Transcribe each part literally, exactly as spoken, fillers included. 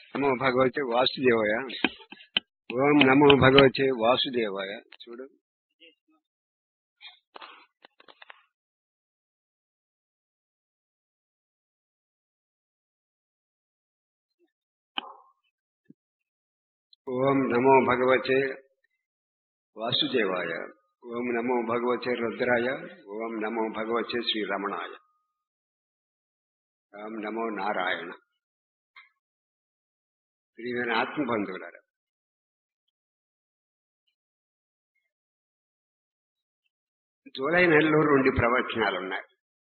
నమో భగవతే వాసుదేవాయ. ఓం నమో భగవతే వాసుదేవాయ. చూడు, ఓం నమో భగవతే వాసుదేవాయ. ఓం నమో భగవతే రుద్రాయ. ఓం నమో భగవతే శ్రీరమణాయ. ఓం నమో నారాయణ. ప్రియమైన ఆత్మబంధువులారా, జూలై నెలలో రెండు ప్రవచనాలు ఉన్నాయి.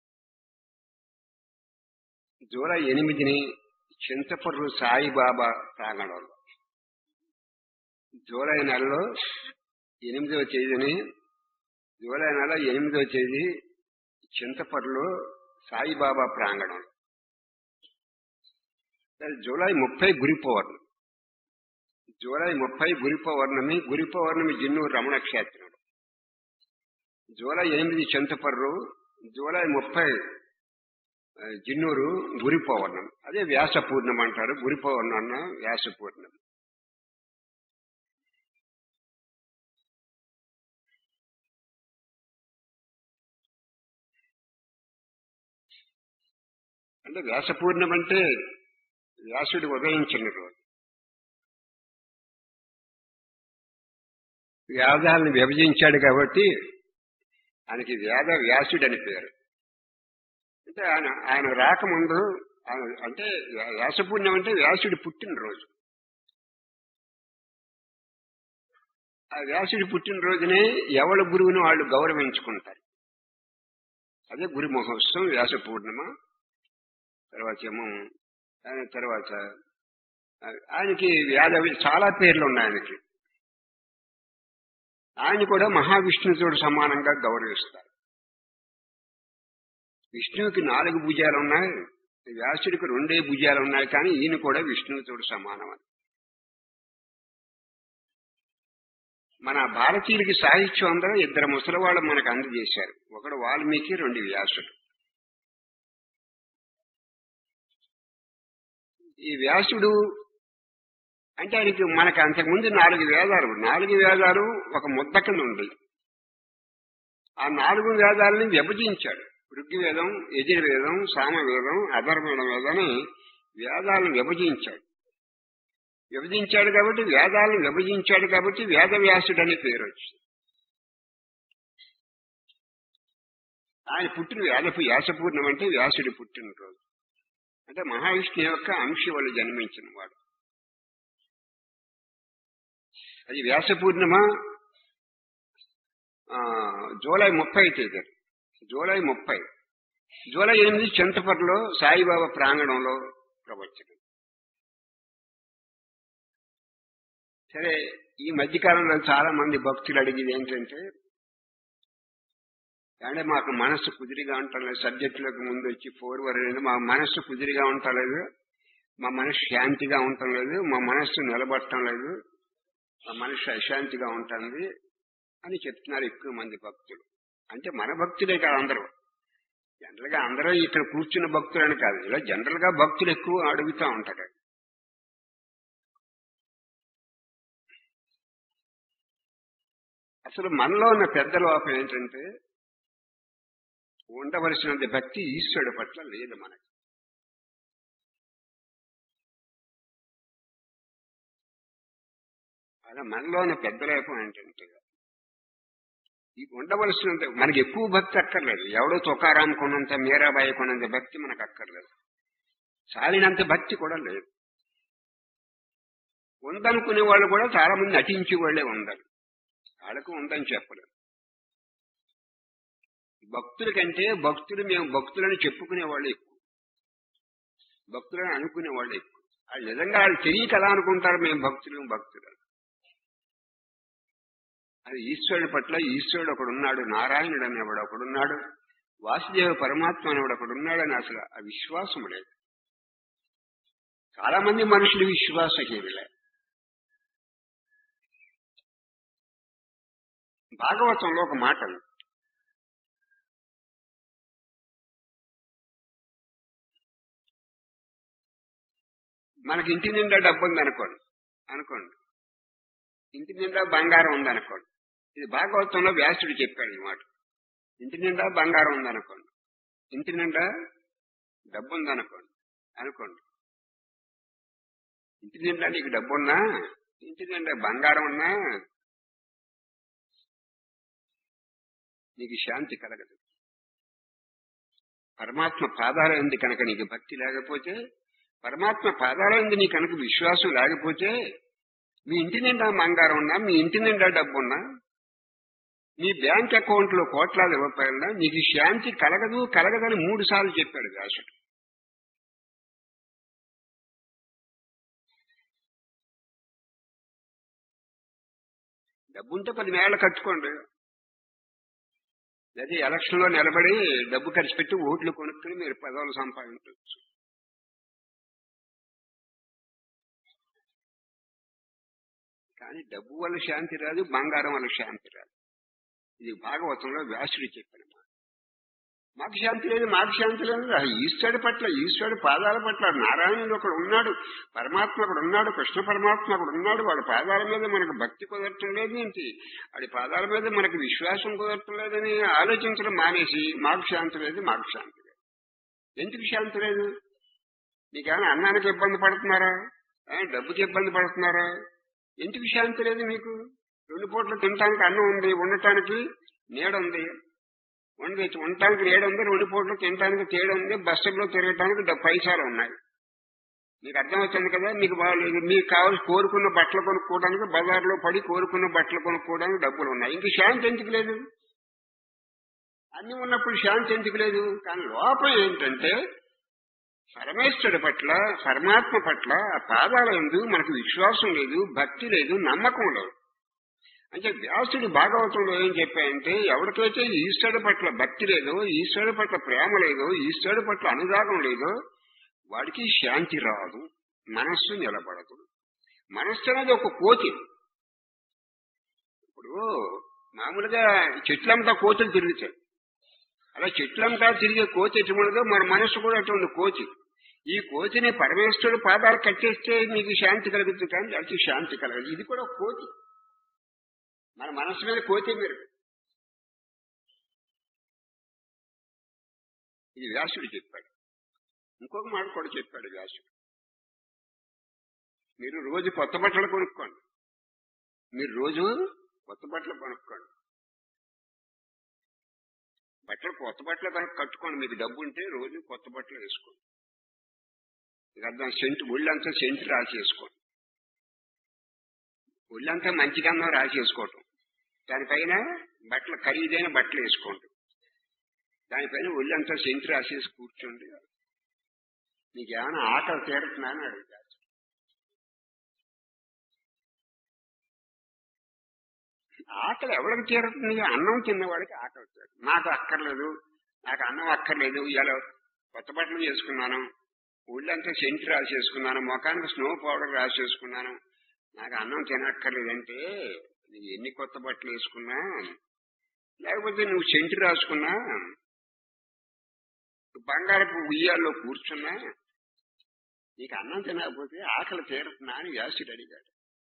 జూలై ఎనిమిదిని చింతపర్రు సాయిబాబా ప్రాంగణంలో, జూలై నెలలో ఎనిమిదవ తేదీని జూలై నెల ఎనిమిదవ తేదీ చింతపర్రులో సాయిబాబా ప్రాంగణంలో. జూలై ముప్పై గురి పౌర్ణమి. జూలై ముప్పై గురి పౌర్ణమి. గురి పౌర్ణమి జిన్నూరు రమణ క్షేత్రం. జూలై ఎనిమిది చింతపర్రు, జూలై ముప్పై జిన్నూరు గురి పౌర్ణమి. అదే వ్యాస పూర్ణమి అంటారు. గురి పౌర్ణమి వ్యాస పూర్ణమి. అంటే వ్యాస పూర్ణమి అంటే వ్యాసుడు ఉదయించిన రోజు. వేదాలను విభజించాడు కాబట్టి ఆయనకి వేద వ్యాసుడు అని పేరు. అంటే ఆయన ఆయన రాకముందు ఆయన అంటే వ్యాసపుణ్యం అంటే వ్యాసుడి పుట్టినరోజు. ఆ వ్యాసుడి పుట్టినరోజునే ఎవరి గురువును వాళ్ళు గౌరవించుకుంటారు. అదే గురు మహోత్సవం, వ్యాస పూర్ణిమ. తర్వాత ఏమో ఆయన తర్వాత ఆయనకి వేద చాలా పేర్లు ఉన్నాయి ఆయనకి. ఆయన కూడా మహావిష్ణువుతో సమానంగా గౌరవిస్తారు. విష్ణువుకి నాలుగు భుజాలు ఉన్నాయి, వ్యాసుడికి రెండే భుజాలు ఉన్నాయి, కానీ ఈయన కూడా విష్ణువుతో సమానం అని. మన భారతీయులకి సాహిత్యం అందరూ ఇద్దరు ముసలివాళ్ళు మనకు అందజేశారు. ఒకడు వాల్మీకి, రెండు వ్యాసుడు. ఈ వ్యాసుడు అంటే ఆయనకి మనకు అంతకుముందు నాలుగు వేదాలు నాలుగు వేదాలు ఒక ముద్ద కింద ఉంది. ఆ నాలుగు వేదాలని విభజించాడు. ఋగ్వేదం, యజుర్వేదం, సామవేదం, అధర్వణ వేదాన్ని వేదాలను విభజించాడు. విభజించాడు కాబట్టి వేదాలను విభజించాడు కాబట్టి వేద వ్యాసుడు అనే పేరు వచ్చింది. ఆయన పుట్టిన వేద వ్యాస పూర్ణం అంటే వ్యాసుడి పుట్టినరోజు. అంటే మహావిష్ణు యొక్క అంశ వాళ్ళు జన్మించిన వాడు. అది వ్యాస పూర్ణిమ జూలై ముప్పై తేదీ. జూలై ముప్పై జూలై ఎనిమిది చింతపర్రులో సాయిబాబా ప్రాంగణంలో ప్రవచనం. సరే, ఈ మధ్యకాలంలో చాలా మంది భక్తులు అడిగేది ఏంటంటే, అంటే మాకు మనస్సు కుదిరిగా ఉండలేదు, సబ్జెక్టులకు ముందు వచ్చి ఫోర్వర్ లేదు, మా మనస్సు కుదిరిగా ఉండలేదు, మా మనస్సు శాంతిగా ఉండటం లేదు, మా మనస్సు నిలబడటం లేదు, మా మనస్సు అశాంతిగా ఉంటుంది అని చెప్తున్నారు ఎక్కువ మంది భక్తులు. అంటే మన భక్తులే కాదు, అందరూ జనరల్ గా అందరూ ఇక్కడ కూర్చున్న భక్తులని కాదు, ఇలా జనరల్ గా భక్తులు ఎక్కువ అడుగుతూ ఉంటారు. అసలు మనలో ఉన్న పెద్ద లోపం ఏంటంటే, ఉండవలసినంత భక్తి ఈశ్వరుడు పట్ల లేదు మనకి. అలా మనలో ఉన్న పెద్ద లోపం ఏంటంటే, ఉండవలసినంత మనకి ఎక్కువ భక్తి అక్కర్లేదు. ఎవడో తుకారాం కొన్నంత, మీరాబాయి కొన్నంత భక్తి మనకు అక్కర్లేదు. చాలినంత భక్తి కూడా లేదు. ఉందనుకునే వాళ్ళు కూడా చాలా మంది నటించే వాళ్లే ఉండాలి. వాళ్ళకు ఉందని చెప్పలేదు. భక్తుల కంటే భక్తులు మేము భక్తులని చెప్పుకునే వాళ్ళు ఎక్కువ, భక్తులని అనుకునే వాళ్ళు ఎక్కువ. వాళ్ళు నిజంగా వాళ్ళు తెలియక ఎలా అనుకుంటారు మేము భక్తులు భక్తులు. అది ఈశ్వరుడి పట్ల ఈశ్వరుడు ఒకడున్నాడు, నారాయణుడు అనేవాడు ఒకడున్నాడు, వాసుదేవ పరమాత్మ అనేవాడు ఒకడున్నాడు అని అసలు ఆ విశ్వాసం లేదు. చాలా మంది మనుషులు విశ్వాసహీనులే. భాగవతంలో ఒక మాట ఉంది, మనకి ఇంటి నిండా డబ్బు ఉంది అనుకోండి అనుకోండి ఇంటి నిండా బంగారం ఉంది అనుకోండి. ఇది భాగవతంలో వ్యాసుడు చెప్పాడు ఈ మాట. ఇంటి నిండా బంగారం ఉందనుకోండి, ఇంటి నిండా డబ్బు ఉందనుకోండి అనుకోండి ఇంటి నిండా నీకు డబ్బున్నా, ఇంటి నిండా బంగారం ఉన్నా నీకు శాంతి కలగదు. పరమాత్మ పాదాలైంది కనుక నీకు భక్తి లేకపోతే, పరమాత్మ పాదాలైంది నీ కనుక విశ్వాసం లేకపోతే, మీ ఇంటి నిండా బంగారం ఉన్నా, మీ ఇంటి నిండా డబ్బున్నా, మీ బ్యాంక్ అకౌంట్ లో కోట్లాది రూపాయలున్నా నీకు శాంతి కలగదు కలగదని మూడు సార్లు చెప్పాడు వ్యాసుడు. డబ్బుంటే పది మేళ కట్టుకోండి, లేదా ఎలక్షన్ లో నిలబడి డబ్బు ఖర్చు పెట్టి ఓట్లు కొనుక్కుని మీరు పదవులు సంపాదించవచ్చు. కానీ డబ్బు వల్ల శాంతి రాదు, బంగారం వల్ల శాంతి రాదు. ఇది భాగవతంలో వ్యాసుడు చెప్పిన మాట. మాకు శాంతి లేదు, మాకు శాంతి లేదు. ఈశ్వరుడి పట్ల, ఈశ్వరుడి పాదాల పట్ల నారాయణుడు ఒకడు ఉన్నాడు, పరమాత్మ ఒకడు ఉన్నాడు, కృష్ణ పరమాత్మ ఒకడు ఉన్నాడు. వాడి పాదాల మీద మనకు భక్తి కుదరటం లేదు ఏంటి, వాడి పాదాల మీద మనకు విశ్వాసం కుదరటం లేదని ఆలోచించడం మానేసి మాకు శాంతి లేదు, మాకు శాంతి లేదు. ఎందుకు శాంతి లేదు? మీకేమైనా అన్నానికి ఇబ్బంది పడుతున్నారా, డబ్బుకి ఇబ్బంది పడుతున్నారా? ఎందుకు శాంతి లేదు మీకు? రెండు పూటలు తినటానికి అన్నం ఉంది, ఉండటానికి నీడ ఉంది, వండి ఉండటానికి నీడ ఉంది, రెండు పూటలు తినటానికి తేడా ఉంది, బస్సుల్లో తిరగటానికి పైసలు ఉన్నాయి. మీకు అర్థమవుతుంది కదా. మీకు బాగాలేదు, మీకు కావాల్సి కోరుకున్న బట్టలు కొనుక్కోవడానికి బజార్లో పడి కోరుకున్న బట్టలు కొనుక్కోవడానికి డబ్బులు ఉన్నాయి. ఇంక శాంతి ఎందుకు లేదు? అన్ని ఉన్నప్పుడు శాంతి ఎందుకు లేదు? కానీ లోపం ఏంటంటే పరమేశ్వరుడి పట్ల, పరమాత్మ పట్ల ఆ పాదాల యందు మనకు విశ్వాసం లేదు, భక్తి లేదు, నమ్మకం లేదు. అంటే వ్యాసుడి భాగవతంలో ఏం చెప్పాయంటే, ఎవరికైతే ఈశ్వరుడి పట్ల భక్తి లేదో, ఈశ్వరుడి పట్ల ప్రేమ లేదో, ఈశ్వరుడి పట్ల అనురాగం లేదో వాడికి శాంతి రాదు, మనస్సు నిలబడదు. మనస్సు అనేది ఒక కోతి. ఇప్పుడు మామూలుగా చెట్లంతా కోతులు తిరుగుతాయి. అలా చెట్లంతా తిరిగే కోతి ఎటువంటిదో మన మనస్సు కూడా అటువంటి కోతి. ఈ కోతిని పరమేశ్వరుడు పాదాలు కట్టేస్తే మీకు శాంతి కలుగుతుంది, కానీ అది శాంతి కలగదు. ఇది కూడా ఒక కోతి, మన మనస్సు మీద కోతి మీరు. ఇది వ్యాసుడు చెప్పాడు. ఇంకొక మాట కూడా చెప్పాడు వ్యాసుడు. మీరు రోజు కొత్త బట్టలు కొనుక్కోండి, మీరు రోజు కొత్త బట్టలు కొనుక్కోండి, బట్టలు కొత్త బట్టలు కనుక కట్టుకోండి. మీకు డబ్బు ఉంటే రోజు కొత్త బట్టలు వేసుకోండి. మీకు అర్థం, సెంటు ఒళ్ళంతా సెంటు రాసేసుకోండి, ఒళ్ళంతా మంచి గంధం రాసేసుకోవటం, దానిపైన బట్టలు ఖరీదైన బట్టలు వేసుకోండి, దానిపైన ఒళ్ళంతా సెంటు రాసేసి కూర్చోండి. మీకు ఏమైనా ఆకలి తీరుతున్నా అని అడుగుతారు. ఆకలి ఎవరికి తీరుతుంది? అన్నం తిన్నవాడికి ఆకలి తీరు. నాకు అక్కర్లేదు, నాకు అన్నం అక్కర్లేదు, ఇలా కొత్త బట్టలు చేసుకున్నాను, ఒళ్ళంతా సెంటు రాసేసుకున్నాను, ముఖానికి స్నో పౌడర్ రాసేసుకున్నాను, నాకు అన్నం తినక్కర్లేదంటే నువ్వు ఎన్ని కొత్త బట్టలు వేసుకున్నా, లేకపోతే నువ్వు సెంటు రాసుకున్నా, బంగారపు ఉయ్యాల్లో కూర్చున్నా, నీకు అన్నం తినకపోతే ఆకలి తీరుతున్నా అని వ్యాసుడు అడిగాడు.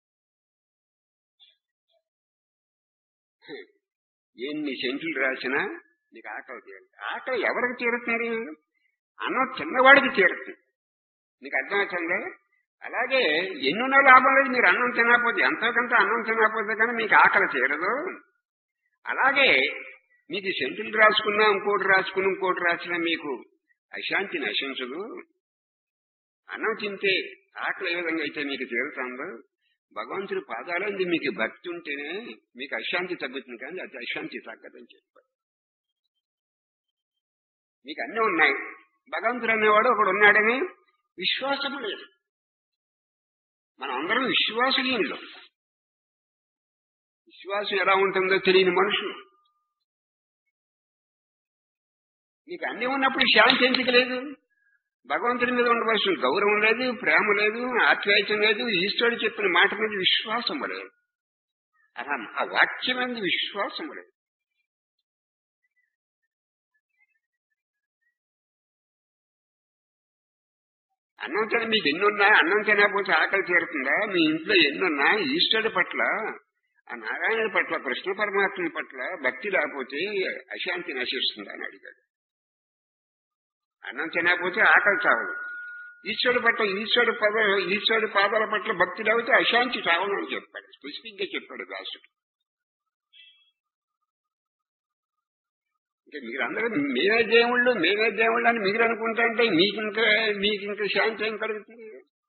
ఎన్ని సెంట్లు రాసినా నీకు ఆకలి తీరుతుంది. ఆకలి ఎవరికి తీరుతుంది? అన్నం తిన్నవాడికి తీరుతుంది. నీకు అర్థమవుతుంది? అలాగే ఎన్నున్న లాభం లేదు మీరు అన్నం తినకపోతే, ఎంతో కొంత అన్నం తినకపోతే కానీ మీకు ఆకలి తీరదు. అలాగే మీకు సెంట్లు రాసుకున్నా, ఇంకోటి రాసుకుని ఇంకోటి రాసినా మీకు అశాంతి నశించదు. అన్నం తింటే ఆకలి ఏ విధంగా అయితే మీకు తీరుతుందో, భగవంతుడి పాదాలంది మీకు భక్తి ఉంటేనే మీకు అశాంతి తగ్గుతుంది, కానీ అది అశాంతి తగ్గదని చెప్పారు. మీకు అన్నీ ఉన్నాయి, భగవంతుడు అనేవాడు ఒకడు ఉన్నాడని విశ్వాసం లేదు. మనం అందరం విశ్వాసహీనులు. విశ్వాసం ఎలా ఉంటుందో తెలియని మనుషులు. మీకు అన్నీ ఉన్నప్పుడు శాంతి ఎందుకు లేదు? భగవంతుడి మీద ఉండవలసిన గౌరవం లేదు, ప్రేమ లేదు, ఆత్మీయతం లేదు, ఈశ్వరుడు చెప్పిన మాట మీద విశ్వాసం లేదు, అలా ఆ వాక్యం మీద విశ్వాసం లేదు. అన్నం తిన మీకు ఎన్నున్నా అన్నం తినకపోతే ఆకలి తీరుతుందా? మీ ఇంట్లో ఎన్నున్నా ఈశ్వరుడి పట్ల, ఆ నారాయణుడి పట్ల, కృష్ణ పరమాత్మ పట్ల భక్తి లేకపోతే అశాంతి నశిస్తుందా అని అడిగాడు. అన్నం తినకపోతే ఆకలి చావదు. ఈశ్వరుడి పట్ల, ఈశ్వరుడి పద ఈశ్వరుడి పాదాల పట్ల భక్తి లేకపోతే అశాంతి చావదు అని చెప్పాడు. స్పెసిఫిక్ గా చెప్పాడు వ్యాసుడు. అంటే మీరందరూ మేమే దేవుళ్ళు మేమే దేవుళ్ళు అని మీరు అనుకుంటా అంటే మీకు ఇంకా మీకు ఇంకా శాంతి ఏం కలుగుతుంది?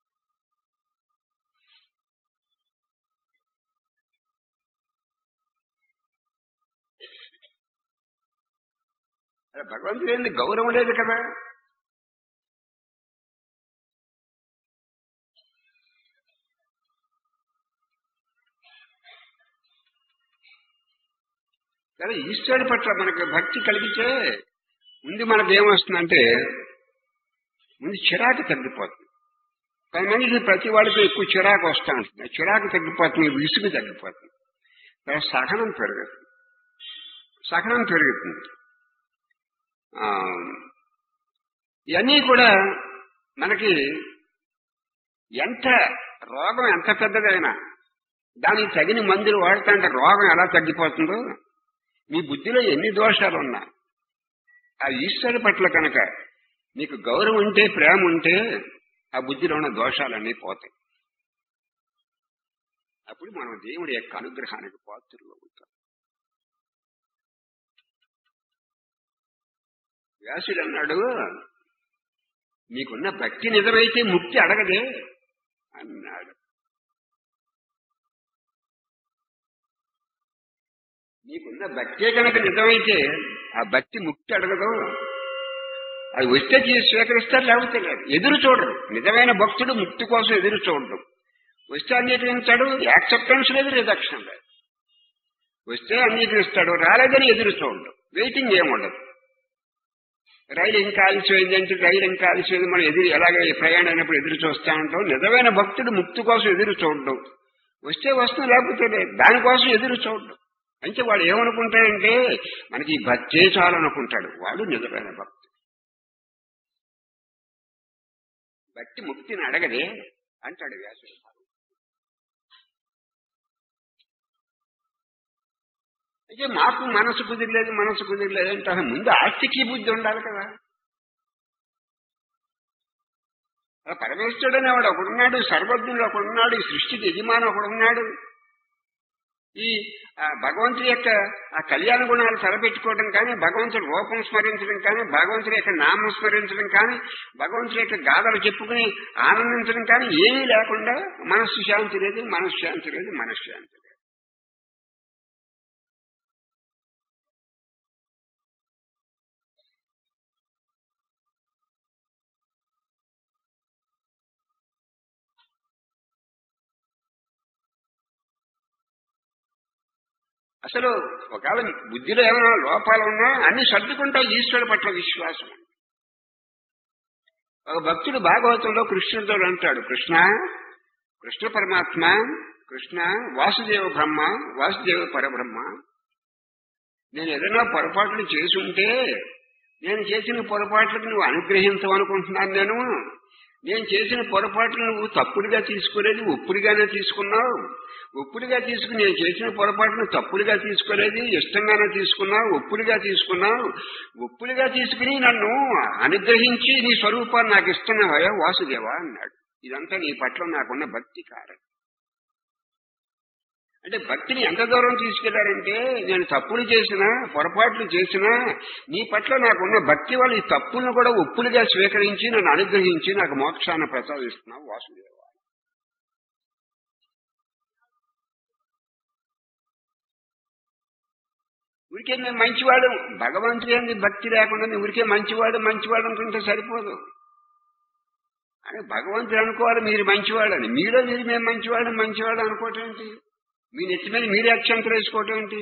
అలా భగవంతుడు ఏంది గౌరవం లేదు కదా. సరే ఈశ్వరుడి పట్ల మనకు భక్తి కలిగితే ముందు మనకు ఏమొస్తుందంటే ముందు చిరాకు తగ్గిపోతుంది. కొంతమందికి ప్రతి వాడికి ఎక్కువ చిరాకు వస్తూ ఉంటుంది. చిరాకు తగ్గిపోతుంది, విసుగు తగ్గిపోతుంది, తర్వాత సహనం పెరుగుతుంది. సహనం పెరుగుతుంది. ఆ ఇవన్నీ కూడా మనకి ఎంత రోగం ఎంత పెద్దదైనా దానికి తగిన మందులు వాడుతా అంటే రోగం ఎలా తగ్గిపోతుందో, మీ బుద్ధిలో ఎన్ని దోషాలు ఉన్నా ఆ ఈశ్వరుడి పట్ల కనుక మీకు గౌరవం ఉంటే, ప్రేమ ఉంటే ఆ బుద్ధిలో ఉన్న దోషాలన్నీ పోతాయి. అప్పుడు మనం దేవుడి యొక్క అనుగ్రహానికి పాత్రలు అవుతాం. వ్యాసుడు అన్నాడు, మీకున్న భక్తి నిజమైతే ముక్తి అడగదే అన్నాడు. నీకున్న భక్తే కనుక నిజమైతే ఆ భక్తి ముక్తి అడగదు. అది వస్తే స్వీకరిస్తారు, లేకపోతే లేదు. ఎదురు చూడరు. నిజమైన భక్తుడు ముక్తి కోసం ఎదురు చూడడు. వస్తే అంగీకరించాడు, యాక్సెప్టెన్స్ లేదు, రిజెక్షన్ లేదు. వస్తే అంగీకరిస్తాడు, రాలేదని ఎదురు చూడడు, వెయిటింగ్ ఏముండదు. రైలు ఇంకా ఆలస్యమైంది అంటే రైలు ఇంకా ఆలస్యమైంది మనం ఎదురు ఎలాగే ప్రయాణం అయినప్పుడు ఎదురు చూస్తూ ఉంటాం. నిజమైన భక్తుడు ముక్తి కోసం ఎదురు చూడడు. వస్తే వస్తుంది, లేకపోతే లేదు. దానికోసం ఎదురు చూడడు. అంటే వాడు ఏమనుకుంటాడంటే మనకి ఈ భక్తే చాలు అనుకుంటాడు. వాడు నిజమైన భక్తుడు. భక్తి ముక్తిని అడగదే అంటాడు వ్యాసుడు. అయితే మాకు మనసు కుదిరలేదు మనసు కుదిరలేదు అంటే ముందు ఆస్తికి బుద్ధి ఉండాలి కదా. పరమేశ్వరుడు అనేవాడు ఒకడున్నాడు, సర్వజ్ఞుడు ఒకడున్నాడు, ఈ సృష్టికి యజమాని ఒకడున్నాడు. ఈ భగవంతుడి యొక్క ఆ కళ్యాణ గుణాలు సరపెట్టుకోవడం కానీ, భగవంతుడి రూపం స్మరించడం కానీ, భగవంతుడి యొక్క నామం స్మరించడం కానీ, భగవంతుడి యొక్క గాథలు చెప్పుకుని ఆనందించడం కానీ ఏమీ లేకుండా మనస్సు శాంతి లేదు, మనస్సు శాంతి లేదు, మనశ్శాంతి లేదు. అసలు ఒకవేళ బుద్ధిలో ఏమైనా లోపాలు ఉన్నా అన్ని సర్దుకుంటా ఈశ్వరుడు పట్ల విశ్వాసం. ఒక భక్తుడు భాగవతంలో కృష్ణుడితో అంటాడు, కృష్ణ కృష్ణ పరమాత్మ, కృష్ణ వాసుదేవ బ్రహ్మ, వాసుదేవ పరబ్రహ్మ, నేను ఏదైనా పొరపాట్లు చేసి ఉంటే నేను చేసిన పొరపాట్లకు నువ్వు అనుగ్రహించవనుకుంటున్నాను. నేను నేను చేసిన పొరపాట్లు నువ్వు తప్పుడుగా తీసుకోలేదు, ఒప్పుడుగానే తీసుకున్నావు. ఒప్పుడుగా తీసుకుని నేను చేసిన పొరపాటును తప్పుడుగా తీసుకోలేదు, ఇష్టంగానే తీసుకున్నావు, ఒప్పుడుగా తీసుకున్నావు. ఒప్పుడుగా తీసుకుని నన్ను అనుగ్రహించి నీ స్వరూపాన్ని నాకు ఇస్తున్నావా వాసుదేవా అన్నాడు. ఇదంతా నీ పట్ల నాకున్న భక్తి కారణం. అంటే భక్తిని ఎంత దూరం తీసుకెళ్లారంటే నేను తప్పులు చేసినా పొరపాట్లు చేసినా నీ పట్ల నాకున్న భక్తి వల్ల ఈ తప్పులను కూడా ఒప్పులుగా స్వీకరించి నన్ను అనుగ్రహించి నాకు మోక్షాన్ని ప్రసాదిస్తున్నావు వాసుదేవ. ఊరికే నేను మంచివాడు, భగవంతుడు ఏంది భక్తి లేకుండా నేను ఊరికే మంచివాడు మంచివాడు అనుకుంటే సరిపోదు. అని భగవంతుడు అనుకోవాలి మీరు మంచివాడని. మీలో మీరు మేము మంచివాడు మంచివాడు అనుకోవటం ఏంటి? మీ నెత్తి మీద మీరే అక్షంతలు వేసుకోవటం ఏంటి?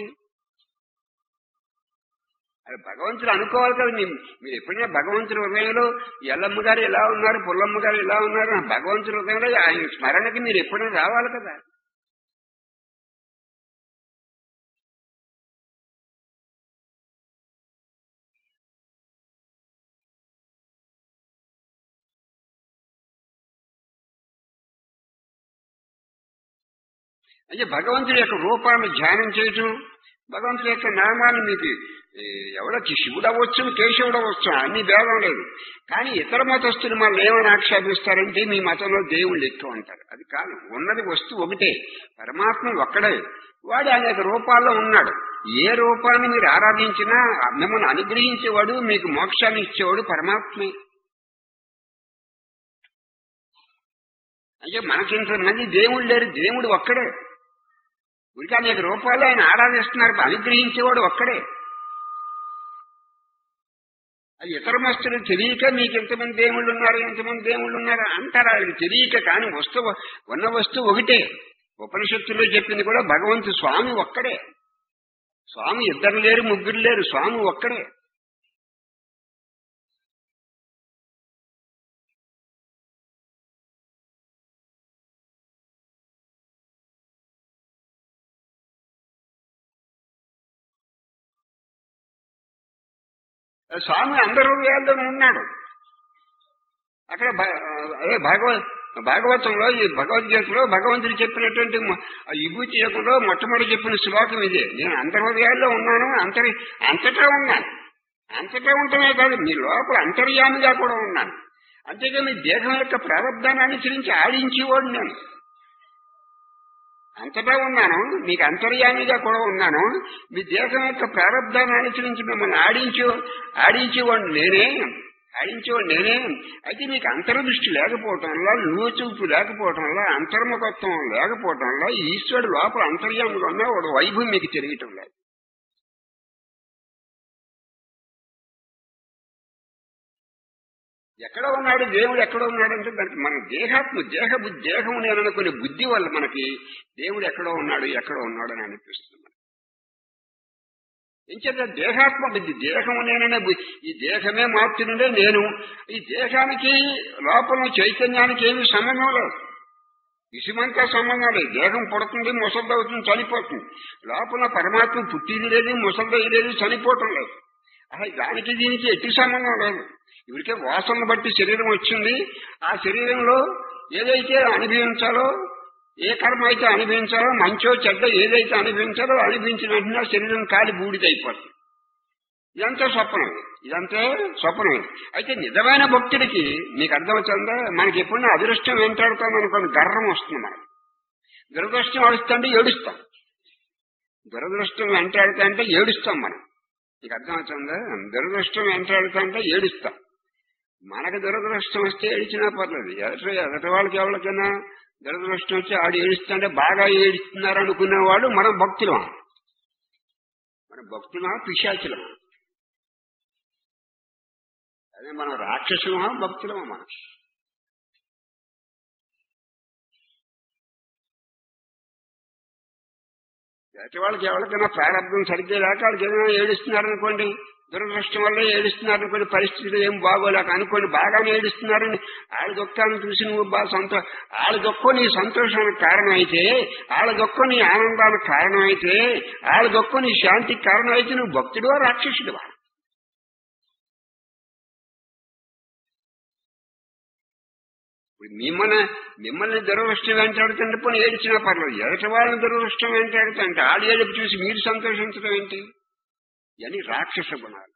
అది భగవంతుడు అనుకోవాలి కదా. మీరు ఎప్పుడైనా భగవంతుడి హృదయంలో ఎల్లమ్మ గారు ఎలా ఉన్నారు, పుల్లమ్మ గారు ఎలా ఉన్నారు, భగవంతుడి హృదయంలో ఆయన స్మరణకి మీరు ఎప్పుడైనా రావాలి కదా. అంటే భగవంతుడి యొక్క రూపాన్ని ధ్యానం చేయటం, భగవంతుడి యొక్క నామాన్ని మీకు ఎవడొచ్చి శివుడు అవ్వచ్చు, కేశవుడు అవ్వచ్చు, అన్ని భేదం లేదు. కానీ ఇతర మతస్థులు మనల్ని ఏమని ఆక్షేపిస్తారంటే మీ మతంలో దేవుళ్ళు ఎక్కువ అంటారు. అది కాదు, ఉన్నది వస్తువు ఒకటే, పరమాత్మ ఒక్కడే. వాడు అనేక రూపాల్లో ఉన్నాడు. ఏ రూపాన్ని మీరు ఆరాధించినా మిమ్మల్ని అనుగ్రహించేవాడు, మీకు మోక్షాన్ని ఇచ్చేవాడు పరమాత్మే. అంటే మనకింతమంది దేవుళ్ళు లేరు, దేవుడు ఒక్కడే. ఉరికి అనేక రూపాల్లో ఆయన ఆరాధిస్తున్నారు, అనుగ్రహించేవాడు ఒక్కడే. అది ఇతర మస్తులు తెలియక మీకు ఎంతమంది దేవుళ్ళు ఉన్నారు, ఎంతమంది దేవుళ్ళు ఉన్నారు అంటారు. అది తెలియక, కానీ వస్తువు ఉన్న వస్తువు ఒకటే. ఉపనిషత్తుల్లో చెప్పింది కూడా భగవంతు స్వామి ఒక్కడే. స్వామి ఇద్దరు లేరు, ముగ్గురు లేరు, స్వామి ఒక్కడే. స్వామి అందరూ వేళ్ళలో ఉన్నాడు. అక్కడ అదే భాగవ భాగవతంలో, ఈ భగవద్గీతలో భగవంతుడు చెప్పినటువంటి విభూతి యోగంలో మొట్టమొదటి చెప్పిన శ్లోకం ఇదే. నేను అంతర్హృదయాల్లో ఉన్నాను, అంతరి అంతటా ఉన్నాను. అంతటా ఉండటమే కాదు, మీ లోపల అంతర్యామిగా కూడా ఉన్నాను. అంతేగా మీ దేహం యొక్క ప్రారంధాన్ని అనుసరించి ఆడించేవాడు నేను. అంతటా ఉన్నాను, మీకు అంతర్యామిగా కూడా ఉన్నాను. మీ దేహం యొక్క ప్రారంధాన్ని అనుసరించి మిమ్మల్ని ఆడించు ఆడించేవాడు నేనే ఆడించేవాడు నేనే అయితే మీకు అంతర్దృష్టి లేకపోవటం వల్ల, నువ్వు చూపు లేకపోవటం వల్ల, అంతర్ముఖత్వం లేకపోవటం వల్ల ఈశ్వరుడు లోపల అంతర్యామిగా ఉన్నా వాడు వైభవం మీకు తెలియటం లేదు. ఎక్కడ ఉన్నాడు దేవుడు, ఎక్కడ ఉన్నాడంటే దానికి మన దేహాత్మ దేహ బుద్ధి దేహం నేననుకునే బుద్ధి వల్ల మనకి దేవుడు ఎక్కడో ఉన్నాడు ఎక్కడో ఉన్నాడు అని అనిపిస్తుంది. ఇంచేత దేహాత్మ బుద్ధి దేహం నేననే ఈ దేహమే మాత్రమే నేను. ఈ దేహానికి లోపల చైతన్యానికి ఏమీ సంబంధం లేదు, విషమంతా సంబంధం లేదు. దేహం పుడుతుంది, ముసలిదవుతుంది, చనిపోతుంది. లోపల పరమాత్మ పుట్టింది లేదు, ముసలిదయ్యి లేదు, చనిపోవటం లేదు. అసలు దానికి దీనికి ఎట్టి సంబంధం లేదు. ఇవరికే వాసనను బట్టి శరీరం వచ్చింది. ఆ శరీరంలో ఏదైతే అనుభవించాలో, ఏ కర్మ అయితే అనుభవించాలో, మంచో చెడ్డ ఏదైతే అనుభవించాలో అనుభవించిన వెంటనే శరీరం కాలి బూడిదైపోతుంది. ఇదంతా స్వప్నం, ఇదంతా స్వప్నం. అయితే నిజమైన భక్తుడికి మీకు అర్థమవుతుందా, మనకి ఎప్పుడైనా అదృష్టం వెంటాడుతాం అనుకోండి, గర్వం వస్తుంది. మనకి దురదృష్టం వస్తుంటే ఏడుస్తాం, దురదృష్టం వెంటాడుతా అంటే ఏడుస్తాం. మనం మీకు అర్థమవుతుందా, దురదృష్టం వెంటాడుతా అంటే ఏడుస్తాం. మనకు దురదృష్టం వస్తే ఏడిచినా పర్లేదు. ఎదుటి ఎదుటి వాళ్ళకి ఎవరికైనా దురదృష్టం వచ్చి ఆడు ఏడుస్తుంటే బాగా ఏడుస్తున్నారు అనుకునేవాడు మనం భక్తులమా? మన భక్తులమా పిశాచులమా? అదే మనం రాక్షసులమా భక్తులమా? మనం ఎదుటి వాళ్ళకి ఎవరికైనా ప్రారంభం సరిగ్గా లేక వాళ్ళకి ఏదైనా ఏడుస్తున్నారనుకోండి, దురదృష్టం వల్ల ఏడుస్తున్నారనుకోండి, పరిస్థితులు ఏం బాగోలేక అనుకోండి, బాగానే ఏడుస్తున్నారని వాళ్ళ దుఃఖాన్ని చూసి నువ్వు బాగా సంతో వాళ్ళ దుఃఖం నీ సంతోషానికి కారణం అయితే, వాళ్ళ దుఃఖం నీ ఆనందానికి కారణం అయితే, వాళ్ళ దుఃఖం నీ శాంతికి కారణం అయితే నువ్వు భక్తుడువా రాక్షసుడువా? మిమ్మల్ని మిమ్మల్ని దురదృష్టం వెంటాడుతుంటే పోనీ ఏడిచినా పర్లేదు. ఎదుటి వాళ్ళని దురదృష్టం వెంటాడుతుంటే ఆడి ఏడుపు చూసి మీరు సంతోషించడం ఏంటి? అని రాక్షస గుణాలు.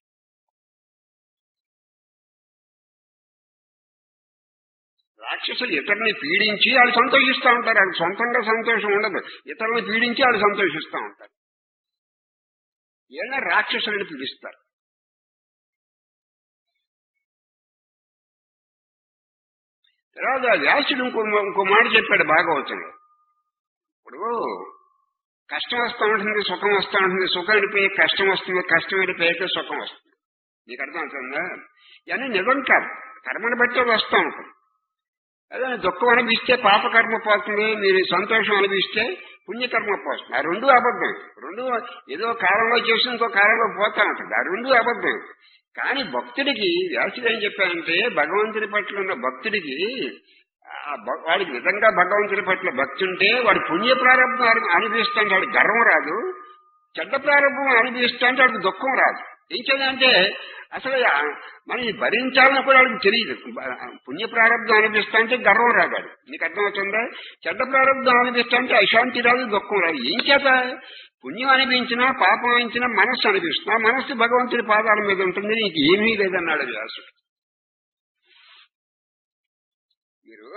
రాక్షసులు ఇతరుని పీడించి వాళ్ళు సంతోషిస్తూ ఉంటారు. వాళ్ళు సొంతంగా సంతోషం ఉండదు, ఇతరులను పీడించి వాళ్ళు సంతోషిస్తూ ఉంటారు. ఏదైనా రాక్షసులను పీడిస్తారు. తర్వాత వ్యాసుడు ఇంకో ఇంకో మాట చెప్పాడు భాగవతంలో. ఇప్పుడు కష్టం వస్తూ ఉంటుంది, సుఖం వస్తూ ఉంటుంది, సుఖం వెళ్ళిపోయి కష్టం వస్తుంది, కష్టం వెళ్ళిపోయాక సుఖం వస్తుంది. మీకు అర్థం అవుతుందా? ఇవన్నీ నిజం కాదు, కర్మను బట్టి వస్తూ ఉంటుంది. అదే దుఃఖం అనిపిస్తే పాపకర్మ పోతుంది, మీరు సంతోషం అనిపిస్తే పుణ్యకర్మ పోతుంది. ఆ రెండు అబద్ధం. రెండు ఏదో కాలంలో చేసి ఇంకో కాలంలో పోతా ఉంటుంది. ఆ రెండు అబద్ధం. కానీ భక్తుడికి వ్యాసుడు ఏం చెప్పారంటే, భగవంతుడి పట్ల ఉన్న భక్తుడికి వాడికి నిజంగా భగవంతుడి పట్ల భక్తి ఉంటే వాడు పుణ్య ప్రారంభం అనుభవిస్తుంటే వాడికి గర్వం రాదు, చెడ్డ ప్రారంభం అనుభవిస్తుంటే వాడికి దుఃఖం రాదు. ఏం చేయాలంటే అసలు మనం ఇది భరించాలని కూడా వాళ్ళకి తెలియదు. పుణ్య ప్రారంభం అనిపిస్తా అంటే గర్వం రాగాడు. నీకు అర్థమవుతుందా? చెడ్డ ప్రారంభం అనిపిస్తా అంటే అశాంతి రాదు, దుఃఖం రాదు. ఏం చేత పుణ్యం అనిపించినా పాపం అనిపించినా మనస్సు అనిపిస్తున్నా, మనస్సు భగవంతుడి పాదాల మీద ఉంటుంది, నీకు ఏమీ లేదన్నాడు వ్యాసుడు. మీరు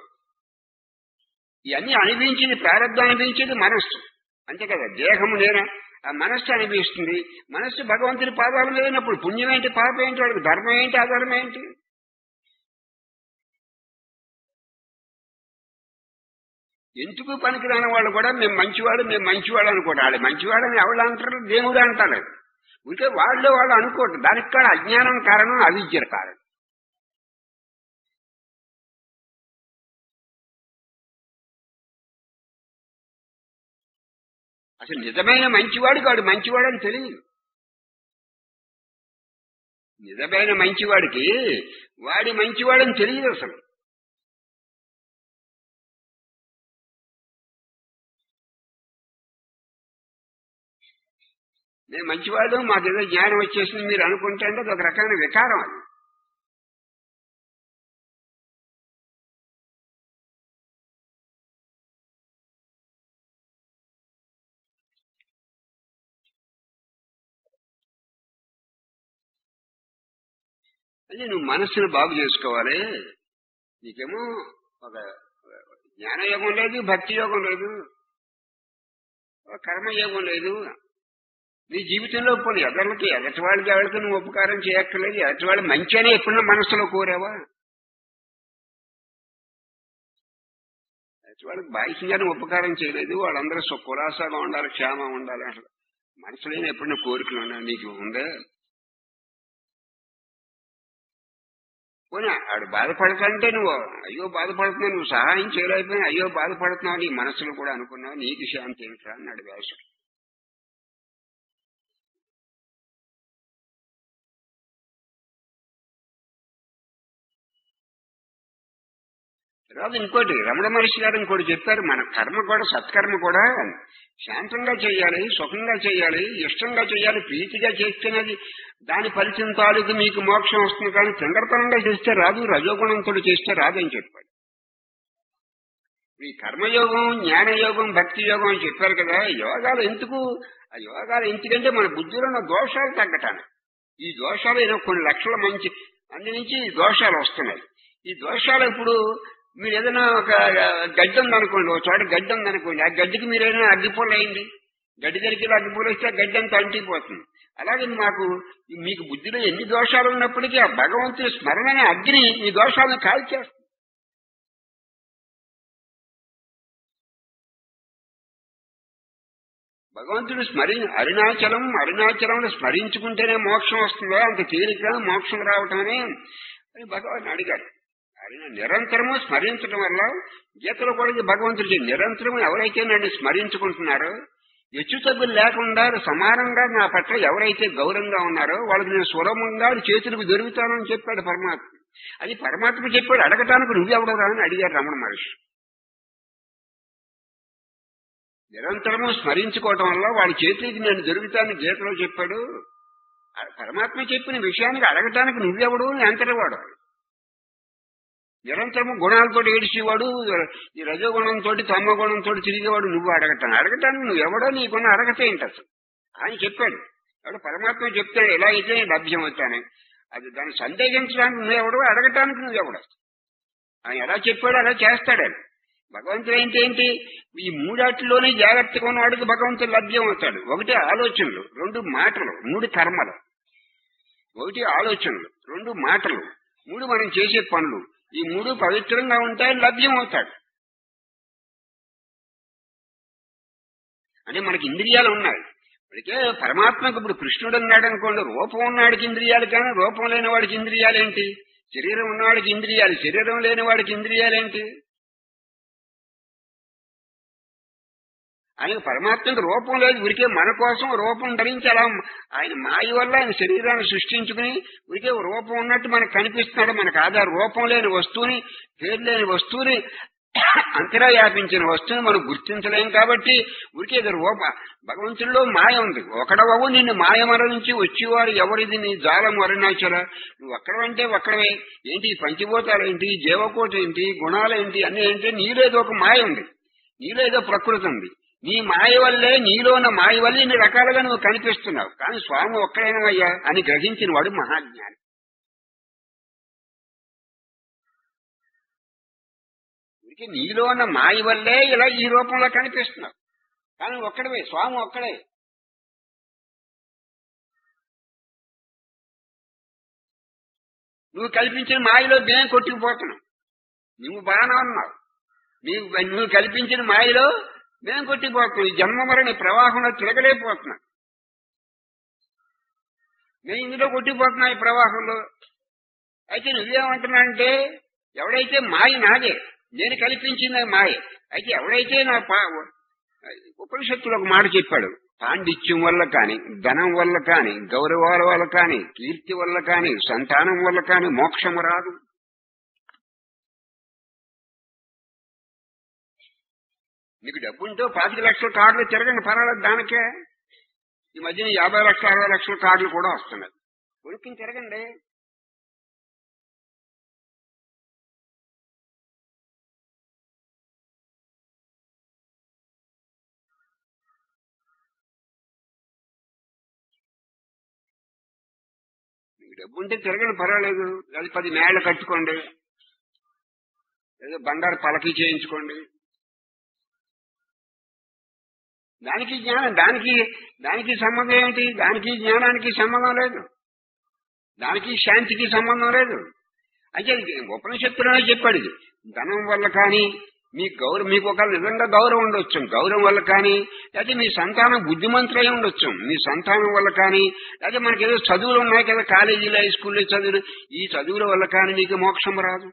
ఇవన్నీ అనిపించింది, ప్రారంభం అనిపించేది మనస్సు అంతే కదా. దేహము నేనా, ఆ మనస్సు అనిపిస్తుంది. మనస్సు భగవంతుడి పాదాల మీద ఉన్నప్పుడు పుణ్యం ఏంటి, పాపం ఏంటి, వాడికి ధర్మం ఏంటి, అధర్మం ఏంటి? ఎందుకు పనికిరాని వాళ్ళు కూడా మేము మంచివాడు మేము మంచివాడు అనుకోండి. వాళ్ళు మంచివాడని ఎవరు అంటారు? దేవుడు అంటారు. ఉంటే వాళ్ళు వాళ్ళు అనుకోరు. దానికి కూడా అజ్ఞానం కారణం, అవిద్య కారణం. అసలు నిజమైన మంచివాడికి వాడు మంచివాడని తెలియదు. నిజమైన మంచివాడికి వాడి మంచివాడని తెలియదు అసలు. నేను మంచివాడు, మాకేదో జ్ఞానం వచ్చేసింది మీరు అనుకుంటే అంటే అది ఒక రకమైన వికారం. అది అంటే నువ్వు మనస్సును బాగు చేసుకోవాలి. నీకేమో ఒక జ్ఞానయోగం లేదు, భక్తి యోగం లేదు, కర్మయోగం లేదు. నీ జీవితంలో పోనీ ఎదరికి ఎదటి వాళ్ళకి ఎవరికి నువ్వు ఉపకారం చేయక్కర్లేదు. ఎదటి వాళ్ళు మంచి అని ఎప్పుడన్నా మనసులో కోరావా? ఎదటి వాళ్ళకి బాహ్యంగానే ఉపకారం చేయలేదు. వాళ్ళందరూ కులాసాగా ఉండాలి, క్షేమం ఉండాలి అసలు మనసులో ఎప్పుడన్నా కోరికలు ఉన్నా నీకు ఉందే? పోనీ ఆడు బాధపడతాంటే నువ్వు అయ్యో బాధపడుతున్నావు, నువ్వు సహాయం చేయలేకపోయినా అయ్యో బాధపడుతున్నావు నీ మనసులో కూడా అనుకున్నావు, నీకు శాంతి ఏంట్రా అన్నాడు వ్యాసుడు. తర్వాత ఇంకోటి రమణ మహర్షి గారు ఇంకోటి చెప్పారు, మన కర్మ కూడా సత్కర్మ కూడా శాంతంగా చేయాలి, సుఖంగా చేయాలి, ఇష్టంగా చేయాలి, ప్రీతిగా చేస్తేనేది దాని ఫలితం తాలూకు మీకు మోక్షం వస్తుంది. కానీ చంద్రతనంగా చేస్తే రాదు, రజోగుణంతో చేస్తే రాదని చెప్పాడు. ఈ కర్మయోగం, జ్ఞానయోగం, భక్తి యోగం అని చెప్పారు కదా. యోగాలు ఎందుకు? ఆ యోగాలు ఎందుకంటే మన బుద్ధిలో ఉన్న దోషాలు తగ్గటానికి. ఈ దోషాలు ఏదో కొన్ని లక్షల మంచి అన్ని నుంచి దోషాలు వస్తున్నాయి. ఈ దోషాలు ఇప్పుడు మీరు ఏదైనా ఒక గడ్డి ఉందనుకోండి, ఒక చోట గడ్డి ఉందనుకోండి, ఆ గడ్డికి మీరు ఏదైనా అగ్గిపూలు వేయండి, గడ్డి దగ్గరికి అగ్గిపూలు వేస్తే ఆ గడ్డి అంతా అంటిపోతుంది. అలాగే మాకు మీకు బుద్ధిలో ఎన్ని దోషాలు ఉన్నప్పటికీ ఆ భగవంతుడి స్మరణనే అగ్ని ఈ దోషాలను కాల్చేస్తుంది. భగవంతుడు స్మరి అరుణాచలం అరుణాచలం స్మరించుకుంటేనే మోక్షం వస్తుందో అంత తేలిక మోక్షం రావటమని అని భగవాన్ అడిగారు. ఆయన నిరంతరము స్మరించడం వల్ల గీతలో కూడా భగవంతుడికి నిరంతరము ఎవరైతే నన్ను స్మరించుకుంటున్నారో, హెచ్చు తగ్గులు లేకుండా సమానంగా నా పట్ల ఎవరైతే గౌరవంగా ఉన్నారో వాళ్ళకి నేను సులభంగా చేతులకు దొరుకుతానని చెప్పాడు పరమాత్మ. అది పరమాత్మ చెప్పాడు, అడగటానికి నువ్వెవడరా అని అడిగారు రమణ మహర్షి. నిరంతరము స్మరించుకోవటం వల్ల వాడి చేతికి నేను దొరుకుతానని గీతలో చెప్పాడు. పరమాత్మ చెప్పిన విషయానికి అడగటానికి నువ్వెవడు ఎంతటి వాడు? నిరంతరము గుణాలతో ఏడిచేవాడు, ఈ రజోగుణంతో తమ గుణంతో తిరిగేవాడు నువ్వు అడగటాను అడగటానికి నువ్వెవడో నీకున్న అడగతే ఏంటి అసలు? ఆయన చెప్పాడు. ఎవడు పరమాత్మ చెప్తాడు ఎలా అయితే లభ్యం అవుతానే, అది దాన్ని సందేహించడానికి నువ్వెవడో, అడగటానికి నువ్వెవడు? ఆయన ఎలా చెప్పాడో అలా చేస్తాడని. భగవంతుడు ఏంటి ఏంటి ఈ మూడాటిలోనే జాగ్రత్తగా ఉన్నవాడికి భగవంతుడు లభ్యం అవుతాడు. ఒకటి ఆలోచనలు, రెండు మాటలు, మూడు కర్మలు. ఒకటి ఆలోచనలు, రెండు మాటలు, మూడు మనం చేసే పనులు. ఈ మూడు పవిత్రంగా ఉంటాయని లభ్యం అవుతాడు. అంటే మనకి ఇంద్రియాలు ఉన్నాయి. ఇప్పటికే పరమాత్మకు ఇప్పుడు కృష్ణుడు అన్నాడు అనుకోండి, రూపం ఉన్నవాడికి ఇంద్రియాలు, కానీ రూపం లేని వాడికి ఇంద్రియాలేంటి? శరీరం ఉన్నవాడికి ఇంద్రియాలు, శరీరం లేని వాడికి ఇంద్రియాలేంటి? ఆయన పరమాత్మకు రూపం లేదు, ఉరికే మన కోసం రూపం ధరించి అలా ఆయన మాయ వల్ల ఆయన శరీరాన్ని సృష్టించుకుని ఉరికే రూపం ఉన్నట్టు మనకు కనిపిస్తున్నాడు. మనకు ఆధార రూపం లేని వస్తువుని, పేరు లేని వస్తువుని అంతరా వ్యాపించిన వస్తువుని మనం గుర్తించలేం కాబట్టి ఉరికి ఇది రూప భగవంతుల్లో మాయ ఉంది. ఒకడవవు నిన్ను మాయమర నుంచి వచ్చేవారు ఎవరిది నీ జాలం వరణాచర. నువ్వు ఒక్కడవంటే ఒక్కడవే ఏంటి, పంచిపోతారు ఏంటి, జీవకోటి ఏంటి, గుణాలేంటి అన్నీ ఏంటి, నీలేదో ఒక మాయ ఉంది, నీలేదో ప్రకృతి ఉంది. నీ మాయ వల్లే, నీలో ఉన్న మాయ వల్లే ఇన్ని రకాలుగా నువ్వు కనిపిస్తున్నావు. కానీ స్వామి ఒక్కడైనవయ్యా అని గ్రహించిన వాడు మహాజ్ఞాని. ఇక నీలో ఉన్న మాయ వల్లే ఇలా ఈ రూపంలో కనిపిస్తున్నావు. కానీ ఒక్కడవే, స్వామి ఒక్కడే. నువ్వు కల్పించిన మాయలో మేము కొట్టుకుపోతున్నావు. నువ్వు బాగానే ఉన్నావు, నీవు నువ్వు కల్పించిన మాయలో మేము కొట్టిపోతున్నాం. ఈ జన్మ మరణ ప్రవాహంలో తిరగలేకపోతున్నాం. మేము ఇందులో కొట్టిపోతున్నాం ఈ ప్రవాహంలో. అయితే నువ్వేమంటున్నావంటే ఎవడైతే మాయ నాదే, నేను కల్పించింది మాయ. అయితే ఎవడైతే నా పా ఉపనిషత్తులు ఒక మాట చెప్పాడు, పాండిత్యం వల్ల కానీ, ధనం వల్ల కానీ, గౌరవాల వల్ల కానీ, కీర్తి వల్ల కానీ, సంతానం వల్ల కానీ మోక్షము రాదు. నీకు డబ్బుంటో పాతిక లక్షల కార్డులు తిరగండి, పర్వాలేదు, దానికే. ఈ మధ్యన యాభై లక్షల అరవై లక్షల కార్డులు కూడా వస్తున్నాయి, కొనుక్కుని తిరగండి. నీకు డబ్బు ఉంటే తిరగండి, పర్వాలేదు. అది పది మేళ్లు కట్టుకోండి, ఏదో బంగారు పలకి చేయించుకోండి. దానికి జ్ఞానం, దానికి దానికి సంబంధం ఏమిటి? దానికి జ్ఞానానికి సంబంధం లేదు, దానికి శాంతికి సంబంధం లేదు. అయితే ఉపనిషత్తులోనే చెప్పాడు, ఇది ధనం వల్ల కానీ మీ గౌరవం, మీకు ఒక నిజంగా గౌరవం ఉండొచ్చు, గౌరవం వల్ల కానీ, లేకపోతే మీ సంతానం బుద్ధిమంతులై ఉండొచ్చు, మీ సంతానం వల్ల కానీ, లేకపోతే మనకి ఏదో చదువులు ఉన్నాయి కదా, కాలేజీలో హై స్కూల్లో చదువులు, ఈ చదువుల వల్ల కానీ నీకు మోక్షం రాదు.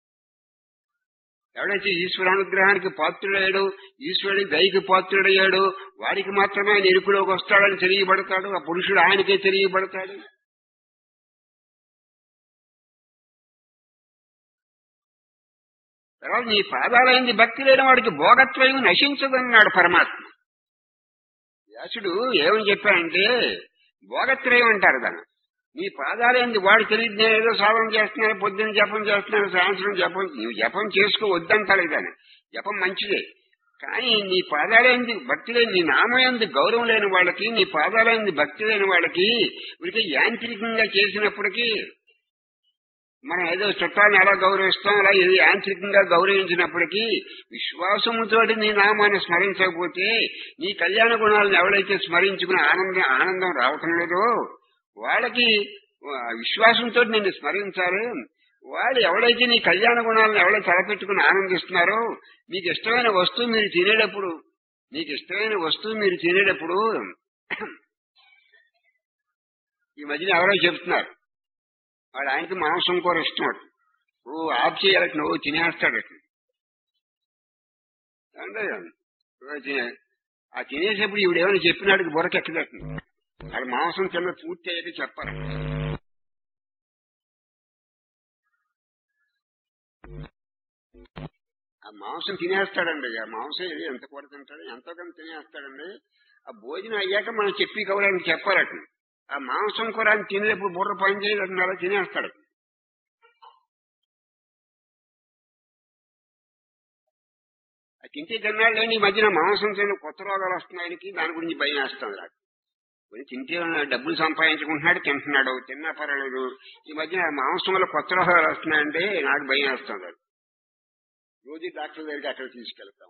ఎవడైతే ఈశ్వరానుగ్రహానికి పాత్రుడయ్యాడు, ఈశ్వరుడికి దయకి పాత్రుడయ్యాడు, వాడికి మాత్రమే ఆయన ఎరుకులోకి వస్తాడని తెలియబడతాడు. ఆ పురుషుడు ఆయనకే తెలియబడతాడు. తర్వాత నీ పాదాలైంది భక్తి లేని వాడికి భోగత్వయం నశించదన్నాడు పరమాత్మ. వ్యాసుడు ఏమని చెప్పాడంటే, భోగత్రయం అంటారు దాన్ని. నీ పాదాలేంది వాడు తెలియదు, నేను ఏదో సాధన చేస్తున్నాను, పొద్దున్న జపం చేస్తున్నాను, సాయంత్రం జపం, నువ్వు జపం చేసుకో వద్దంటాడు. దాన్ని జపం మంచిదే, కానీ నీ పాదాలేంది భక్తి లేని, నీ నామయంది గౌరవం లేని వాళ్ళకి, నీ పాదాలేంది భక్తి లేని వాళ్ళకి, వీరికి యాంత్రికంగా చేసినప్పటికీ మనం ఏదో చుట్టాన్ని ఎలా గౌరవిస్తాం, అలా ఏదో యాంత్రికంగా గౌరవించినప్పటికీ విశ్వాసముతో నీ నామాన్ని స్మరించకపోతే, నీ కళ్యాణ గుణాలను ఎవరైతే స్మరించుకుని ఆనందం ఆనందం రావటం లేదో వాళ్ళకి విశ్వాసంతో నిన్ను స్మరించాలి. వాళ్ళు ఎవడైతే నీ కళ్యాణ గుణాలను ఎవరైతే తలపెట్టుకుని ఆనందిస్తున్నారో, మీకు ఇష్టమైన వస్తువు మీరు తినేటప్పుడు మీకు ఇష్టమైన వస్తువు మీరు తినేటప్పుడు ఈ మధ్యన ఎవరో చెప్తున్నారు, వాడు ఆయనకి మాంసం కూర ఇష్టం, ఓ ఆఫ్ చేయాలట, నువ్వు తినేస్తాడట. అంటే ఆ తినేసేప్పుడు ఈవిడ ఏమైనా చెప్పినాడికి బుర్రకి ఎక్కదట్టు, అది మాంసం తిన్న పూర్తి అయితే చెప్పాలి. ఆ మాంసం తినేస్తాడండి, ఆ మాంసం ఇది ఎంత కూర తింటాడు, ఎంతో కొంత తినేస్తాడండి. ఆ భోజనం అయ్యాక మనం చెప్పి కవడానికి చెప్పాలట. ఆ మాంసం కూర అని తినేటప్పుడు బుర్ర పని చేయడం అలా తినేస్తాడు. అది తింటే తిన్నాడు లేని ఈ మధ్యన మాంసం తిన్న కొత్త రోగాలు వస్తున్నాయనికి, దాని గురించి భయం వేస్తుంది నాకు. తింటే డబ్బులు సంపాదించుకుంటున్నాడు, తింటున్నాడు, తిన్నా పర్వాలేదు. ఈ మధ్య మాంసం వల్ల కొత్త రోగాలు వస్తున్నాయంటే నాకు భయం వేస్తుంది. రోజు డాక్టర్ దగ్గరికి అక్కడ తీసుకెళ్తాము.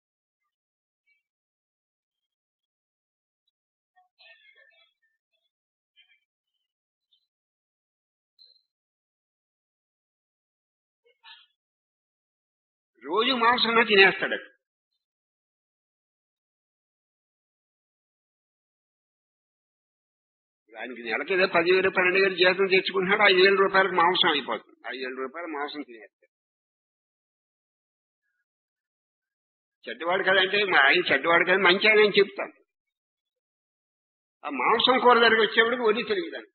రోజు మాంసంలో తినేస్తాడు. ఆయనకి నెలకి ఏదో పదివేలు పన్నెండు వేలు జీతం తెచ్చుకుంటున్నాడు, ఐదు వేల రూపాయలకు మాంసం అయిపోతుంది. ఐదు వేల రూపాయలు మాంసం తినేస్తాడు. చెడ్డవాడు కదంటే ఆయన చెడ్డవాడు కదా, మంచి ఆయన అని చెప్తాను. ఆ మాంసం కూర దగ్గరికి వచ్చేప్పటికి వదిలి తెలియదాన్ని.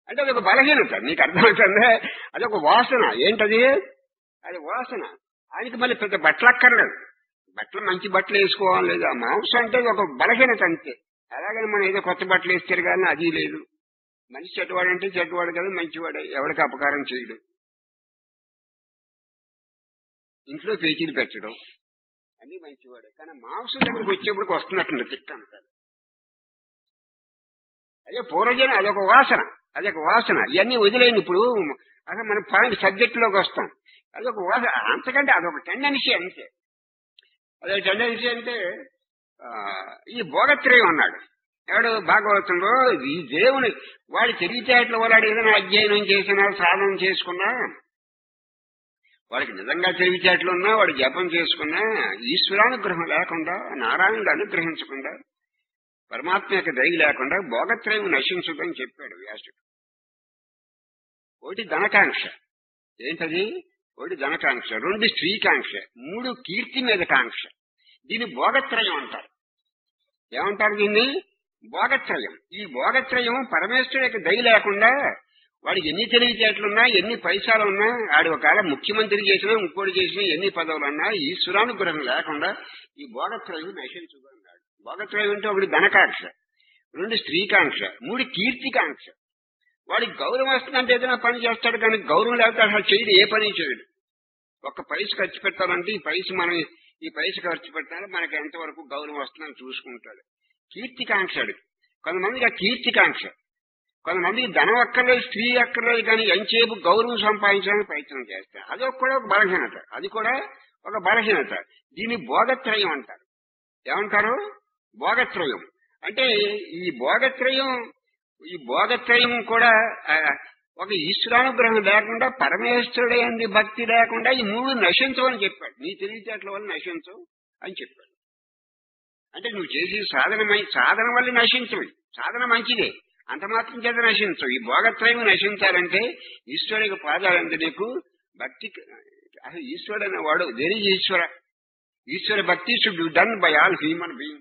అంటే అదొక బలహీనత. నీకు అర్థమవుతుందే? అదొక వాసన. ఏంటది? అది వాసన. ఆయనకి మళ్ళీ పెద్ద బట్టలు అక్కర్లేదు. బట్టలు మంచి బట్టలు వేసుకోవాలి లేదు. ఆ మాంసం అంటే ఒక బలహీనత అంతే. అలాగని మనం ఏదో కొత్త బట్టలు వేసి తిరగాలని అది లేదు. మనిషి చెడ్డవాడు అంటే చెడ్డవాడు కదా, మంచివాడు, ఎవరికి అపకారం చేయడు, ఇంట్లో పేచీలు పెట్టడం అన్ని మంచివాడే. కానీ మాంసం దగ్గరికి వచ్చేప్పటికి వస్తున్నట్టు తిట్టంటారు. అదే పూర్వజనం, అదొక వాసన, అదొక వాసన. ఇవన్నీ వదిలేయండి. ఇప్పుడు అసలు మన పాయింట్ సబ్జెక్ట్ లోకి వస్తాం. అదొక వాసన. అంతకంటే అదొక టెండెన్సీ అంతే. అదొక టెండెన్సీ అంటే ఆ ఈ భోగత్రయం అన్నాడు ఎవడు భాగవతంలో. ఈ దేవుని వాడి తెలివితేటల వల్ల ఏదైనా అధ్యయనం చేసినా సాధన చేసుకున్నా, వాడికి నిజంగా తెలివితేటలు ఉన్నా, వాడు జపం చేసుకున్నా, ఈశ్వరానుగ్రహం లేకుండా, నారాయణుడు అనుగ్రహించకుండా, పరమాత్మ యొక్క దయ లేకుండా భోగత్రయం నశించుదని చెప్పాడు వ్యాసుడు. ఒకటి ధనకాంక్ష. ఏంటది? ఒకటి ధనకాంక్ష, రెండు స్త్రీకాంక్ష, మూడు కీర్తి మీద కాంక్ష. దీన్ని భోగత్రయం అంటారు. ఏమంటారు దీన్ని? భోగత్రయం. ఈ భోగత్రయం పరమేశ్వరుడు యొక్క దయ లేకుండా వాడికి ఎన్ని తెలివితేటలున్నా, ఎన్ని పైసలున్నా, ఆడు ఒకవేళ ముఖ్యమంత్రి చేసినా, ఇంకోటి చేసినా, ఎన్ని పదవులున్నా, ఈశ్వరానుగ్రహం లేకుండా ఈ భోగత్రయం నశించుగా అన్నాడు. భోగత్రయం అంటే ఒకటి ధనకాంక్ష, రెండు స్త్రీకాంక్ష, మూడు కీర్తికాంక్ష. వాడికి గౌరవం వస్తుందంటే ఏదైనా పని చేస్తాడు, కానీ గౌరవం లేకపోతే అసలు చేయడు, ఏ పని చేయడు. ఒక్క పైస ఖర్చు పెట్టాలంటే ఈ పైస మనం ఈ పైస ఖర్చు పెట్టాలి, మనకి ఎంతవరకు గౌరవం వస్తుందని చూసుకుంటాడు. కీర్తికాంక్షడు. కొంతమందికి ఆ కీర్తికాంక్ష, కొంతమందికి ధనం అక్కర్లేదు, స్త్రీ అక్కర్లేదు, కానీ ఎంతసేపు గౌరవం సంపాదించడానికి ప్రయత్నం చేస్తారు. అది కూడా ఒక బలహీనత. అది కూడా ఒక బలహీనత. దీన్ని భోగత్రయం అంటారు. ఏమంటారు? భోగత్రయం. అంటే ఈ భోగత్రయం ఈ భోగత్రయం కూడా ఒక ఈశ్వరానుగ్రహం లేకుండా, పరమేశ్వరుడే అంది భక్తి లేకుండా ఈ మూడు నశించవని చెప్పాడు. నీ తెలివితేటల వల్ల నశించవు అని చెప్పాడు. అంటే నువ్వు చేసే సాధన సాధన వల్ల నశించవు. సాధన మంచిదే, అంత మాత్రం చేత నశించవు. ఈ భోగత్రయం నశించాలంటే ఈశ్వరుడికి పాదాలంటే నీకు భక్తి. అసలు ఈశ్వరుడు అనేవాడు దేని ఈశ్వర ఈశ్వర భక్తి should be done by all human beings.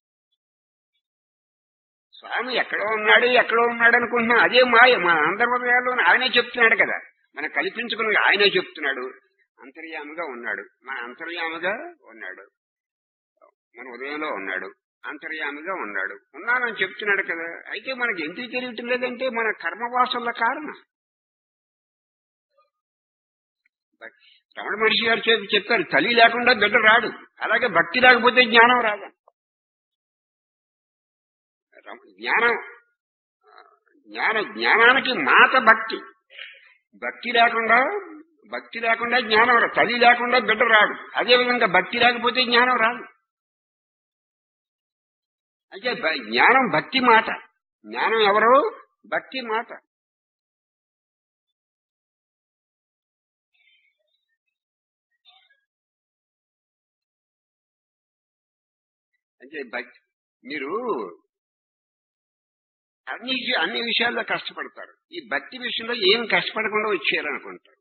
స్వామి ఎక్కడో ఉన్నాడు ఎక్కడో ఉన్నాడు అనుకుంటున్నాం, అదే మాయ. మన అంతర్హృదయాల్లో ఆయనే చెప్తున్నాడు కదా, మనం కల్పించుకుని ఆయనే చెప్తున్నాడు. అంతర్యామిగా ఉన్నాడు, మన అంతర్యామిగా ఉన్నాడు, మన ఉదయంలో ఉన్నాడు, అంతర్యామిగా ఉన్నాడు, ఉన్నానని చెప్తున్నాడు కదా. అయితే మనకి ఎందుకు తెలియటం లేదంటే మన కర్మవాసనల కారణం. రమణ మహర్షి గారు చెప్పారు, తల్లి లేకుండా బిడ్డ రాడు, అలాగే భక్తి లేకపోతే జ్ఞానం రాదు. జ్ఞానం జ్ఞాన జ్ఞానానికి మాత భక్తి. భక్తి లేకుండా భక్తి లేకుండా జ్ఞానం రాదు. తల్లి లేకుండా బిడ్డ రాడు, అదేవిధంగా భక్తి లేకపోతే జ్ఞానం రాదు. అయితే జ్ఞానం భక్తి మాత. జ్ఞానం ఎవరు? భక్తి మాత. అంటే భక్తి మీరు అన్ని అన్ని విషయాల్లో కష్టపడతారు, ఈ భక్తి విషయంలో ఏం కష్టపడకుండా వచ్చేయాలనుకుంటారు.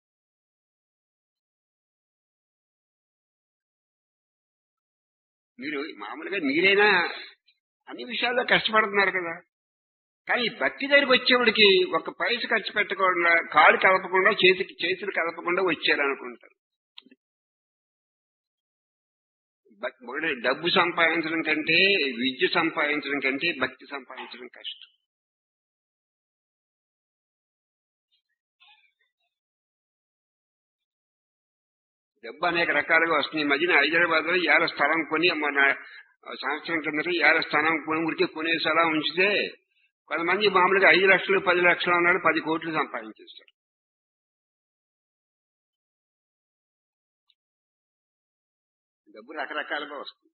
మీరు మామూలుగా మీరైనా అన్ని విషయాల్లో కష్టపడుతున్నారు కదా, కానీ భక్తి దగ్గరికి వచ్చేవాడికి ఒక పైస ఖర్చు పెట్టకుండా, కాలు కలపకుండా, చేతికి చేతులు కలపకుండా వచ్చేయాలనుకుంటారు. డబ్బు సంపాదించడం కంటే, విద్య సంపాదించడం కంటే భక్తి సంపాదించడం కష్టం. డబ్బు అనేక రకాలుగా వస్తుంది. ఈ మధ్యన హైదరాబాద్ లో ఏళ్ళ స్థలం కొని, మన సంవత్సరం కిందట ఏళ్ళ స్థలం కొని ఊరికి కొనే స్థలం ఉంచితే కొంతమంది మామూలుగా ఐదు లక్షలు పది లక్షలు అన్నాడు, పది కోట్లు సంపాదించేస్తారు. డబ్బు రకరకాలుగా వస్తుంది.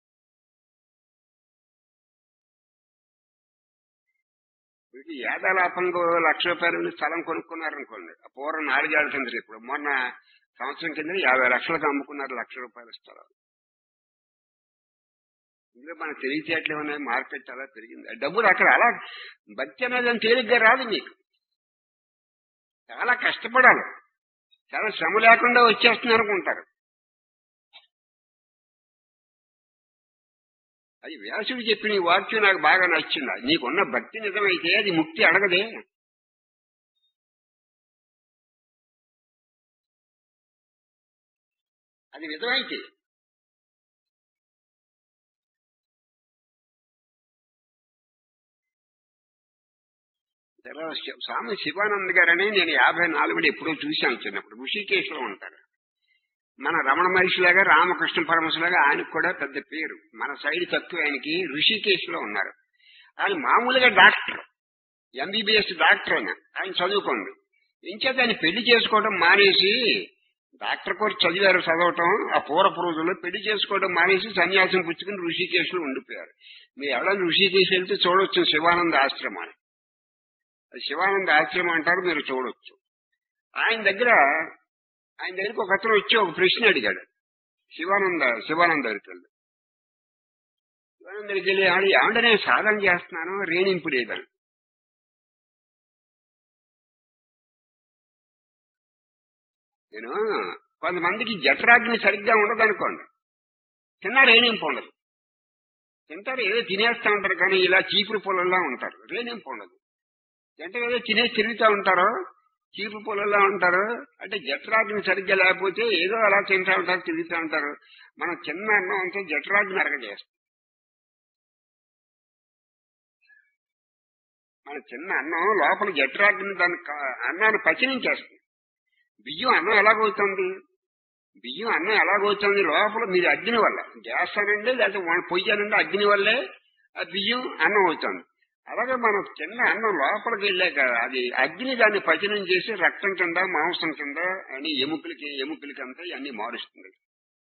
వీటి ఏదాలాపంగా లక్ష రూపాయలు స్థలం కొనుక్కున్నారనుకోండి, పూర్వం నాలుగేళ్ల కింద, ఇప్పుడు మొన్న సంవత్సరం కింద యాభై లక్షలకు అమ్ముకున్నారు లక్ష రూపాయల స్థలం. ఇందులో మన తెలివితేటలు ఉన్నాయి, మార్కెట్ అలా పెరిగింది. డబ్బులు అక్కడ అలా భక్తి అనేది అని తేలిగ్గా రాదు. మీకు చాలా కష్టపడాలి, చాలా శ్రమ లేకుండా వచ్చేస్తున్నారు అనుకుంటారు. అది వ్యాసుడు చెప్పిన ఈ వాక్యం నాకు బాగా నచ్చింది. నీకున్న భక్తి నిజమైతే అది ముక్తి అడగదే. అది నిజమైతే తర్వాత శి- స్వామి శివానంద్ గారని నేను యాభై నాలుగులో ఎప్పుడో చూశాను చిన్నప్పుడు. ఋషికేశ్ లో ఉంటారు. మన రమణ మహర్షిలాగా రామకృష్ణ పరమశులాగా ఆయనకు కూడా పెద్ద పేరు. మన సైడ్ తక్కువ ఆయనకి. ఋషికేశ్ లో ఉన్నారు. ఆయన మామూలుగా డాక్టర్, ఎంబీబీఎస్ డాక్టర్. ఆయన ఆయన చదువుకోండి. ఇంచేత ఆయన పెళ్లి చేసుకోవడం మానేసి, డాక్టర్ కోర్స్ చదివారు, చదవటం ఆ పూర్వపు రోజుల్లో పెళ్లి చేసుకోవడం మానేసి సన్యాసం పుచ్చుకుని ఋషికేశ్ లో ఉండిపోయారు. మీరు ఎవరైనా ఋషికేశ్ వెళ్తే చూడొచ్చు శివానంద ఆశ్రమాన్ని. అది శివానంద ఆశ్రమం అంటారు, మీరు చూడొచ్చు. ఆయన దగ్గర ఆయన దగ్గరికి ఒక అతను వచ్చి ఒక ప్రశ్న అడిగాడు. శివానంద శివానంద దగ్గరికి వెళ్ళి శివానంద దగ్గరికి వెళ్ళి ఆడి ఏమంటే నేను సాధన చేస్తున్నాను, రేణింపు లేదని. నేను కొంతమందికి జఠరాగ్ని సరిగ్గా ఉండదు అనుకోండి, తిన్నా రేణింపు ఉండదు. తింటారు, ఏదో తినేస్తా ఉంటారు, కానీ ఇలా చీపురు పొలంలా ఉంటారు, రేణింపు ఉండదు. అంటే ఏదో తినేసి తిరుగుతూ ఉంటారు, చీపు పొలంలా ఉంటారు. అంటే జఠరాగ్ని సరిగ్గా లేకపోతే ఏదో అలా తింటా ఉంటారు, తిరుగుతూ ఉంటారు. మనం చిన్న అన్నం అంతా జఠరాగ్ని అరగజేస్తాం. మన చిన్న అన్నం లోపల జఠరాగ్ని దాని కా- అన్నాన్ని పచనించేస్తుంది. బియ్యం అన్నం ఎలాగవుతుంది? బియ్యం అన్నం ఎలాగవుతుంది? లోపల మీరు అగ్ని వల్ల, గ్యాస్ అనండి లేకపోతే వా- పొయ్యి అనండి, అగ్ని వల్లే ఆ బియ్యం అన్నం అవుతుంది. అలాగే మనం చిన్న అన్నం లోపలికి వెళ్ళాక అది అగ్ని దాన్ని పచనం చేసి రక్తం కింద మాంసం కింద అని ఎముకలకి ఎముకలకి అంతా ఇవన్నీ మారుస్తుంది,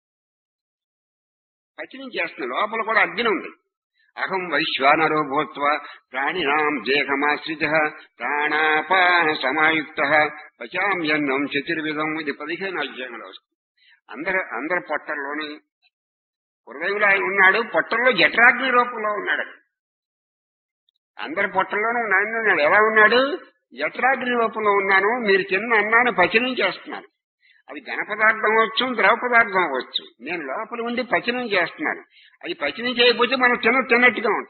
పచనం చేస్తుంది. లోపల కూడా అగ్ని ఉంది. అహం వైశ్వానరో భూత్వ ప్రాణినాం దేహమాశ్రిత ప్రాణాపాన సమాయుక్త పచామ్యన్నం చతుర్విధం. ఇది పదిహేను అధ్యాయంలో వస్తుంది. అందరు అందరి పొట్టల్లోని హృదయంలో ఆయన ఉన్నాడు, పొట్టల్లో జఠరాగ్ని రూపంలో ఉన్నాడు. అందరి పొట్టల్లోనూ నాయన ఉన్నాడు. ఎలా ఉన్నాడు? జఠరాగ్ని రూపంలో ఉన్నాను. మీరు తిన్న అన్నాన్ని పచనం చేస్తున్నాను. అది ఘన పదార్థం అవ్వచ్చు, ద్రవ పదార్థం అవ్వచ్చు. నేను లోపల ఉండి పచనం చేస్తున్నాను. అది పచనం చేయకపోతే మనం తిన తిన్నట్టుగా ఉంటాం.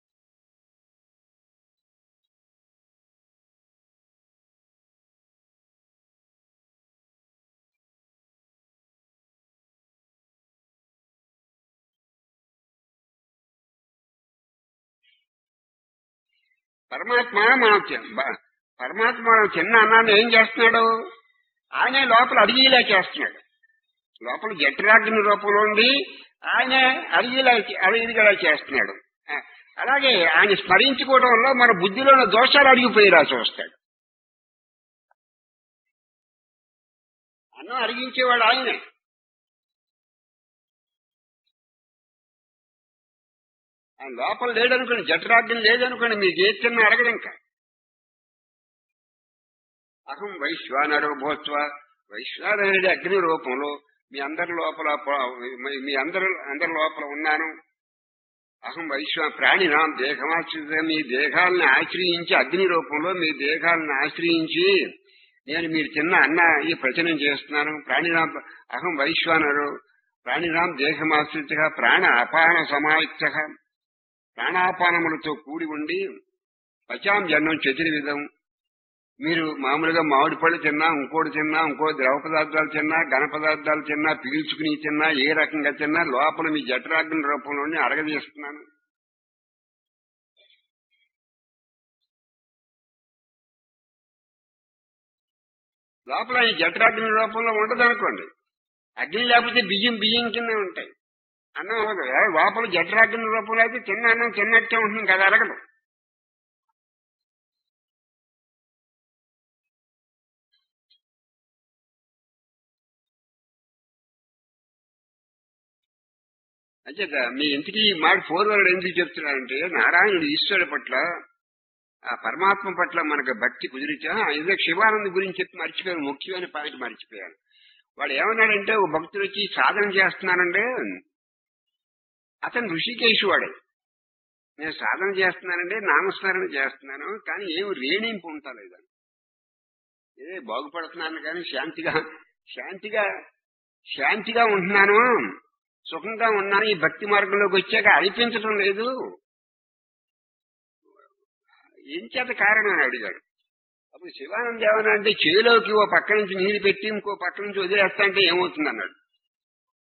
పరమాత్మ మనం తి- బ- పరమాత్మ మనం చిన్న అన్నాన్ని ఏం చేస్తున్నాడు? ఆయనే లోపల అడిగిలా చేస్తున్నాడు. లోపల జఠరాగ్ని రూపంలో ఉండి ఆయన అడిగిలా అడిగిలా చేస్తున్నాడు. ఆ, అలాగే ఆయన స్మరించుకోవడం వల్ల మన బుద్ధిలో ఉన్న దోషాలు అడిగిపోయేలా చూస్తాడు. అన్నం అడిగించేవాడు ఆయనే. ఆయన లోపల లేడనుకోండి, జఠరాగ్ని లేదనుకోండి, మీకు ఏ చిన్న అడగదు ఇంకా. అహం వైశ్వానరో భూత్వ, వైశ్వానరుడి అగ్ని రూపంలో మీ అందరి లోపల ప- మీ అందరి అందరి లోపల ఉన్నాను. అహం వైశ్వ ప్రాణినాం దేహమాశ్రిత, మీ దేహాలను ఆశ్రయించి అగ్ని రూపంలో మీ దేహాలను ఆశ్రయించి నేను మీరు తిన్న అన్న ఈ ప్రచనం చేస్తున్నాను. ప్రాణినాం అహం వైశ్వానరు ప్రాణినాం దేహమాశ్రిత ప్రాణ అపాన సమాయుక్త, ప్రాణాపానములతో కూడి ఉండి పచాం జన్మం చతుర్విధం. మీరు మామూలుగా మామిడి పళ్ళు తిన్నా, ఇంకోటి తిన్నా, ఇంకో ద్రవ పదార్థాలు తిన్నా, ఘన పదార్థాలు తిన్నా, పీల్చుకుని తిన్నా, ఏ రకంగా తిన్నా లోపల మీ జఠరాగ్ని రూపంలోనే అరగదీస్తున్నాను. లోపల ఈ జఠరాగ్ని రూపంలో ఉండదు అనుకోండి. అగ్ని లేకపోతే బియ్యం బియ్యం కింద ఉంటాయి, అన్నం అవ్వదు. ఏ, లోపల జఠరాగ్ని రూపంలో అయితే తిన్న అన్నం తిన్నట్టే ఉంటుంది కదా, అరగదు. అంటే మీ ఇంటికి ఈ మాట పూర్వరుడు ఎందుకు చెప్తున్నారంటే, నారాయణుడు ఈశ్వరుడు పట్ల, ఆ పరమాత్మ పట్ల మనకు భక్తి కుదిరితే, ఇదే శివానంద గురించి చెప్పి మర్చిపోయాను, ముఖ్యమైన పాయింట్ మర్చిపోయాను. వాడు ఏమన్నాడంటే, ఓ భక్తుడు వచ్చి సాధన చేస్తున్నానంటే, అతను ఋషికేశు వాడే. నేను సాధన చేస్తున్నానండి, నామస్మరణ చేస్తున్నాను, కానీ ఏమి రేణింపు ఉంటా లేదని. ఏ బాగుపడుతున్నాను కానీ శాంతిగా శాంతిగా శాంతిగా ఉంటున్నాను, సుఖంగా ఉన్నాను. ఈ భక్తి మార్గంలోకి వచ్చాక అనిపించడం లేదు. ఏం చేత కారణం అని అడిగాడు. అప్పుడు శివానంద ఏమన్నా అంటే, చేలోకి ఓ పక్క నుంచి నీరు పెట్టి ఇంకో పక్క నుంచి వదిలేస్తా అంటే ఏమవుతుంది అన్నాడు.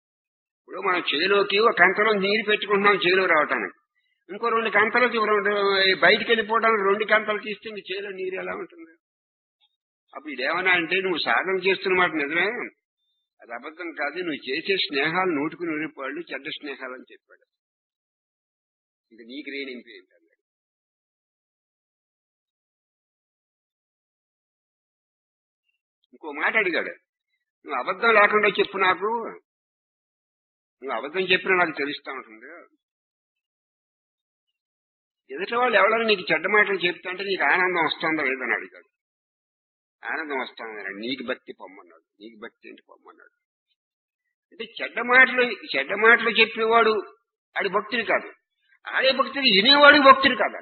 ఇప్పుడు మనం చేలోకి ఒక కంతలో నీరు పెట్టుకుంటున్నాం చేలో రావటానికి, ఇంకో రెండు కంతలకి రెండు బయటికి వెళ్ళిపోవడానికి రెండు కంతలు తీస్తే ఇంక చేలో నీరు ఎలా ఉంటుంది? అప్పుడు ఇదేమన్నా అంటే నువ్వు సాధన చేస్తున్నమాట నిజమే, అది అబద్ధం కాదు, నువ్వు చేసే స్నేహాలు నూటుకు నూరు రూపాయలు చెడ్డ స్నేహాలు అని చెప్పాడు. ఇంక నీకు రేణింపు ఏంటన్నాడు. ఇంకో మాట అడిగాడు, నువ్వు అబద్ధం లేకుండా చెప్పు నాకు, నువ్వు అబద్ధం చెప్పినా నాకు తెలుస్తా ఉంటుంది, ఎదుటి వాళ్ళు ఎవరైనా నీకు చెడ్డ మాటలు చెప్తుంటే నీకు ఆనందం వస్తుందా లేదని అడిగాడు. ఆనందం వస్తుందన్నాడు. నీకు భక్తి పొమ్మన్నాడు. నీకు భక్తి ఏంటి పొమ్మన్నాడు అంటే చెడ్డ మాటలు చెడ్డ మాటలు చెప్పేవాడు ఆడి భక్తుడు కాదు, ఆడే భక్తుడు వినేవాడు భక్తుడు కాదు.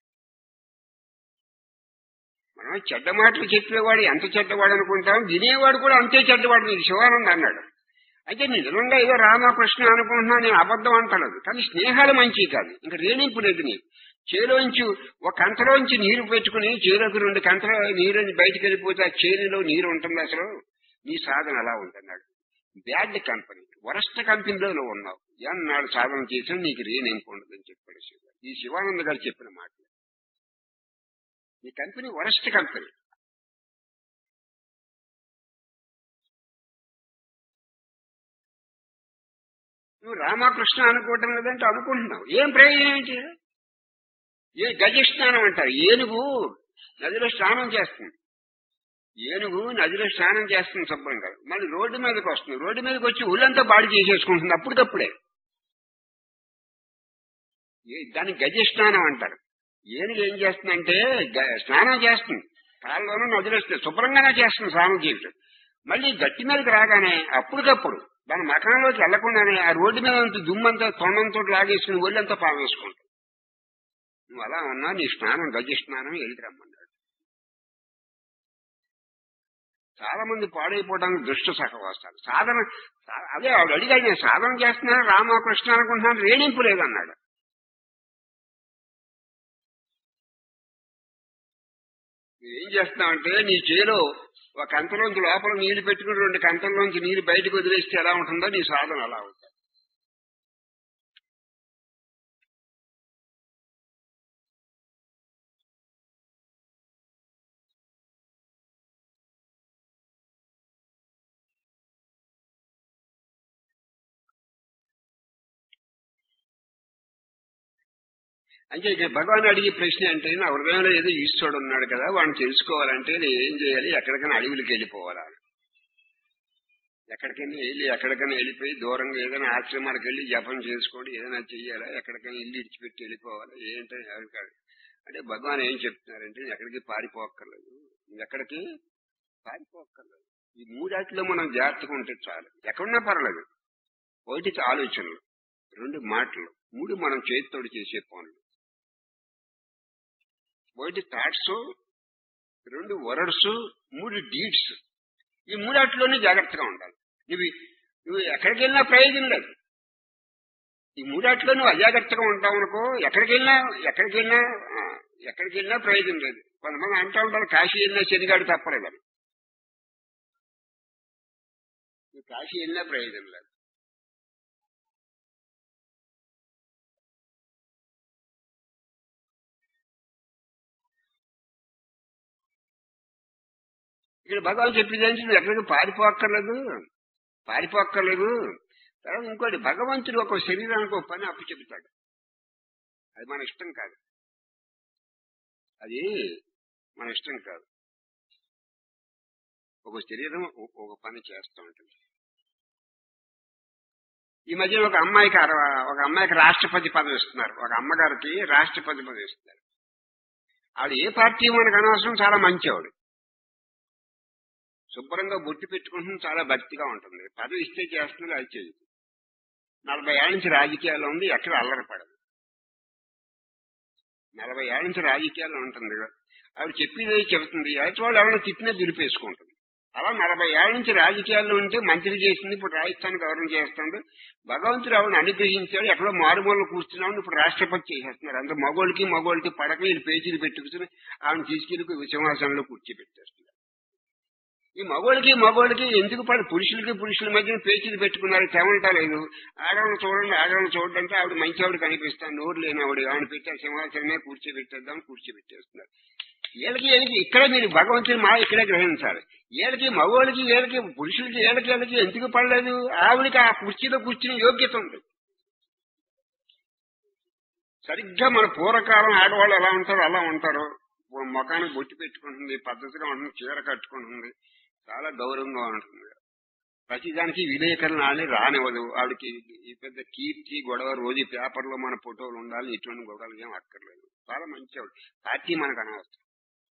మనం చెడ్డ మాటలు చెప్పేవాడు ఎంత చెడ్డవాడు అనుకుంటాం, వినేవాడు కూడా అంతే చెడ్డవాడు. నీకు శివానంద అన్నాడు. అయితే నేను నిజంగా ఏదో రామకృష్ణ అనుకుంటున్నా, నేను అబద్ధం అంటలేదు, కానీ స్నేహాలు మంచివి కాదు. ఇంకా రేణింపు లేదు. నీకు చేలోంచి ఒక కంతలోంచి నీరు పెట్టుకుని చేలోకి రెండు కంతల నీరు బయటకు వెళ్ళిపోతే ఆ చేనులో నీరు ఉంటుంది, అసలు నీ సాధన అలా ఉంటున్నాడు. బ్యాడ్ కంపెనీ, వరస్ట్ కంపెనీలో నువ్వు ఉన్నావు, ఎన్నాడు సాధన చేసినా నీకు రేణింపు ఉండదని చెప్పాడు శివ. ఈ శివానంద గారు చెప్పిన మాట. ఈ కంపెనీ వరస్ట్ కంపెనీ. నువ్వు రామకృష్ణ అనుకోవటం లేదంటే అనుకుంటున్నావు, ఏం ప్రయోజనం ఏంటి? ఏ గజ స్నానం అంటారు, ఏనుగు నదిలో స్నానం చేస్తుంది, ఏనుగు నదిలో స్నానం చేస్తుంది శుభ్రంగా, మళ్ళీ రోడ్డు మీదకి వస్తుంది, రోడ్డు మీదకి వచ్చి ఊళ్ళంతా బాడి చేసేసుకుంటుంది అప్పటికప్పుడే. దాన్ని గజ స్నానం అంటారు. ఏనుగు ఏం చేస్తుందంటే స్నానం చేస్తుంది, కాళ్ళలోనూ నదిలో శుభ్రంగానే చేస్తుంది స్నానం చేయటం, మళ్ళీ గట్టి మీదకి రాగానే అప్పటికప్పుడు దాని మకాంలోకి వెళ్లకుండానే ఆ రోడ్డు మీద దుమ్మంతా తొండంతో లాగేసుకుని ఒళ్ళంతా పావేసుకుంటాం. నువ్వు అలా ఉన్నా నీ స్నానం గజ స్నానం వెళ్ళి రమ్మన్నాడు. చాలా మంది పాడైపోవడానికి దుష్ట సహవాసాలు. సాధన అదే ఆవిడ అడిగాడు, నేను సాధన చేస్తున్నాను రామకృష్ణ అనుకుంటున్నాను, రేణింపు లేదన్నాడు. నువ్వేం చేస్తున్నావంటే నీ చేలో ఒక కంతలోంచి లోపల నీళ్లు పెట్టుకుని రెండు కంతల్లోంచి నీరు బయటకు వదిలేస్తే ఎలా ఉంటుందో నీ సాధన అలా ఉంటుంది. అంటే ఇక భగవాన్ అడిగే ప్రశ్న అంటే, నా హృదయంలో ఏదో ఈశ్వరుడు ఉన్నాడు కదా, వాడిని తెలుసుకోవాలంటే నేను ఏం చేయాలి, ఎక్కడికైనా అడవులకి వెళ్ళిపోవాలా, ఎక్కడికైనా వెళ్ళి ఎక్కడికైనా వెళ్ళిపోయి దూరంగా ఏదైనా ఆశ్రమాలకు వెళ్ళి జపం చేసుకోండి, ఏదైనా చెయ్యాలా, ఎక్కడికైనా ఇల్లు ఇడిచిపెట్టి వెళ్ళిపోవాలా ఏంటని అడుగుతాడు. అంటే భగవాన్ ఏం చెప్తున్నారంటే, ఎక్కడికి పారిపోక్కర్లేదు, ఎక్కడికి పారిపోక్కర్లేదు, ఈ మూడాటిలో మనం జాగ్రత్తగా ఉంటే చాలు, ఎక్కడున్నా పర్లేదు. ఒకటి ఆలోచనలు, రెండు మాటలు, మూడు మనం చేతితోడు చేసే పనులు. ఒకటి థాట్స్, రెండు వర్డ్స్, మూడు డీడ్స్. ఈ మూడాటిలోనే జాగ్రత్తగా ఉండాలి. నువ్వు నువ్వు ఎక్కడికి వెళ్ళినా ప్రయోజనం లేదు. ఈ మూడాటిలో నువ్వు అజాగ్రత్తగా ఉంటావు అనుకో, ఎక్కడికి వెళ్ళినా ఎక్కడికి వెళ్ళినా ఎక్కడికి వెళ్ళినా ప్రయోజనం లేదు. కొంతమంది అంటూ ఉంటారు కాశీ వెళ్ళినా శనిగాడు తప్పలేదని. నువ్వు కాశీ వెళ్ళినా ప్రయోజనం లేదు. ఇక్కడ భగవాన్ చెప్పిందంటే నువ్వు ఎక్కడికి పారిపోక్కర్లేదు, పారిపోక్కర్లేదు. తర్వాత ఇంకోటి, భగవంతుడు ఒక శరీరానికి ఒక పని అప్పు చెబుతాడు, అది మన ఇష్టం కాదు, అది మన ఇష్టం కాదు. ఒక శరీరం ఒక పని చేస్తూ ఉంటుంది. ఈ మధ్య ఒక అమ్మాయికి ఒక అమ్మాయికి రాష్ట్రపతి పదవి ఇస్తున్నారు, ఒక అమ్మగారికి రాష్ట్రపతి పదవి ఇస్తున్నారు. ఆవిడ ఏ పార్టీ మనకు అనవసరం, చాలా మంచివాడు, శుభ్రంగా బొట్టు పెట్టుకుంటుంది, చాలా భక్తిగా ఉంటుంది. పదవి ఇస్తే చేస్తుంది, అది చేయదు. నలభై ఏళ్ళ నుంచి రాజకీయాల్లో ఉంది, ఎక్కడ అల్లరపడదు. నలభై ఏళ్ళ నుంచి రాజకీయాల్లో ఉంటుంది, ఆవిడ చెప్పేది చెబుతుంది. అయితే వాళ్ళు ఎవరైనా తిట్టినా దులిపేసుకుంటుంది. అలా నలభై ఏళ్ళ నుంచి రాజకీయాల్లో ఉంటే మంత్రి చేసింది, ఇప్పుడు రాజస్థాన్ గవర్నర్ చేస్తుంది. భగవంతుడు ఆవిడని అనుగ్రహించాడు, ఎక్కడో మారుమూలలో కూర్చున్నామని ఇప్పుడు రాష్ట్రపతి చేసేస్తున్నారు. అందరూ మగోళ్ళకి మగోళ్ళకి పడక వీళ్ళు పేజీలు పెట్టుకుని ఆవిడని తీసుకెళ్లి సింహాసనంలో కూర్చోబెట్టేస్తున్నారు. ఈ మగోళ్ళకి మగోళ్ళకి ఎందుకు పడి పురుషులకి పురుషుల మధ్య పేచీలు పెట్టుకున్నారు, తెమంటా లేదు. ఆడవాళ్ళు చూడండి ఆడవాళ్ళు చూడండి అంటే ఆవిడ మంచి ఆవిడ కనిపిస్తాను, నోరు లేని ఆవిడ ఆవిడ పెట్టే సింహాసనమే కూర్చోబెట్టేద్దాం కూర్చోబెట్టేస్తున్నారు. వీళ్ళకి వీళ్ళకి ఇక్కడే మీరు భగవంతుని మా ఇక్కడే గ్రహించాలి. వీళ్ళకి మగోళ్ళకి వీళ్ళకి పురుషులకి వీళ్ళకి వీళ్ళకి ఎందుకు పడలేదు, ఆవిడకి ఆ కుర్చీలో కూర్చుని యోగ్యత ఉంది. సరిగ్గా మన పూర్వకాలం ఆడవాళ్ళు ఎలా ఉంటారో అలా ఉంటారు. ముఖానికి బొట్టు పెట్టుకుంటుంది, పద్ధతిగా ఉంటుంది, చీర కట్టుకుంటుంది, చాలా గౌరవంగా ఉంటుంది. ప్రతిదానికి విలేకరణ అని రానివ్వదు. ఆవిడకి ఈ పెద్ద కీర్తి గొడవ రోజు పేపర్లో మన ఫోటోలు ఉండాలి, ఇటువంటి గొడవలు ఏం అక్కర్లేదు. చాలా మంచి ఆవిడ. పార్టీ మనకు అనవసరం.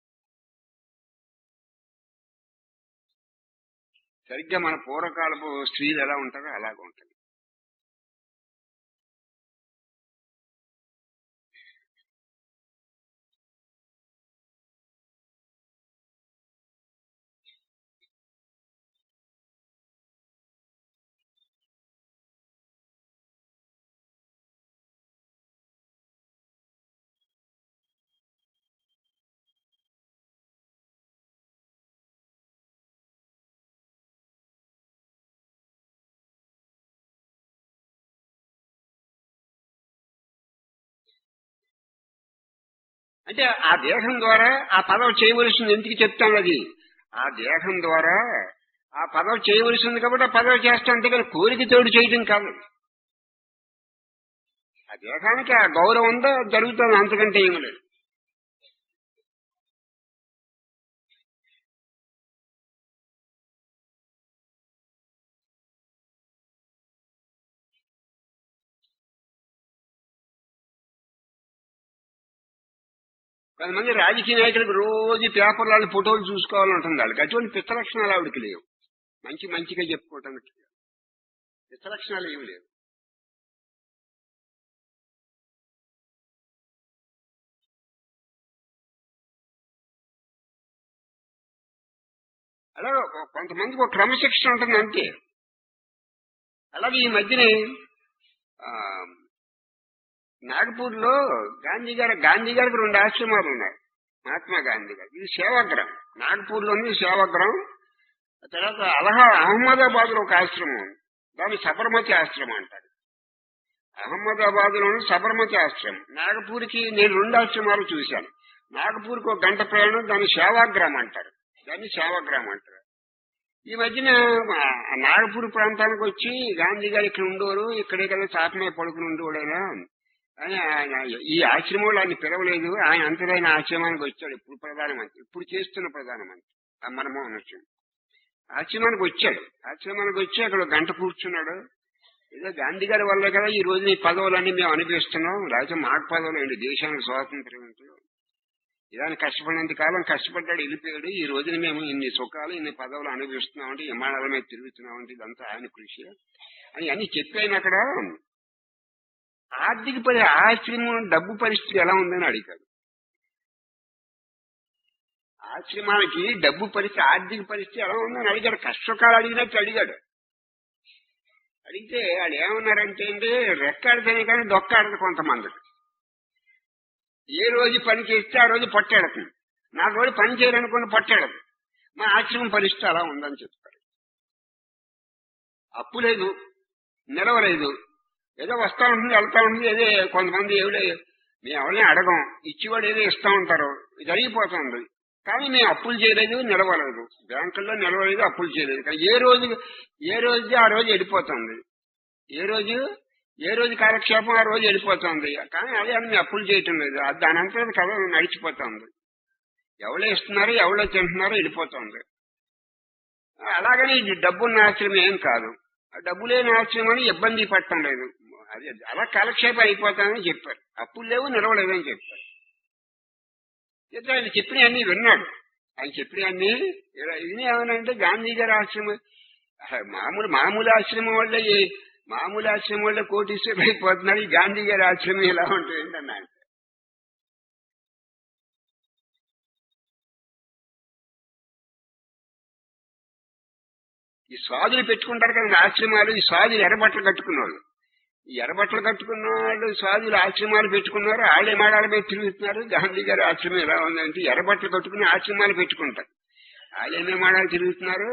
సరిగ్గా మన పూర్వకాలపు స్త్రీలు ఎలా ఉంటారో అలాగే ఉంటుంది. అంటే ఆ దేహం ద్వారా ఆ పదవి చేయవలసింది ఎందుకు చెప్తాను, అది ఆ దేహం ద్వారా ఆ పదవి చేయవలసింది కాబట్టి ఆ పదవి చేస్తాం, అంతేకాని కోరిక తోడు చేయడం కాదు. ఆ దేహానికి ఆ గౌరవం ఉందో జరుగుతుంది, అంతకంటే ఏమి లేదు. కొంతమంది రాజకీయ నాయకులకు రోజు పేపర్లలో ఫోటోలు చూసుకోవాలంటుంది. వాళ్ళకి అటువంటి పిత్త లక్షణాలు ఆవిడకి లేవు. మంచి మంచిగా చెప్పుకోవటానికి పిత్త లక్షణాలు ఏమి లేవు. అలాగే కొంతమందికి ఒక క్రమశిక్షణ ఉంటుంది అంతే. అలాగే ఈ మధ్యనే నాగపూర్ లో గాంధీ గారు గాంధీ గారికి రెండు ఆశ్రమాలు ఉన్నాయి. మహాత్మా గాంధీ గారు ఇది సేవాగ్రహం, నాగపూర్ లోని సేవాగ్రహం. తర్వాత అలహా అహ్మదాబాద్ లో ఒక ఆశ్రమం ఉంది, దాన్ని సబర్మతి ఆశ్రమం అంటారు. అహ్మదాబాద్ లోని సబర్మతి ఆశ్రమం. నాగపూర్కి నేను రెండు ఆశ్రమాలు చూశాను. నాగపూర్కి ఒక గంట ప్రయాణం, దాన్ని సేవాగ్రహం అంటారు, దాన్ని సేవాగ్రహం అంటారు. ఈ మధ్యన నాగపూర్ ప్రాంతానికి వచ్చి గాంధీ గారు ఇక్కడ ఉండేవారు, ఇక్కడే కదా చాపమే పడుకుని ఉండేవాడైనా అని ఆయన ఈ ఆశ్రమంలో ఆయన పిలవలేదు. ఆయన అంతరైన ఆశ్రమానికి వచ్చాడు. ఇప్పుడు ప్రధానమంత్రి, ఇప్పుడు చేస్తున్న ప్రధానమంత్రి మన్మోహన్ సింగ్ ఆశ్రమానికి వచ్చాడు. ఆశ్రమానికి వచ్చి అక్కడ గంట కూర్చున్నాడు. ఏదో గాంధీ గారి వల్లే కదా ఈ రోజు ఈ పదవులన్నీ మేము అనిపిస్తున్నాం, లేకపోతే మాకు పదవులు ఏంటి, దేశానికి స్వాతంత్ర్యం ఏంటి, ఇదాన్ని కష్టపడినంత కాలం కష్టపడ్డాడు, వెళ్ళిపోయాడు. ఈ రోజున మేము ఇన్ని సుఖాలు ఇన్ని పదవులు అనుభవిస్తున్నామంటే, విమానాల మీద తిరుగుతున్నామంటే ఇదంతా ఆయన కృషి అని అన్ని చెప్పాను. అక్కడ ఆర్థిక పరి ఆశ్రమం డబ్బు పరిస్థితి ఎలా ఉందని అడిగాడు. ఆశ్రమానికి డబ్బు పరిస్థితి ఆర్థిక పరిస్థితి ఎలా ఉందని అడిగాడు. కష్టకాలు అడిగినట్టు అడిగాడు. అడిగితే వాళ్ళు ఏమన్నారంటే అండి, రెక్కాడితేనే కానీ దొక్కాడదు కొంతమందికి. ఏ రోజు పని చేస్తే ఆ రోజు పట్టాడుతుంది, నాకు రోజు పని చేయాలనుకుని పట్టాడదు. మా ఆశ్రమం పరిస్థితి అలా ఉందని చెప్తారు. అప్పు లేదు, నిలవలేదు, ఏదో వస్తా ఉంటుంది వెళ్తా ఉంటుంది. ఏదో కొంతమంది ఏదో మేము ఎవరిని అడగం, ఇచ్చివాడు ఏదో ఇస్తా ఉంటారు, జరిగిపోతుంది. కానీ మేము అప్పులు చేయలేదు, నిలవలేదు, బ్యాంకుల్లో నిలవలేదు, అప్పులు చేయలేదు. కానీ ఏ రోజు ఏ రోజు ఆ రోజు వెళ్ళిపోతుంది, ఏ రోజు ఏ రోజు కాలక్షేపం ఆ రోజు వెళ్ళిపోతుంది. కానీ అదే అని మేము అప్పులు చేయటం లేదు, దాని అంతా కథ నడిచిపోతుంది. ఎవరో ఇస్తున్నారు, ఎవరో తింటున్నారో వెళ్ళిపోతుంది. అలాగని ఇది డబ్బున్న ఆశ్రమం ఏం కాదు, డబ్బు లేని ఆశ్రమం అని ఇబ్బంది పడటం లేదు. అది అలా కాలక్షేపం అయిపోతానని చెప్పారు. అప్పులు లేవు, నిలవలేదని చెప్పారు. అయితే ఆయన చెప్పిన అన్ని విన్నాడు. ఆయన చెప్పిన అన్ని విని ఏమనంటే, గాంధీ గారి ఆశ్రమం మామూలు మామూలు ఆశ్రమం వల్ల మామూలు ఆశ్రమం వల్ల కోటీశ్వరులు అయిపోతున్నారు, ఈ గాంధీ గారి ఆశ్రమం ఎలా ఉంటుంది ఏంటన్నా. ఈ స్వాదులు పెట్టుకుంటారు కదా ఆశ్రమాలు, ఈ స్వాదులు ఎర్రబట్టలు కట్టుకున్నవాళ్ళు, ఈ ఎర్రబట్టలు కట్టుకున్న వాళ్ళు స్వాదులు ఆశ్రమాలు పెట్టుకున్నారు. ఆళ్ళే మాడాల మీద తిరుగుతున్నారు. గాంధీ గారి ఆశ్రమం ఎలా ఉందంటే ఎర్రబట్టలు కట్టుకుని ఆశ్రమాలు పెట్టుకుంటారు. ఆలయ మాడాలు తిరుగుతున్నారు,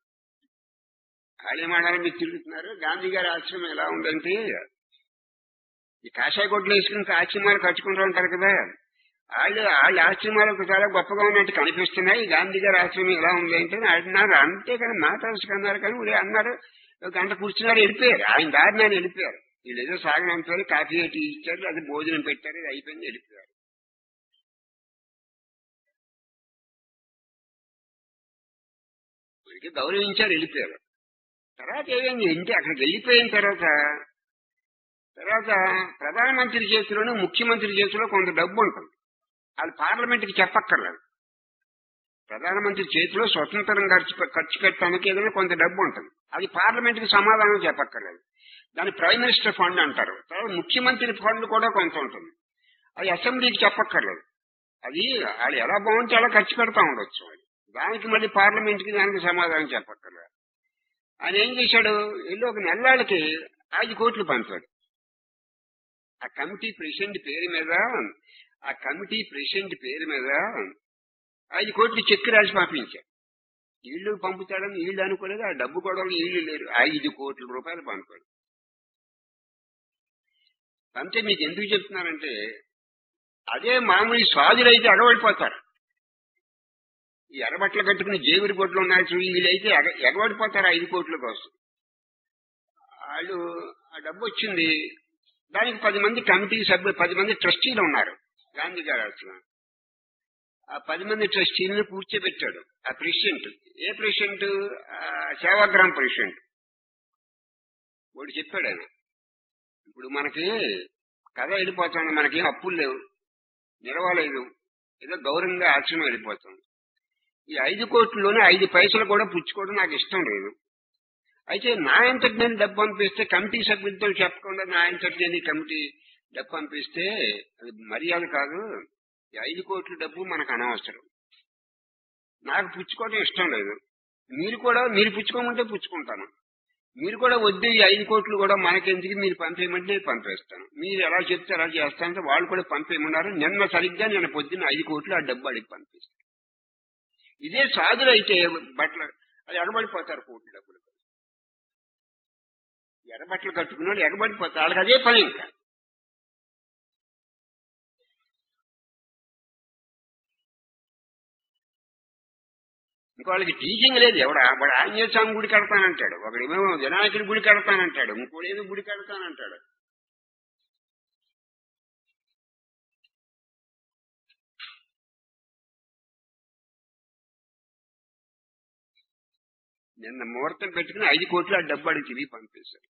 ఆలయ మాడాలు మీరు తిరుగుతున్నారు. గాంధీ గారి ఆశ్రమం ఎలా ఉందంటే, ఈ కాషాయ గుడ్లు వేసుకుని ఆశ్రమాలు కట్టుకుంటూ ఉంటారు కదా, వాళ్ళు వాళ్ళ ఆశ్రమాలకు చాలా గొప్పగా ఉన్నట్టు కనిపిస్తున్నాయి. గాంధీ గారి ఆశ్రమం ఎలా ఉంది అంటే అన్నారు. అంతే కానీ మాట్లాడుకు అన్నారు, కానీ ఊరే అన్నారు. ఒక గంట కూర్చున్నారు, వెళ్ళిపోయారు. ఆయన దారిని ఆయన వెళ్ళిపోయారు. వీళ్ళు ఏదో సాగనంపారు, కాఫీ టీ ఇచ్చారు, అది భోజనం పెట్టారు, ఇది అయిపోయింది, వెళ్ళిపోయారు. వీళ్ళకి గౌరవించారు, వెళ్ళిపోయారు. తర్వాత ఏమైంది అంటే అక్కడికి వెళ్ళిపోయిన తర్వాత తర్వాత ప్రధానమంత్రి చేతిలోనూ ముఖ్యమంత్రి చేతిలో కొంత డబ్బు ఉంటుంది. అది పార్లమెంట్ కి చెప్పక్కర్లేదు. ప్రధానమంత్రి చేతిలో స్వతంత్రం ఖర్చు ఖర్చు పెట్టడానికి ఏదైనా కొంత డబ్బు ఉంటుంది. అది పార్లమెంట్ కి సమాధానం చెప్పక్కర్లేదు. దాన్ని ప్రైమ్ మినిస్టర్ ఫండ్ అంటారు. తర్వాత ముఖ్యమంత్రి ఫండ్ కూడా కొంత ఉంటుంది. అది అసెంబ్లీకి చెప్పక్కర్లేదు. అది వాళ్ళు ఎలా బాగుంటే అలా ఖర్చు పెడతా ఉండొచ్చు. దానికి మళ్ళీ పార్లమెంట్ కి దానికి సమాధానం చెప్పక్కర్లేదు. ఆయన ఏం చేశాడు, వెళ్ళి ఒక నెలలకి ఐదు కోట్లు పంపాడు. ఆ కమిటీ ప్రెసిడెంట్ పేరు మీద ఆ కమిటీ ప్రెసిడెంట్ పేరు మీద ఐదు కోట్లు చెక్ రాసి పంపించారు. వీళ్ళు పంపుతాడని వీళ్ళు అనుకోలేదు, ఆ డబ్బు కూడా వీళ్ళు లేరు. ఐదు కోట్ల రూపాయలు పంపాడు. అంతే. మీకు ఎందుకు చెప్తున్నానంటే, అదే మామూలు స్వాదులైతే ఎగబడిపోతారు. ఈ ఎర్రబట్టలు కట్టుకుని జేబురి కొట్లు ఉన్నాయి చూడు, వీళ్ళైతే ఎగ ఎగబడిపోతారు ఐదు కోట్ల కోసం. వాళ్ళు ఆ డబ్బు వచ్చింది, దానికి పది మంది కమిటీ సభ్యులు, పది మంది ట్రస్టీలు ఉన్నారు గాంధీ గారు. అసలు ఆ పది మంది ట్రస్టీలను కూర్చోబెట్టాడు ఆ ప్రెసిడెంట్. ఏ ప్రెసిడెంట్? సేవాగ్రామ్ ప్రెసిడెంట్. వాడు చెప్పాడు ఆయన, ఇప్పుడు మనకి కథ వెళ్ళిపోతుంది, మనకి అప్పులు లేవు, నిలవలేదు, ఏదో గౌరవంగా ఆశ్రమం వెళ్ళిపోతుంది. ఈ ఐదు కోట్లలోనే ఐదు పైసలు కూడా పుచ్చుకోవడం నాకు ఇష్టం లేదు. అయితే నా అంతటి నేను డబ్బు పంపిస్తే, కమిటీ సభ్యులతో చెప్పకుండా నా అంతటి నేను కమిటీ డబ్బు పంపిస్తే అది మర్యాద కాదు. ఈ ఐదు కోట్ల డబ్బు మనకు అనవసరం, నాకు పుచ్చుకోవడం ఇష్టం లేదు. మీరు కూడా మీరు పుచ్చుకోమంటే పుచ్చుకుంటాను, మీరు కూడా వద్దు, ఈ ఐదు కోట్లు కూడా మనకెందుకు, మీరు పంపేయమంటే నేను పంపేస్తాను, మీరు ఎలా చెప్తే అలా చేస్తానంటే వాళ్ళు కూడా పంపేయమన్నారు. నిన్న సరిగ్గా నేను పొద్దున్న ఐదు కోట్లు ఆ డబ్బు అడిగి పంపిస్తాను. ఇదే సాధులు అయితే బట్టలు అది ఎగబడిపోతారు, కోట్లు డబ్బులు. ఎర్రబట్టలు కట్టుకున్నాడు ఎగబడిపోతారు, వాళ్ళకి అదే పని. ఇంకా ఇంకో వాళ్ళకి టీచింగ్ లేదు. ఎవడ వాడు ఆంజనేయ స్వామి గుడి కడతానంటాడు, ఒకడేమో వినాయకుడి గుడి కడతానంటాడు, ఇంకోటి ఏదో గుడి కడతానంటాడు. నిన్న ముహూర్తం పెట్టుకుని ఐదు కోట్లు ఆ డబ్బు అడిగి తిరిగి పంపేశారు.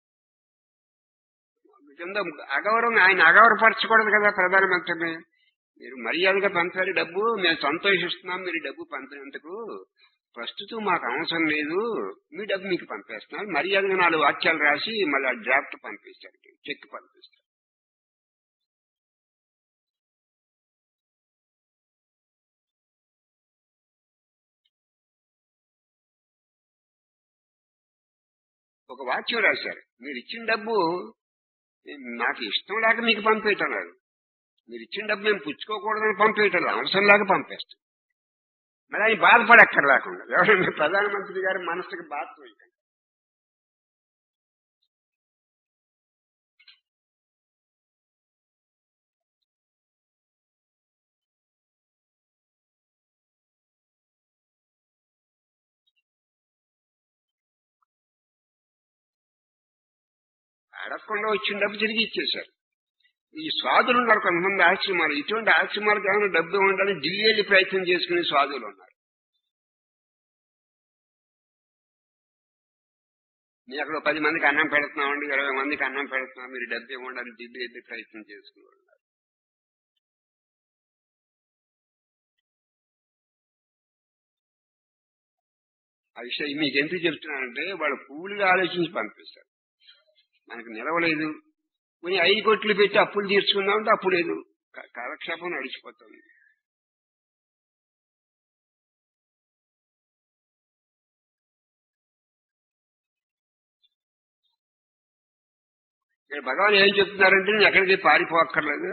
కింద అగౌరవం, ఆయన అగౌరవపరచకూడదు కదా ప్రధానమంత్రిని. మీరు మర్యాదగా పంపారు డబ్బు, మేము సంతోషిస్తున్నాం మీరు డబ్బు పంపినందుకు, ప్రస్తుతం మాకు అవసరం లేదు, మీ డబ్బు మీకు పంపేస్తున్నారు. మర్యాదగా నాలుగు వాక్యాలు రాసి మళ్ళీ ఆ డ్రాఫ్ట్ పంపిస్తారు, చెక్ పంపిస్తారు. ఒక వాక్యం రాశారు, మీరు ఇచ్చిన డబ్బు నాకు ఇష్టం లేక మీకు పంపేయటం లేదు, మీరు ఇచ్చిన డబ్బు మేము పుచ్చుకోకూడదని పంపేయటం, అవసరం లేక పంపేస్తాం. మరి ఆయన బాధపడక్కర్లేకుండా ఎవరైనా ప్రధానమంత్రి గారి మనసుకి బాధ. అడగకుండా వచ్చిన డబ్బు తిరిగి ఇచ్చేశారు. ఈ స్వాదులు ఉన్నారు కొంతమంది ఆశ్రమాలు, ఇటువంటి ఆశ్రమాలకు ఏమైనా డబ్బు ఇవ్వాలని ఢిల్లీ వెళ్ళి ప్రయత్నం చేసుకునే స్వాదులు ఉన్నారు. నేను అక్కడ పది మందికి అన్నం పెడుతున్నామండి, ఇరవై మందికి అన్నం పెడుతున్నాం, మీరు డబ్బు ఇవ్వండి ఢిల్లీ వెళ్ళి ప్రయత్నం చేసుకునే ఉన్నారు. ఆ విషయం మీకు ఎందుకు చెప్తున్నానంటే, వాళ్ళు పూలుగా ఆలోచించి పంపిస్తారు. మనకు నిలవలేదు, కొన్ని ఐదు కోట్లు పెట్టి అప్పులు తీర్చుకుందామంటే అప్పు లేదు, కాలక్షేపం నడిచిపోతుంది. ఇక్కడ భగవాన్ ఏం చెప్తున్నారంటే, నేను ఎక్కడికి పారిపోక్కర్లేదు,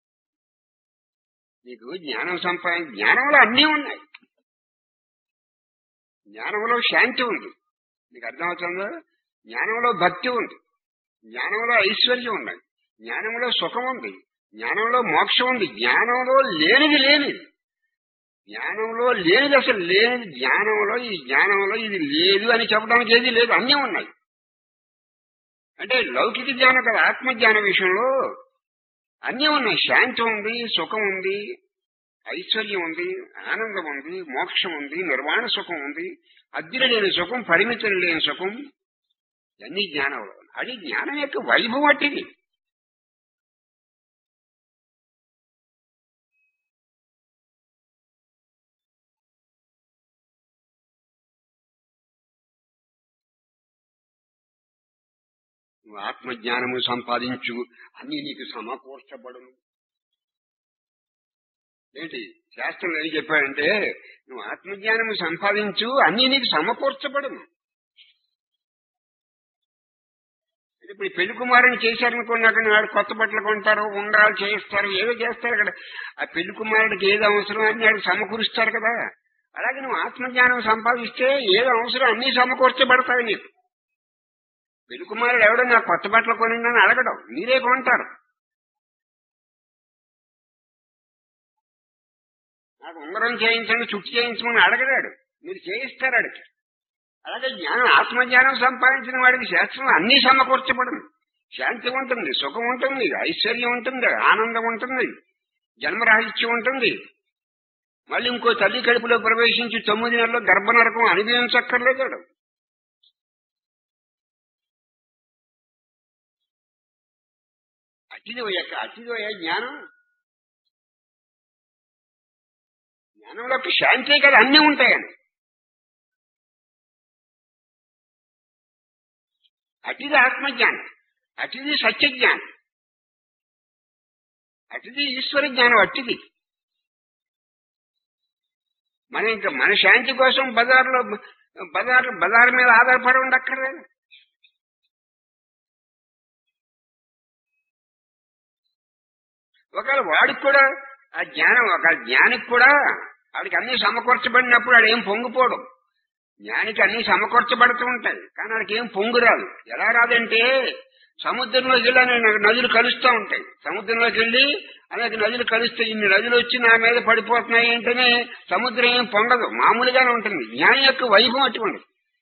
నీకు జ్ఞానం సంపాదన, జ్ఞానంలో అన్నీ ఉన్నాయి. జ్ఞానంలో శాంతి ఉంది. నీకు అర్థమవుతుందో? జ్ఞానంలో భక్తి ఉంది, జ్ఞానంలో ఐశ్వర్యం ఉన్నాయి, జ్ఞానంలో సుఖం ఉంది, జ్ఞానంలో మోక్షం ఉంది. జ్ఞానంలో లేనిది లేనిది, జ్ఞానంలో లేనిది అసలు లేనిది. జ్ఞానంలో ఈ జ్ఞానంలో ఇది లేదు అని చెప్పడానికి ఏది లేదు, అన్నీ ఉన్నాయి. అంటే లౌకిక జ్ఞానం కదా, ఆత్మజ్ఞాన విషయంలో అన్నీ ఉన్నాయి. శాంతి ఉంది, సుఖం ఉంది, ఐశ్వర్యం ఉంది, ఆనందం ఉంది, మోక్షం ఉంది, నిర్వాణ సుఖం ఉంది, అద్దిన లేని సుఖం, పరిమితం లేని సుఖం, ఇవన్నీ జ్ఞానంలో. అది జ్ఞానం యొక్క వైభవం అట్టిది. నువ్వు ఆత్మజ్ఞానము సంపాదించు, అన్ని నీకు సమకూర్చబడును. ఏంటి శాస్త్రం ఏం చెప్పాడంటే, నువ్వు ఆత్మజ్ఞానము సంపాదించు, అన్ని నీకు సమకూర్చబడును. ఇప్పుడు పెళ్లి కుమారుని చేశారనుకోండి, అక్కడ వాడు కొత్త బట్టలు కొంటారు, ఉండాలి చేయిస్తారు, ఏదో చేస్తారు అక్కడ. ఆ పెళ్లి కుమారుడికి ఏది అవసరం అని వాడికి సమకూరుస్తారు కదా. అలాగే నువ్వు ఆత్మజ్ఞానం సంపాదిస్తే ఏదో అవసరం అన్ని సమకూర్చబడతాయి నీకు. పెళ్లి కుమారుడు ఎవడో నాకు కొత్త బట్టలు కొనిందని అడగడం, మీరే కొంటారు. నాకు ఉంగరం చేయించండి, చుట్టు చేయించమని అడగడాడు, మీరు చేయిస్తారు అడిగి. అలాగే జ్ఞానం, ఆత్మజ్ఞానం సంపాదించిన వాడికి శాస్త్రం అన్ని సమకూర్చబడింది. శాంతి ఉంటుంది, సుఖం ఉంటుంది, ఐశ్వర్యం ఉంటుంది, ఆనందం ఉంటుంది, జన్మరాహిత్యం ఉంటుంది. మళ్ళీ ఇంకో తల్లి కడుపులో ప్రవేశించి తొమ్మిది నెలల్లో గర్భనరకం అనుభవించక్కర్లేదాడు. అతిథి అతిథి జ్ఞానం, జ్ఞానంలోకి శాంతే కదా, అన్నీ ఉంటాయని. అతిథి ఆత్మజ్ఞానం, అతిథి సత్యజ్ఞానం, అతిథి ఈశ్వర జ్ఞానం. అతిథి మన ఇంకా మన శాంతి కోసం బజార్లో బజార్ బజార్ మీద ఆధారపడి ఉండక్కర్లేదు. ఒకవేళ వాడికి కూడా ఆ జ్ఞానం, ఒక జ్ఞానికి కూడా వాడికి అన్ని సమకూర్చబడినప్పుడు వాడు ఏం పొంగిపోవడం. జ్ఞానికి అన్ని సమకూర్చబడుతూ ఉంటాయి, కానీ వాడికి ఏం పొంగు రాదు. ఎలా రాదంటే, సముద్రంలోకి వెళ్ళి అనేక నదులు కలుస్తూ ఉంటాయి. సముద్రంలోకి వెళ్ళి అనేక నదులు కలుస్తాయి. ఇన్ని నదులు వచ్చి నా మీద పడిపోతున్నాయి అంటేనే సముద్రం ఏం పొంగదు, మామూలుగానే ఉంటుంది. జ్ఞానం యొక్క వైభవం అటువంటి.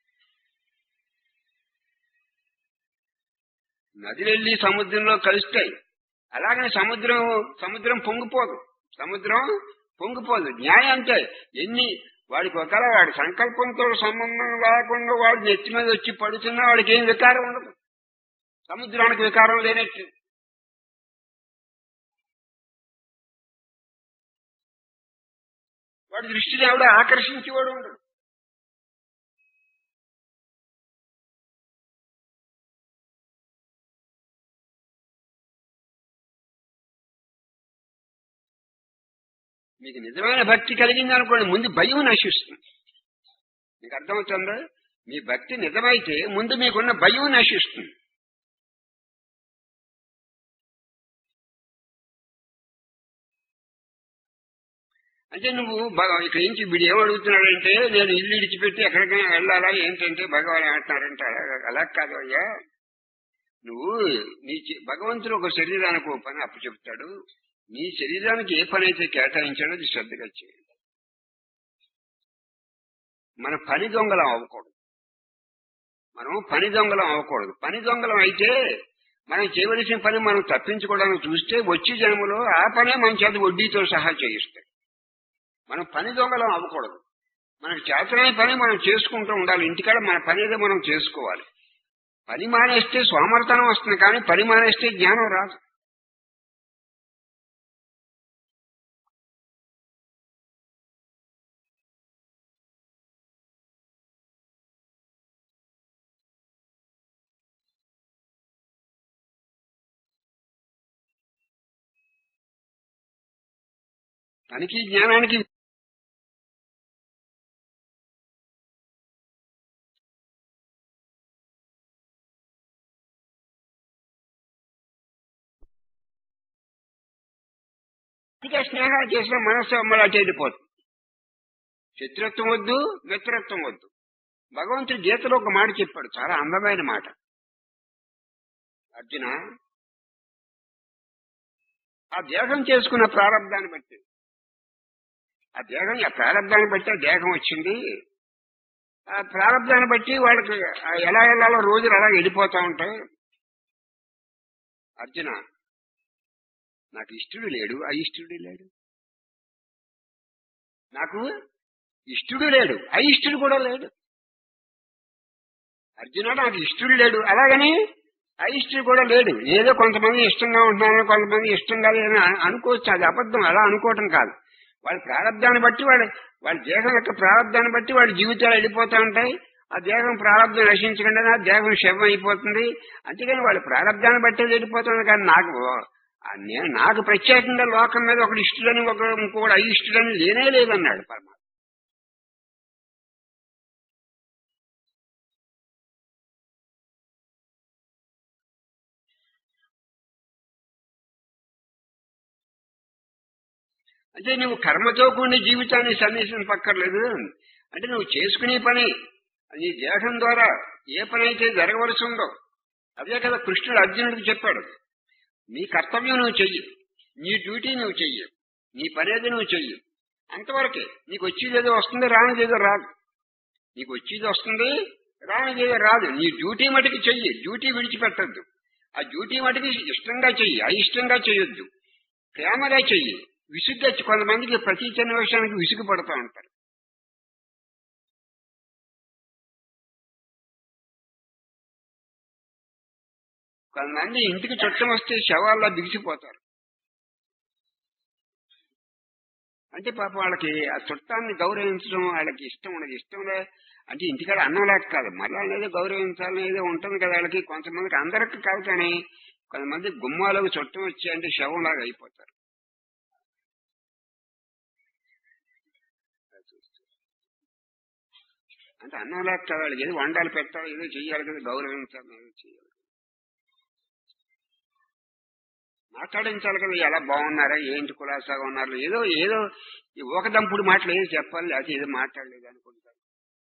నదులు వెళ్ళి సముద్రంలో కలుస్తాయి, అలాగనే సముద్రం సముద్రం పొంగిపోదు, సముద్రం పొంగిపోదు. న్యాయం అంటే ఎన్ని వాడికి ఒకవేళ వాడి సంకల్పంతో సంబంధం లేకుండా వాడు నెత్తి మీద వచ్చి పడుతున్నా వాడికి ఏం వికారం ఉండదు. సముద్రానికి వికారం లేనట్టు. వాడి దృష్టిని ఎవడో ఆకర్షించేవాడు ఉండడు. మీకు నిజమైన భక్తి కలిగింది అనుకోండి, ముందు భయం నశిస్తుంది. మీకు అర్థమవుతుందా? మీ భక్తి నిజమైతే ముందు మీకున్న భయం నశిస్తుంది. అంటే నువ్వు ఇక్కడ నుంచి వీడు ఏమడుగుతున్నాడంటే, నేను ఇల్లు ఇడిచిపెట్టి ఎక్కడికైనా వెళ్ళాలా ఏంటంటే భగవాన్ అంటున్నారంటే, అలా కాదు అయ్యా. నువ్వు నీ భగవంతుడు ఒక శరీరానికి ఒక పని అప్పు చెప్తాడు, నీ శరీరానికి ఏ పని అయితే కేటాయించాడో అది శ్రద్ధగా చేయండి. మన పని దొంగలం అవ్వకూడదు. మనం పని దొంగలం అవ్వకూడదు. పని దొంగలం అయితే మనం చేయవలసిన పని మనం తప్పించుకోవడానికి చూస్తే వచ్చే జన్మలో ఆ పనే మన చేత వడ్డీతో సహా చేయిస్తాయి. మనం పని దొంగలం అవ్వకూడదు. మనకు చేతనైన పని మనం చేసుకుంటూ ఉండాలి. ఇంటికాడ మన పని ఏదో మనం చేసుకోవాలి. పని మానేస్తే సోమర్తనం వస్తుంది, కానీ పని మానేస్తే జ్ఞానం రాదు. పనికి జ్ఞానానికి స్నేహాలు చేసిన మనస్సు మళ్ళీ అటు వెళ్ళిపోతుంది. శత్రుత్వం వద్దు, మిత్రత్వం వద్దు. భగవంతుడు గీతలో ఒక మాట చెప్పాడు, చాలా అందమైన మాట. అర్జున, ఆ దేహం చేసుకున్న ప్రారంధాన్ని బట్టి, ఆ దేహం ఆ ప్రారంధాన్ని బట్టి ఆ దేహం వచ్చింది. ఆ ప్రారంధాన్ని బట్టి వాళ్ళకి ఎలా వెళ్ళాలో రోజులు అలా వెళ్ళిపోతా ఉంటాయి. అర్జున, నాకు ఇష్టుడు లేడు, అయిష్టుడు లేడు. నాకు ఇష్టుడు లేడు, అయిష్టుడు కూడా లేడు. అర్జున, నాకు ఇష్టుడు లేడు, అలాగని అయిష్టుడు కూడా లేడు. ఏదో కొంతమంది ఇష్టంగా ఉంటున్నారు, కొంతమంది ఇష్టంగా లేదని అనుకోవచ్చు. అది అబద్ధం, అలా అనుకోవటం కాదు. వాళ్ళ ప్రారంధాన్ని బట్టి, వాళ్ళ వాళ్ళ దేహం యొక్క ప్రారంధాన్ని బట్టి వాళ్ళ జీవితాలు వెళ్ళిపోతూ ఉంటాయి. ఆ దేహం ప్రారంధం నశించకుండా ఆ దేహం శవం అయిపోతుంది. అంతేగాని వాళ్ళ ప్రారంధాన్ని బట్టి వెళ్ళిపోతుంది. కానీ నాకు నేను నాకు ప్రత్యేకంగా లోకం మీద ఒకటి ఇష్టడని ఒక ఇంకొకటి అయిష్టడని లేనే లేదన్నాడు పరమాత్మ. అంటే నువ్వు కర్మతో కూడిన జీవితాన్ని సన్నిహింపక్కర్లేదు. అంటే నువ్వు చేసుకునే పని, నీ దేహం ద్వారా ఏ పని అయితే జరగవలసి ఉందో అదే కదా కృష్ణుడు అర్జునుడికి చెప్పాడు. నీ కర్తవ్యం నువ్వు చెయ్యి, నీ డ్యూటీ నువ్వు చెయ్యి, నీ పనేది నువ్వు చెయ్యి, అంతవరకే. నీకు వచ్చేదేదో వస్తుంది, రానిదేదో రాదు. నీకు వచ్చేది వస్తుంది, రానిదేదో రాదు. నీ డ్యూటీ మటుకు చెయ్యి, డ్యూటీ విడిచిపెట్టద్దు. ఆ డ్యూటీ మటుకు ఇష్టంగా చెయ్యి, అయిష్టంగా చెయ్యొద్దు, ప్రేమగా చెయ్యి. విసుగ్గా, కొంతమందికి ప్రతి చిన్న విషయానికి విసుగు పడుతూ ఉంటారు. కొంతమంది ఇంటికి చుట్టం వస్తే శవాల్లో బిగిసిపోతారు. అంటే పాప వాళ్ళకి ఆ చుట్టాన్ని గౌరవించడం వాళ్ళకి ఇష్టం ఉండదు. ఇష్టంలో అంటే ఇంటికాడ అన్నం లేక కాదు, మళ్ళీ అనేది గౌరవించాలని ఏదో ఉంటుంది కదా వాళ్ళకి. కొంతమందికి అందరికి కాదు, కానీ కొంతమంది గుమ్మాలకు చుట్టం వచ్చి అంటే శవంలాగా అయిపోతారు. అంటే అన్నం లేక కాదు, వాళ్ళకి ఏదో వండాలి, పెట్టాలి, ఏదో చెయ్యాలి కదా, గౌరవించాలి, ఏదో చేయాలి, మాట్లాడించాలి కదా. ఎలా బాగున్నారా, ఏంటి కులాసాగా ఉన్నారు, ఏదో ఏదో ఒక దంపుడు మాటలు ఏదో చెప్పాలి, లేకపోతే ఏదో మాట్లాడలేదు అనుకుంటారు.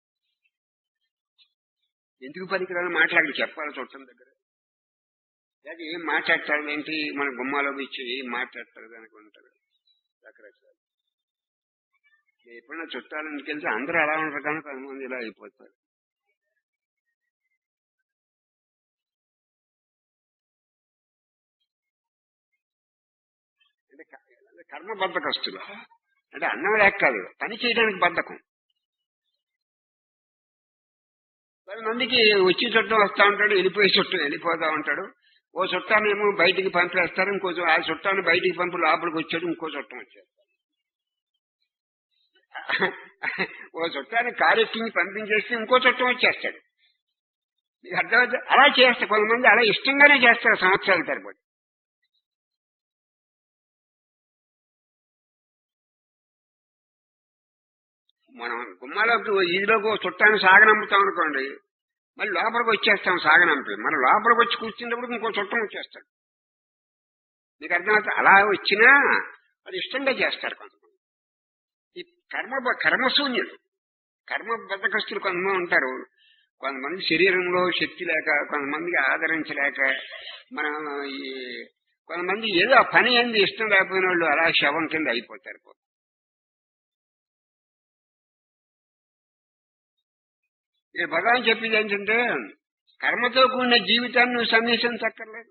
ఎందుకు పనికిరాని మాట్లాడి చెప్పాలి చుట్టం దగ్గర. లేకపోతే ఏం మాట్లాడతారు ఏంటి, మన గుమ్మాలో ఇచ్చి ఏం మాట్లాడతారు అనుకుంటారు రకరకాలు. ఎప్పుడైనా చుట్టాలు ఇంటికి వెళ్తే అందరూ అలా ఉంటారు, కానీ కొంతమంది ఇలా అయిపోతారు. అంటే కర్మ బద్ధకస్తులు. అంటే అన్నం లేక కాదు, పని చేయడానికి బద్ధకం. పది మందికి వచ్చి చుట్టం వస్తూ ఉంటాడు, వెళ్ళిపోయి చుట్టం వెళ్ళిపోతా ఉంటాడు. ఓ చుట్టాన్ని ఏమో బయటికి పంపేస్తారు, ఇంకో ఆ చుట్టాన్ని బయటికి పంపి లోపలికి వచ్చాడు, ఇంకో చుట్టం వచ్చాడు. ఓ చుట్టాన్ని కారెక్కించి పంపించేస్తే ఇంకో చుట్టం వచ్చేస్తాడు. మీకు అర్థమైతే అలా చేస్తారు కొంతమంది, అలా ఇష్టంగానే చేస్తారు సంవత్సరాల తరబడి. మనం గుమ్మాలోకి ఈదిలోకి చుట్టాన్ని సాగనంపుతాం అనుకోండి, మళ్ళీ లోపలికి వచ్చేస్తాం సాగనంపి. మన లోపలికి వచ్చి కూర్చున్నప్పుడు ఇంకో చుట్టం వచ్చేస్తాడు. మీకు అర్థమవుతుంది. అలా వచ్చినా అది ఇష్టంగా చేస్తారు కొంతమంది. ఈ కర్మ కర్మశూన్యులు, కర్మ బద్ధకస్తులు కొంతమంది ఉంటారు. కొంతమంది శరీరంలో శక్తి లేక, కొంతమందికి ఆదరించలేక, మనం ఈ కొంతమంది ఏదో ఆ పని ఏంది ఇష్టం లేకపోయిన వాళ్ళు అలా శవం కింద అయిపోతారు. ఈ భగవాన్ చెప్పింది ఏంటంటే, కర్మతో కూడిన జీవితాన్ని నువ్వు సన్నిహించక్కర్లేదు.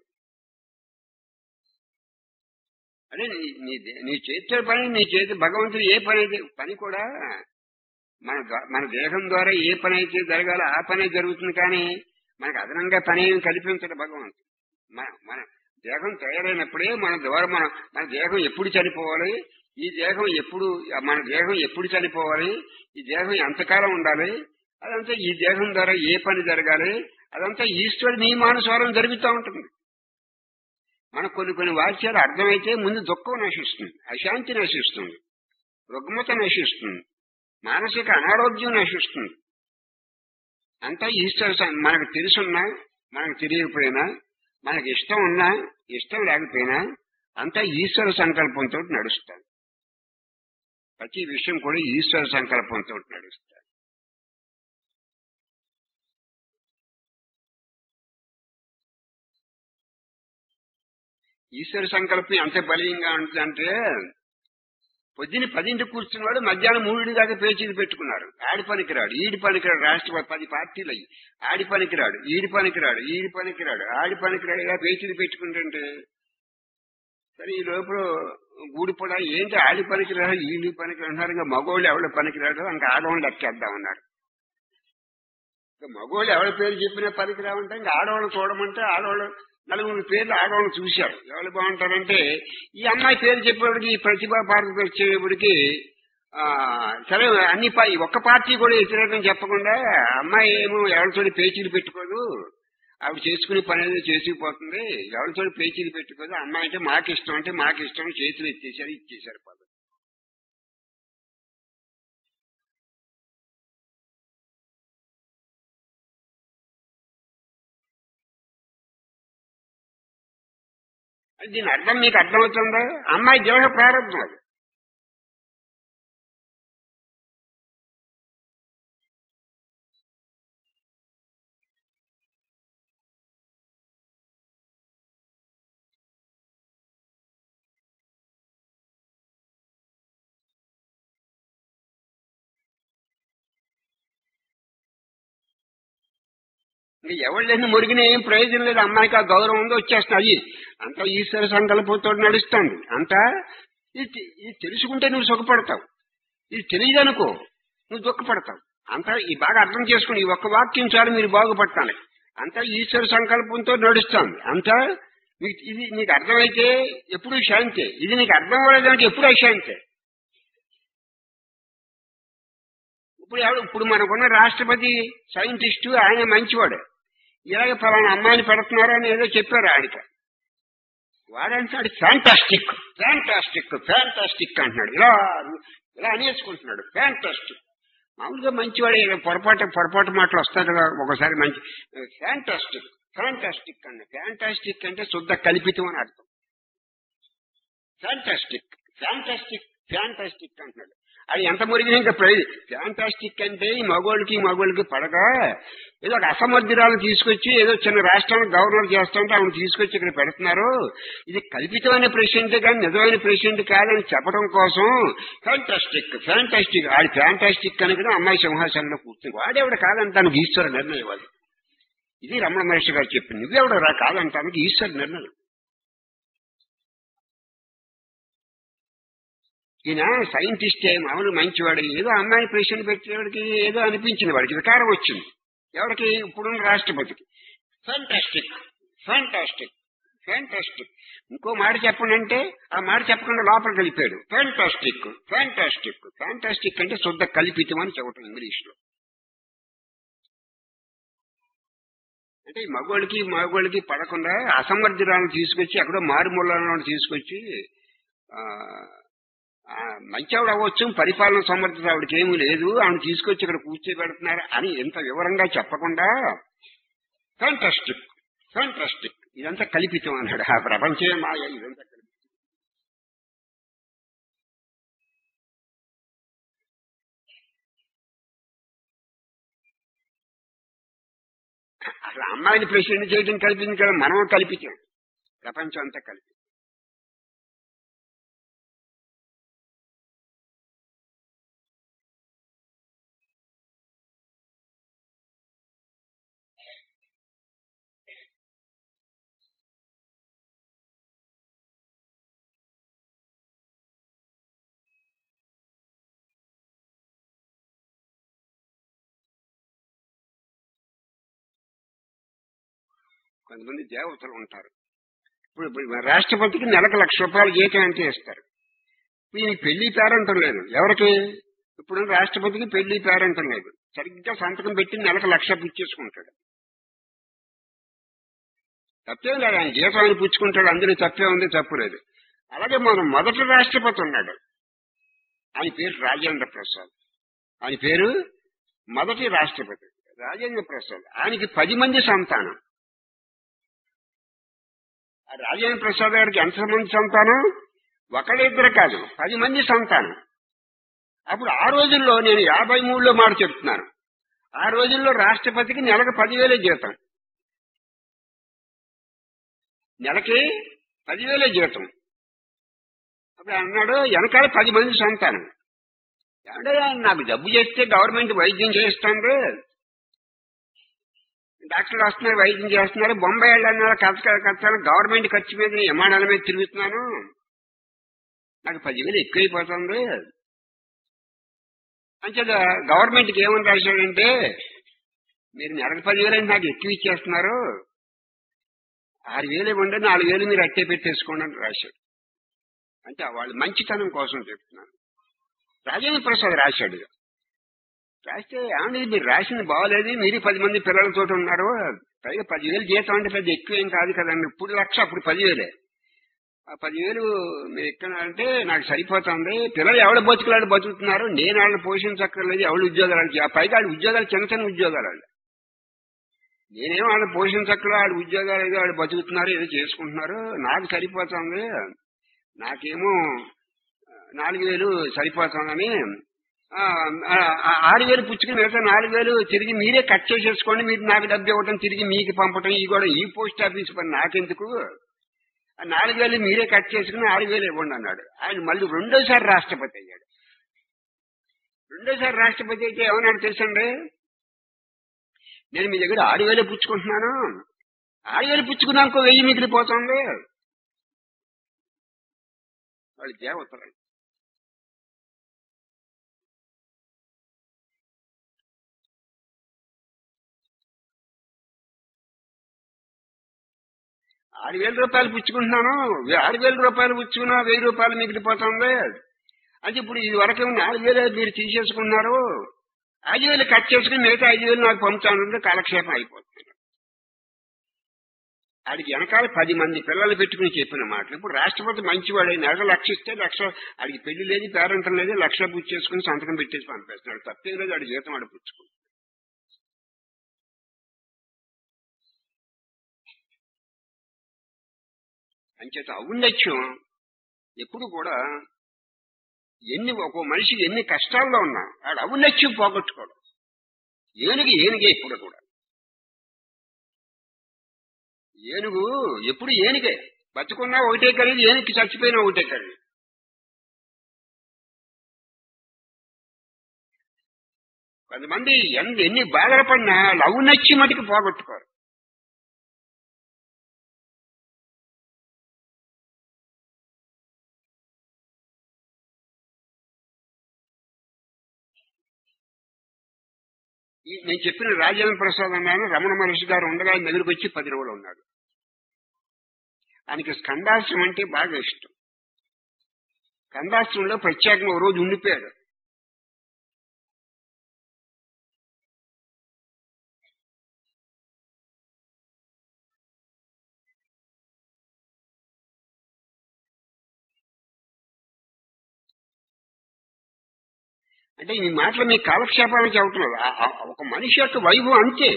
అదే నీ నీ చేతితో పని, నీ చేతి భగవంతుడు ఏ పని అయితే పని కూడా మన మన దేహం ద్వారా ఏ పని అయితే జరగాలో ఆ పనే జరుగుతుంది. కానీ మనకు అదనంగా పని ఏమి కల్పించడు భగవంతుడు. మన మన దేహం తయారైనప్పుడే మన ద్వారా మన మన దేహం ఎప్పుడు చనిపోవాలి, ఈ దేహం ఎప్పుడు మన దేహం ఎప్పుడు చనిపోవాలి, ఈ దేహం ఎంతకాలం ఉండాలి, అదంతా ఈ దేహం ద్వారా ఏ పని జరగాలి, అదంతా ఈశ్వరుడి నియమానుసారం జరుగుతూ ఉంటుంది. మనకు కొన్ని కొన్ని వాక్యాలు అర్థమైతే ముందు దుఃఖం నశిస్తుంది, అశాంతి నశిస్తుంది, రుగ్మత నశిస్తుంది, మానసిక అనారోగ్యం నశిస్తుంది. అంతా ఈశ్వర మనకు తెలుసున్నా మనకు తెలియకపోయినా, మనకి ఇష్టం ఉన్నా ఇష్టం లేకపోయినా అంతా ఈశ్వర సంకల్పంతో నడుస్తాం. ప్రతి విషయం కూడా ఈశ్వర సంకల్పంతో నడుస్తాం. ఈశ్వర సంకల్పం ఎంత బలీయంగా ఉంటుందంటే పొద్దున పదింటికి కూర్చున్నవాడు మధ్యాహ్నం మూడు దాకా పేచీలు పెట్టుకున్నారు. ఆడి పనికిరాడు, ఈడి పనికిరాడు, రాష్ట్ర పది పార్టీలు అయ్యి ఆడి పనికిరాడు, ఈడి పనికిరాడు, ఈడి పనికిరాడు, ఆడి పనికిరాడు, ఇలా పేచీలు పెట్టుకుంటుంటే సరే ఈ లోపల గూడిపడ ఏంటి ఆడి పనికిరాడు ఈడి పనికిరాడు, ఇంకా మగోళ్ళు ఎవడ పనికిరాడు, ఇంకా ఆడవాళ్ళు ఎక్కేద్దామన్నారు. ఇంకా మగోళ్ళు ఎవరి పేరు చెప్పినా పనికిరావంటే ఇంకా ఆడవాళ్ళు చూడమంటే ఆడవాళ్ళు నలుగురు పేర్లు ఆడవాళ్ళు చూశారు. ఎవరు బాగుంటారంటే ఈ అమ్మాయి పేరు చెప్పేవాడికి ఈ ప్రతిభా భారతి వచ్చేవాడికి ఆ సరే అన్ని ఒక్క పార్టీ కూడా వ్యతిరేకం చెప్పకుండా అమ్మాయి ఏమో ఎవరితో పేచీలు పెట్టుకోదు, ఆవిడ చేసుకునే పని అనేది చేసుకుపోతుంది, ఎవరితో పేచీలు పెట్టుకోదు, అమ్మాయి అంటే మాకు ఇష్టం అంటే మాకు ఇష్టం, చేతులు ఎత్తేసారు ఇచ్చేశారు పదం. దీని అర్థం మీకు అర్థమవుతుందా? అమ్మాయి దేహ ప్రారంభం అది. ఇంకా ఎవరు లేని మురిగిన ఏం ప్రయోజనం లేదు. అమ్మాయికి ఆ గౌరవం ఉందో వచ్చేస్తుంది. అది అంతా ఈశ్వర సంకల్పంతో నడుస్తుంది. అంతా ఇది ఇది తెలుసుకుంటే నువ్వు సుఖపడతావు, ఇది తెలియదనుకో నువ్వు దుఃఖపడతావు. అంతా ఈ బాగా అర్థం చేసుకుని ఈ ఒక్క వాక్యం చాలు మీరు బాగుపడతాను. అంతా ఈశ్వర సంకల్పంతో నడుస్తుంది. అంతా మీకు ఇది నీకు అర్థమైతే ఎప్పుడూ శాంతే, ఇది నీకు అర్థం అవ్వలేదానికి ఎప్పుడూ అశాంతే. ఇప్పుడు ఎవడు ఇప్పుడు మనకున్న రాష్ట్రపతి సైంటిస్టు ఆయన మంచివాడు, ఇలాగే ఫలానా అమ్మాయిని పెడుతున్నారని ఏదో చెప్పారు ఆయనకి. వాడంటాడు ఫ్యాంటాస్టిక్ ఫ్యాంటాస్టిక్ ఫ్యాంటాస్టిక్ అంటున్నాడు, ఇలా ఇలా అనేసుకుంటున్నాడు ఫ్యాంటాస్టిక్. మామూలుగా మంచివాడు పొరపాటు పొరపాటు మాటలు వస్తాయి కదా ఒకసారి. మంచి ఫ్యాంటాస్టిక్ ఫ్యాంటాస్టిక్ అన్న ఫ్యాంటాస్టిక్ అంటే శుద్ధ కల్పితం అని అర్థం. ఫ్యాంటాస్టిక్ ఫ్యాంటాస్టిక్ ఫ్యాంటాస్టిక్ అంటున్నాడు. అది ఎంత మురిగిన ఇంకా ఫ్యాంటాస్టిక్ అంటే ఈ మగోళ్ళకి మగోళ్ళకి పడక ఏదో ఒక అసమర్థురాలను తీసుకొచ్చి ఏదో చిన్న రాష్ట్రానికి గవర్నర్ చేస్తుంటే ఆమెను తీసుకొచ్చి ఇక్కడ పెడుతున్నారు. ఇది కల్పితమైన ప్రెసిడెంట్ కానీ నిజమైన ప్రెసిడెంట్ కాదని చెప్పడం కోసం ఫ్యాంటాస్టిక్ ఫ్యాంటాస్టిక్ ఆడి ఫ్యాంటాస్టిక్ అని కూడా అమ్మాయి సింహాసనంలో కూర్చుంది. వాడెవడ కాదంటానికి ఈశ్వర నిర్ణయం అది. ఇది రమణ మహర్షి గారు చెప్పింది. నువ్వెవడ రా కాదంటానికి ఈశ్వర నిర్ణయం. ఈయన సైంటిస్ట్ మామూలు మంచివాడు, ఏదో అమ్మాయి ప్రెసిడెంట్ పెట్టేవాడికి ఏదో అనిపించింది, వాడికి వికారం వచ్చింది. ఎవరికి? ఇప్పుడున్న రాష్ట్రపతికి. Fantastic fantastic fantastic. ఇంకో మాట చెప్పండి అంటే ఆ మాట చెప్పకుండా లోపలికి వెళ్ళిపోయాడు. ఫ్యాంటాస్టిక్ ఫ్యాంటాస్టిక్ ఫ్యాంటాస్టిక్ అంటే శుద్ధ కల్పితం అని చెప్పటం ఇంగ్లీష్ లో. అంటే ఈ మగోళ్ళకి మగోళ్ళకి పడకుండా అసమర్థురాలను తీసుకొచ్చి ఎక్కడో మారుమూలను తీసుకొచ్చి ఆ మంచి ఆవిడ అవ్వచ్చు, పరిపాలన సమర్థత ఆవిడకి ఏమీ లేదు, ఆవిడ తీసుకొచ్చి ఇక్కడ కూర్చోబెడుతున్నారు అని ఎంత వివరంగా చెప్పకుండా ఫ్యాంటాస్టిక్ ఫ్యాంటాస్టిక్ ఇదంతా కల్పితం అన్నాడు. ఆ ప్రపంచమే మాయ, ఇదంతా కల్పితం. అసలు అమ్మాయిని ప్రెసిడెంట్ చేయడం కల్పింది కదా, మనం కల్పించాం, ప్రపంచం అంతా కల్పితం. కొంతమంది దేవతలు ఉంటారు. ఇప్పుడు రాష్ట్రపతికి నెలకు లక్ష రూపాయలు జీతం అంటే ఇస్తారు. ఈయన పెళ్లి పేరంటం లేదు ఎవరికి. ఇప్పుడు రాష్ట్రపతికి పెళ్లి పేరంటం లేదు, సరిగ్గా సంతకం పెట్టి నెలకు లక్ష పుచ్చేసుకుంటాడు. తప్పేం లేదు, ఆయన జీతం ఆయన పుచ్చుకుంటాడు, అందరూ తప్పే ఉంది, తప్పు లేదు. అలాగే మనం మొదటి రాష్ట్రపతి ఉన్నాడు, ఆయన పేరు రాజేంద్ర ప్రసాద్. ఆయన పేరు మొదటి రాష్ట్రపతి రాజేంద్ర ప్రసాద్. ఆయనకి పది మంది సంతానం. రాజేంద్ర ప్రసాద్ గారికి ఎంతమంది సంతానం? ఒకళ్ళిద్దరు కాదు, పది మంది సంతానం. అప్పుడు ఆ రోజుల్లో నేను యాభై మూడులో మాట చెప్తున్నాను, ఆ రోజుల్లో రాష్ట్రపతికి నెలకు పదివేలే జీతం. నెలకి పదివేలే జీతం. అప్పుడు అన్నాడు వెనకాల పది మంది సంతానం. ఏమంటే నాకు జబ్బు చేస్తే గవర్నమెంట్ వైద్యం చేస్తుంది, డాక్టర్లు వస్తున్నారు వైద్యం చేస్తున్నారు, బొంబాయి వెళ్ళన్నారు ఖర్చు ఖర్చాను గవర్నమెంట్ ఖర్చు మీద విమానాల మీద తిరుగుతున్నాను, నాకు పదివేలు ఎక్కువైపోతుంది. అంచేత గవర్నమెంట్కి ఏమని రాశాడంటే మీరు నెలకు పదివేలు అంటే నాకు ఎక్కువ ఇచ్చేస్తున్నారు, ఆరు వేలు ఇవ్వండి, నాలుగు వేలు మీరు అట్టే పెట్టేసుకోండి అని రాశాడు. అంటే వాళ్ళు మంచితనం కోసం చెప్తున్నారు. రాజేంద్ర ప్రసాద్ రాశాడు. రాస్తే ఏమండి మీరు రాసింది బాగోలేదు, మీరు పది మంది పిల్లలతో ఉన్నారు, పైగా పదివేలు జీతం అంటే పెద్ద ఎక్కువ ఏం కాదు కదండి, ఇప్పుడు లక్ష అప్పుడు పదివేలే, ఆ పదివేలు మీరు ఎక్కడ అంటే నాకు సరిపోతుంది, పిల్లలు ఎవరు బతుకులాడు బతుకుతున్నారు, నేను వాళ్ళని పోషించక్కర్లేదు, ఎవరు ఉద్యోగాలు, ఆ పైగా వాళ్ళ ఉద్యోగాలు చిన్న చిన్న ఉద్యోగాలు వాళ్ళు, నేనేమో వాళ్ళని పోషించక్కర్లేదు, వాళ్ళ ఉద్యోగాలు ఏదో వాళ్ళు బతుకుతున్నారు ఏదో చేసుకుంటున్నారు, నాకు సరిపోతుంది, నాకేమో నాలుగు వేలు సరిపోతుందని ఆరు వేలు పుచ్చుకుని మిగతా నాలుగు వేలు తిరిగి మీరే కట్ చేసేసుకోండి, మీరు నాకు డబ్బు ఇవ్వటం తిరిగి మీకు పంపటం ఈ కూడా ఈ పోస్ట్ ఆఫీస్ పని నాకెందుకు, నాలుగు వేలు మీరే కట్ చేసుకుని ఆరు వేలు ఇవ్వండి అన్నాడు. ఆయన మళ్ళీ రెండోసారి రాష్ట్రపతి అయ్యాడు. రెండోసారి రాష్ట్రపతి అయితే ఏమన్నాడు తెలుసండి, నేను మీ దగ్గర ఆరు వేలు పుచ్చుకుంటున్నాను, ఆరు వేలు పుచ్చుకున్నాకో వెయ్యి మిగిలిపోతుంది. వాళ్ళు దేవతలు. ఆరు వేల రూపాయలు పుచ్చుకుంటున్నాను, ఆరు వేల రూపాయలు పుచ్చుకున్నా వెయ్యి రూపాయలు మిగిలిపోతుంది. అంటే ఇప్పుడు ఇది వరకు నాలుగు వేలు మీరు తీసేసుకున్నారు, ఐదు వేలు కట్ చేసుకుని మిగతా ఐదు వేలు నాకు పంపుతానంటే కాలక్షేపం అయిపోతుంది. ఆడికి వెనకాల పది మంది పిల్లలు పెట్టుకుని చెప్పిన మాటలు. ఇప్పుడు రాష్ట్రపతి మంచివాడు, నెలకు లక్ష ఇస్తే లక్ష, ఆడికి పెళ్లి లేదు పేరెంతం లేదు, లక్ష పుచ్చేసుకుని సంతకం పెట్టేసి పంపేస్తున్నాడు, తప్పేం లేదు, ఆడి జీతం ఆడు పుచ్చుకుంటాడు. అంచేత ఔన్నత్యం ఎప్పుడు కూడా ఎన్ని ఒక మనిషి ఎన్ని కష్టాల్లో ఉన్నా ఆడు ఔన్నత్యం పోగొట్టుకోడు. ఏనుగు ఏనుగే ఇప్పుడు కూడా, ఏనుగు ఎప్పుడు ఏనుగే, బతుకున్నా ఒకటే ఖరీదు, ఏనుగుకి చచ్చిపోయినా ఒకటే ఖరీదు. కొంతమంది ఎన్ని ఎన్ని బాధలు పడినా ఔన్నత్యం మటుకు పోగొట్టుకోరు. నేను చెప్పిన రాజేంద్ర ప్రసాద్ అన్నాను, రమణ మహర్షి గారు ఉండగా ఆయన దగ్గరికి వచ్చి పది రోజులు ఉన్నాడు. ఆయనకి స్కందాశ్రం అంటే బాగా ఇష్టం. స్కందాశ్రంలో ప్రత్యేకంగా ఓ రోజు ఉండిపోయాడు. అంటే ఈ మాటలు మీ కాలక్షేపాలను చెబుతున్నారు. ఒక మనిషి యొక్క వైభవం అంతే.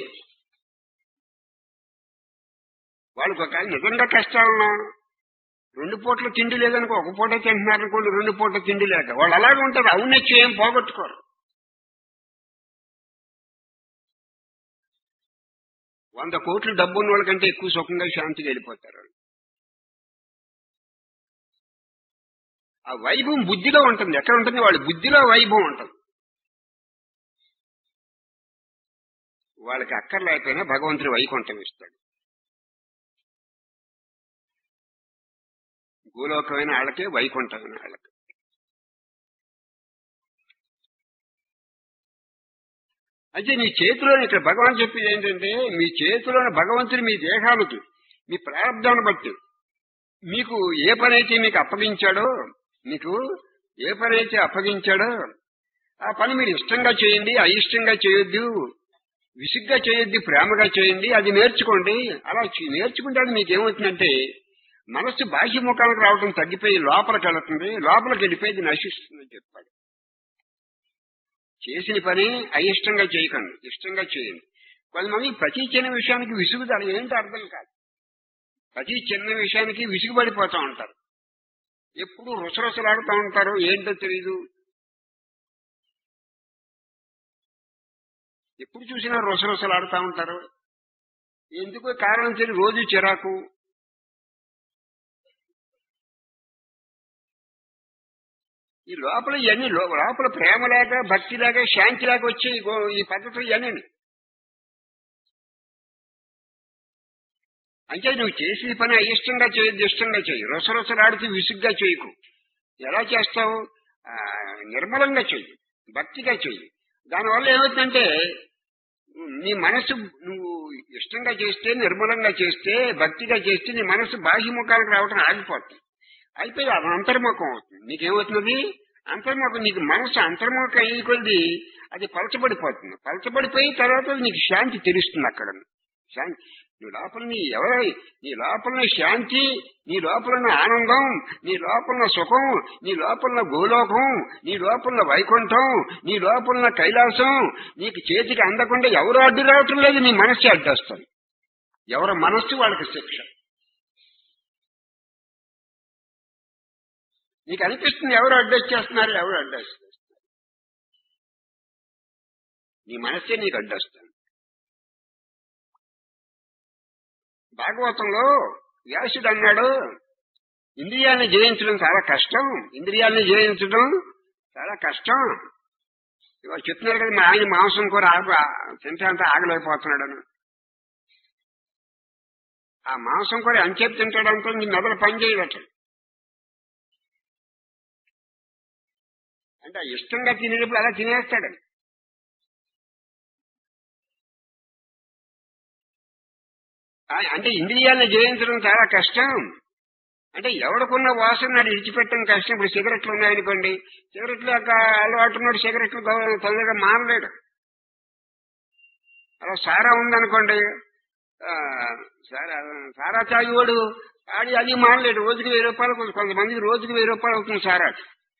వాళ్ళకి ఒక నిజంగా కష్టాలన్నా రెండు పూట్ల తిండి లేదనుకో, ఒక పూట తింటున్నారనుకోండి, రెండు పూట్ల తిండి లేక వాళ్ళు అలాగే ఉంటారు. ఔన్నత్యం ఏం పోగొట్టుకోరు. వంద కోట్లు డబ్బు ఉన్న వాళ్ళకంటే ఎక్కువ సుఖంగా శాంతిగా వెళ్ళిపోతారు. ఆ వైభవం బుద్ధిలో ఉంటుంది. ఎక్కడ ఉంటుంది? వాళ్ళ బుద్ధిలో వైభవం ఉంటుంది. వాళ్ళకి అక్కర్లేకపోయినా భగవంతుడు వైకుంఠం ఇస్తాడు. భూలోకమైన వాళ్ళకే, వైకుంఠమైన వాళ్ళకి. అయితే మీ చేతిలోని, ఇక్కడ భగవాన్ చెప్పేది ఏంటంటే, మీ చేతిలోని భగవంతుడు మీ దేహానికి, మీ ప్రారంధాన్ని బట్టి మీకు ఏ పని అయితే మీకు అప్పగించాడో, మీకు ఏ పని అయితే అప్పగించాడో ఆ పని మీరు ఇష్టంగా చేయండి, అయిష్టంగా చేయొద్దు, విసుగ్గా చేయొద్దు, ప్రేమగా చేయండి, అది నేర్చుకోండి. అలా నేర్చుకుంటే అది మీకు ఏమవుతుందంటే మనస్సు బాహ్యముఖానికి రావడం తగ్గిపోయి లోపలికి వెళుతుంది, లోపలికి వెళ్ళిపోయి నశిస్తుందని చెప్పాడు. చేసిన పని అయిష్టంగా చేయకండి, ఇష్టంగా చేయండి. కొంతమంది ప్రతి చిన్న విషయానికి విసుగుదల ఏంటో అర్థం కాదు. ప్రతి చిన్న విషయానికి విసుగుపడిపోతూ ఉంటారు, ఎప్పుడు రుసరుసలాడుతూ ఉంటారు, ఏంటో తెలీదు. ఎప్పుడు చూసినా రుసరుసలాడుతూ ఉంటారు. ఎందుకో కారణం తెలియదు, రోజు చిరాకు. ఈ లోపల ఇవన్నీ లో- లోపల ప్రేమ లేక భక్తి లేక శాంతి లేక వచ్చే ఈ గో- ఈ పద్ధతులు ఇవన్నీ. అంటే నువ్వు చేసే పని అయిష్టంగా చేయొద్దు, ఇష్టంగా చేయి. రొసరొసలాడుతూ విసుగ్గా చేయకు. ఎలా చేస్తావు? ఆ, నిర్మలంగా చెయ్యి, భక్తిగా చెయ్యి. దానివల్ల ఏమవుతుందంటే నీ మనసు నువ్వు ఇష్టంగా చేస్తే, నిర్మలంగా చేస్తే, భక్తిగా చేస్తే నీ మనసు బాహ్యముఖానికి రావటం ఆగిపోతుంది. అయిపోయి అది అంతర్ముఖం అవుతుంది. నీకేమవుతున్నది? అంతర్ముఖం. నీకు మనసు అంతర్ముఖం అయ్యి కొద్ది అది పలచబడిపోతుంది. పలచబడిపోయి తర్వాత నీకు శాంతి తెలుస్తుంది అక్కడ. శాంతి నీ లోపల నీ ఎవరై నీ లోపల శాంతి, నీ లోపల ఆనందం, నీ లోపల సుఖం, నీ లోపల గోలోకం, నీ లోపల వైకుంఠం, నీ లోపల కైలాసం నీకు చేతికి అందకుండా ఎవరు అడ్డు రావటం లేదు, నీ మనస్సు అడ్డొస్తుంది. ఎవరి మనస్సు వాళ్ళకి శిక్ష. నీకు అనిపిస్తుంది ఎవరు అడ్డొచ్చేస్తున్నారు, ఎవరు అడ్డొస్తున్నారు, నీ మనస్సే నీకు అడ్డొస్తుంది. భాగవతంలో వ్యాసుడు అన్నాడు, ఇంద్రియాలను జయించడం చాలా కష్టం, ఇంద్రియాలను జయించడం చాలా కష్టం. ఇవాళ చెప్తున్నారు కదా, మా ఆయన మాంసం కూర ఆగ తింటే అంతా ఆగలేకపోతున్నాడని. ఆ మాంసం కూర ఎంతసేపు తింటాడంటే నీ మెదడు పని చేయదట. అంటే ఇష్టంగా తినేటప్పుడు అలా తినేస్తాడు. అంటే ఇంద్రియాలను జయించడం చాలా కష్టం. అంటే ఎవడికున్న వాసన నాడు విడిచిపెట్టడం కష్టం. ఇప్పుడు సిగరెట్లు ఉన్నాయనుకోండి, సిగరెట్లు యొక్క అలవాటు ఉన్నాడు, సిగరెట్లు తొందరగా మానలేడు. అలా సారా ఉందనుకోండి, ఆ, సారా సారా తాగివాడు ఆడి అది మానలేడు. రోజుకి వెయ్యి రూపాయలు, కొంతమందికి రోజుకి వెయ్యి రూపాయలు అవుతుంది సారా.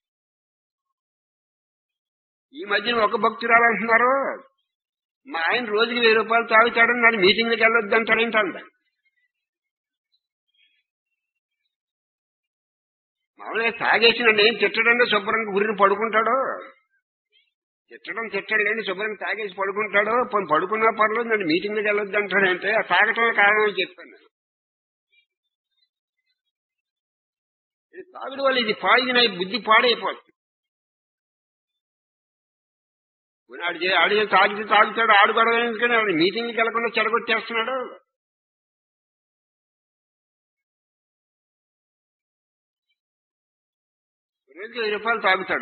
ఈ మధ్యన ఒక భక్తురాలు అంటున్నారు, మా ఆయన రోజుకి వెయ్యి రూపాయలు తాగుతాడని నాడు మీటింగ్కి వెళ్ళొద్దు అంటారేంటంట. మామూలుగా తాగేసి నన్ను ఏం తిట్టడంలో శుభ్రంగా గురిని పడుకుంటాడు. తిట్టడం తిట్టడం లేని శుభ్రంగా తాగేసి పడుకుంటాడు. పడుకున్నా పర్లేదు నన్ను మీటింగ్కి వెళ్ళొద్దు అంటాడంటే ఆ తాగటం కారణం చెప్పాను. ఇది తాగుడు వల్ల ఇది పాయిజన్ అయి బుద్ధి పాడైపోతుంది. ఆడు ఆడు తాగితే తాగుతాడు, ఆడు గొడవ ఎందుకని ఆవిడ మీటింగ్కి వెళ్లకుండా చెడగొట్టేస్తున్నాడు. రోజుకి వెయ్యి రూపాయలు తాగుతాడు.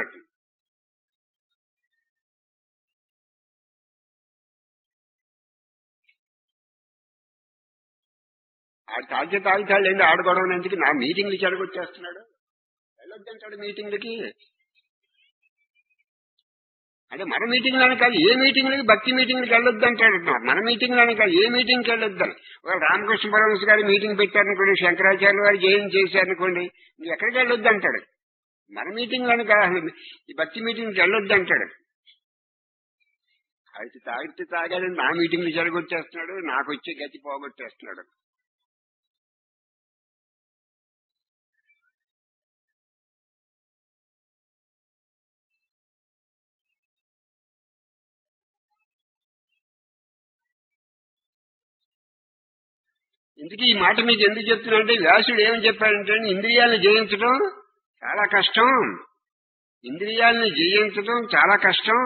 ఆడు తాగితే తాగుతాడు లేండి, ఆడు గొడవ ఎందుకు నా మీటింగ్లు చెడగొట్టేస్తున్నాడు. వెళ్ళొద్దంటాడు మీటింగ్లకి. అంటే మన మీటింగ్లని కాదు, ఏ మీటింగ్లకి భక్తి మీటింగ్లకి వెళ్ళొద్దు అంటాడు. మన మీటింగ్లని కాదు, ఏ మీటింగ్కి వెళ్ళొద్దని. ఒక రామకృష్ణ పరమహంస గారు మీటింగ్ పెట్టారనుకోండి, శంకరాచార్య గారు జయం చేశారనుకోండి, నువ్వు ఎక్కడికి వెళ్ళొద్దు అంటాడు. మన మీటింగ్లని కాదు, ఈ భక్తి మీటింగ్కి వెళ్ళొద్దు అంటాడు. అయితే తాగితే తాగాడని నా మీటింగ్లు జరగొచ్చేస్తున్నాడు, నాకు వచ్చే గతి పోగొట్టేస్తున్నాడు. ఇందుకే ఈ మాట మీకు ఎందుకు చెప్తున్నానంటే, వ్యాసుడు ఏమని చెప్పాడంటే, ఇంద్రియాలను జయించడం చాలా కష్టం, ఇంద్రియాలను జయించడం చాలా కష్టం.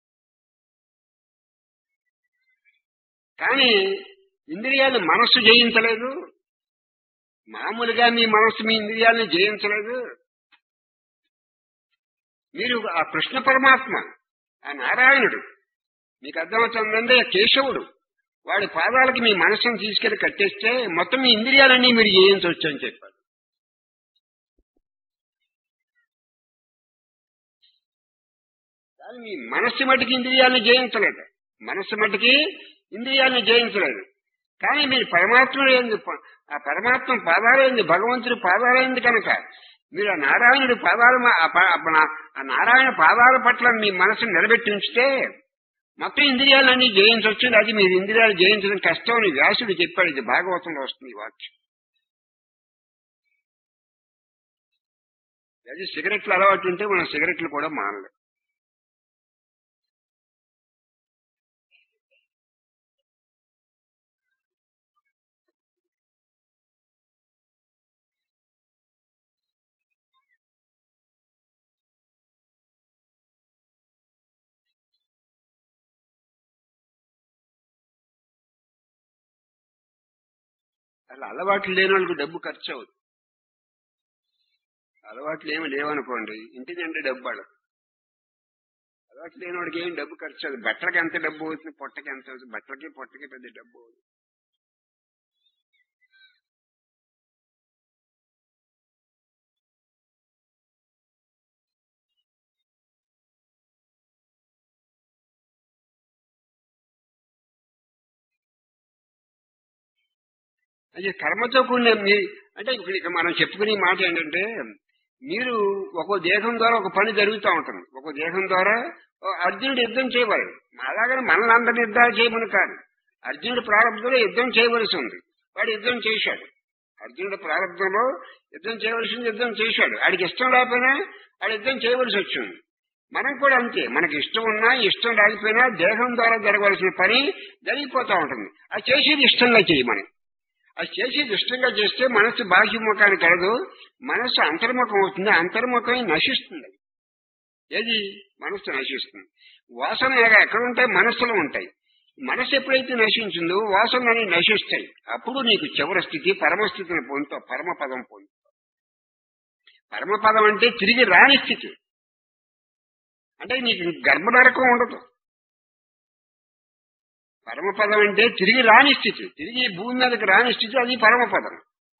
కానీ ఇంద్రియాలు మనస్సు జయించలేదు. మామూలుగా మీ మనస్సు మీ ఇంద్రియాలను జయించలేదు. మీరు ఆ కృష్ణ పరమాత్మ, ఆ నారాయణుడు మీకు అర్థమవుతుందంటే కేశవుడు, వాడి పాదాలకి మీ మనస్సును తీసుకెళ్లి కట్టేస్తే మొత్తం మీ ఇంద్రియాలన్నీ మీరు జయించవచ్చు అని చెప్పాడు. కానీ మీ మనస్సు మటుకి ఇంద్రియాలను జయించలేదు, మనస్సు మటుకి ఇంద్రియాలను జయించలేదు. కానీ మీరు పరమాత్మ ఏంది, ఆ పరమాత్మ పాదాలైంది, భగవంతుడి పాదాలైంది కనుక మీరు ఆ నారాయణుడి పాదాలు ఆ నారాయణ పాదాల పట్ల మీ మనసును నిలబెట్టి ఉంచితే మొత్తం ఇంద్రియాలన్నీ జయించవచ్చు. అది మీరు ఇంద్రియాలు జయించడం కష్టం అని వ్యాసుడు చెప్పాడు. ఇది భాగవతంలో వస్తుంది ఈ వాక్యం. అది సిగరెట్లు అలవాటు ఉంటే మనం సిగరెట్లు కూడా మానలేం. అసలు అలవాట్లు లేని వాళ్ళకి డబ్బు ఖర్చు అవుతుంది. అలవాట్లు ఏమి లేవనుకోండి ఇంటి నిండా డబ్బు వాళ్ళకి. అలవాట్లు లేని వాడికి ఏం డబ్బు ఖర్చు అవుతుంది. బట్టలకి ఎంత డబ్బు అవుతుంది, పొట్టకి ఎంత అవుతుంది. బట్టలకి పొట్టకి పెద్ద డబ్బు అవుతుంది. అది కర్మతో కూడిన మీ అంటే ఇప్పుడు ఇక మనం చెప్పుకునే మాట ఏంటంటే మీరు ఒక దేహం ద్వారా ఒక పని జరుగుతూ ఉంటుంది. ఒక దేహం ద్వారా ఓ అర్జునుడు యుద్ధం చేయవాలి. అలాగని మనల్ని అందరిని యుద్ధాలు చేయమని కాదు. అర్జునుడు ప్రారంభంలో యుద్ధం చేయవలసి ఉంది, వాడు యుద్ధం చేశాడు. అర్జునుడు ప్రారంభంలో యుద్ధం చేయవలసింది యుద్ధం చేశాడు. వాడికి ఇష్టం లేకపోయినా వాడు యుద్ధం చేయవలసి వచ్చింది. మనం కూడా అంతే, మనకి ఇష్టం ఉన్నా ఇష్టం లేకపోయినా దేహం ద్వారా జరగవలసిన పని జరిగిపోతూ ఉంటుంది. అది చేసేది ఇష్టంగా చేయమని. అది చేసేది ఇష్టంగా చేస్తే మనస్సు బాహ్యముఖానికి కలదు, మనస్సు అంతర్ముఖం అవుతుంది. అంతర్ముఖం నశిస్తుంది. ఏది మనస్సు నశిస్తుంది. వాసన ఎక్కడ ఉంటాయి? మనస్సులో ఉంటాయి. మనస్సు ఎప్పుడైతే నశించిందో వాసనలన్నీ నశిస్తాయి. అప్పుడు నీకు చివరి స్థితి పరమస్థితిని పొందుతావు, పరమపదం పొందుతావు. పరమపదం అంటే తిరిగి రాని స్థితి. అంటే నీకు గర్భనరకం ఉండదు. పరమపదం అంటే తిరిగి రాని స్థితి, తిరిగి భూమి మీదకి రాని స్థితి, అది పరమపదం.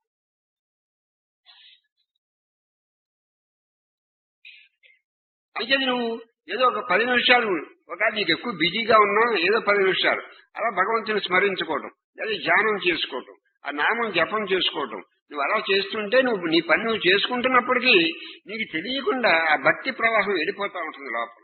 అయితే నువ్వు ఏదో ఒక పది నిమిషాలు, ఒక నీకు ఎక్కువ బిజీగా ఉన్నా ఏదో పది నిమిషాలు అలా భగవంతుని స్మరించుకోవటం, లేదా ధ్యానం చేసుకోవటం, ఆ నామం జపం చేసుకోవటం, నువ్వు అలా చేస్తుంటే నువ్వు నీ పని నువ్వు చేసుకుంటున్నప్పటికీ నీకు తెలియకుండా ఆ భక్తి ప్రవాహం వెళ్ళిపోతా ఉంటుంది లోపల.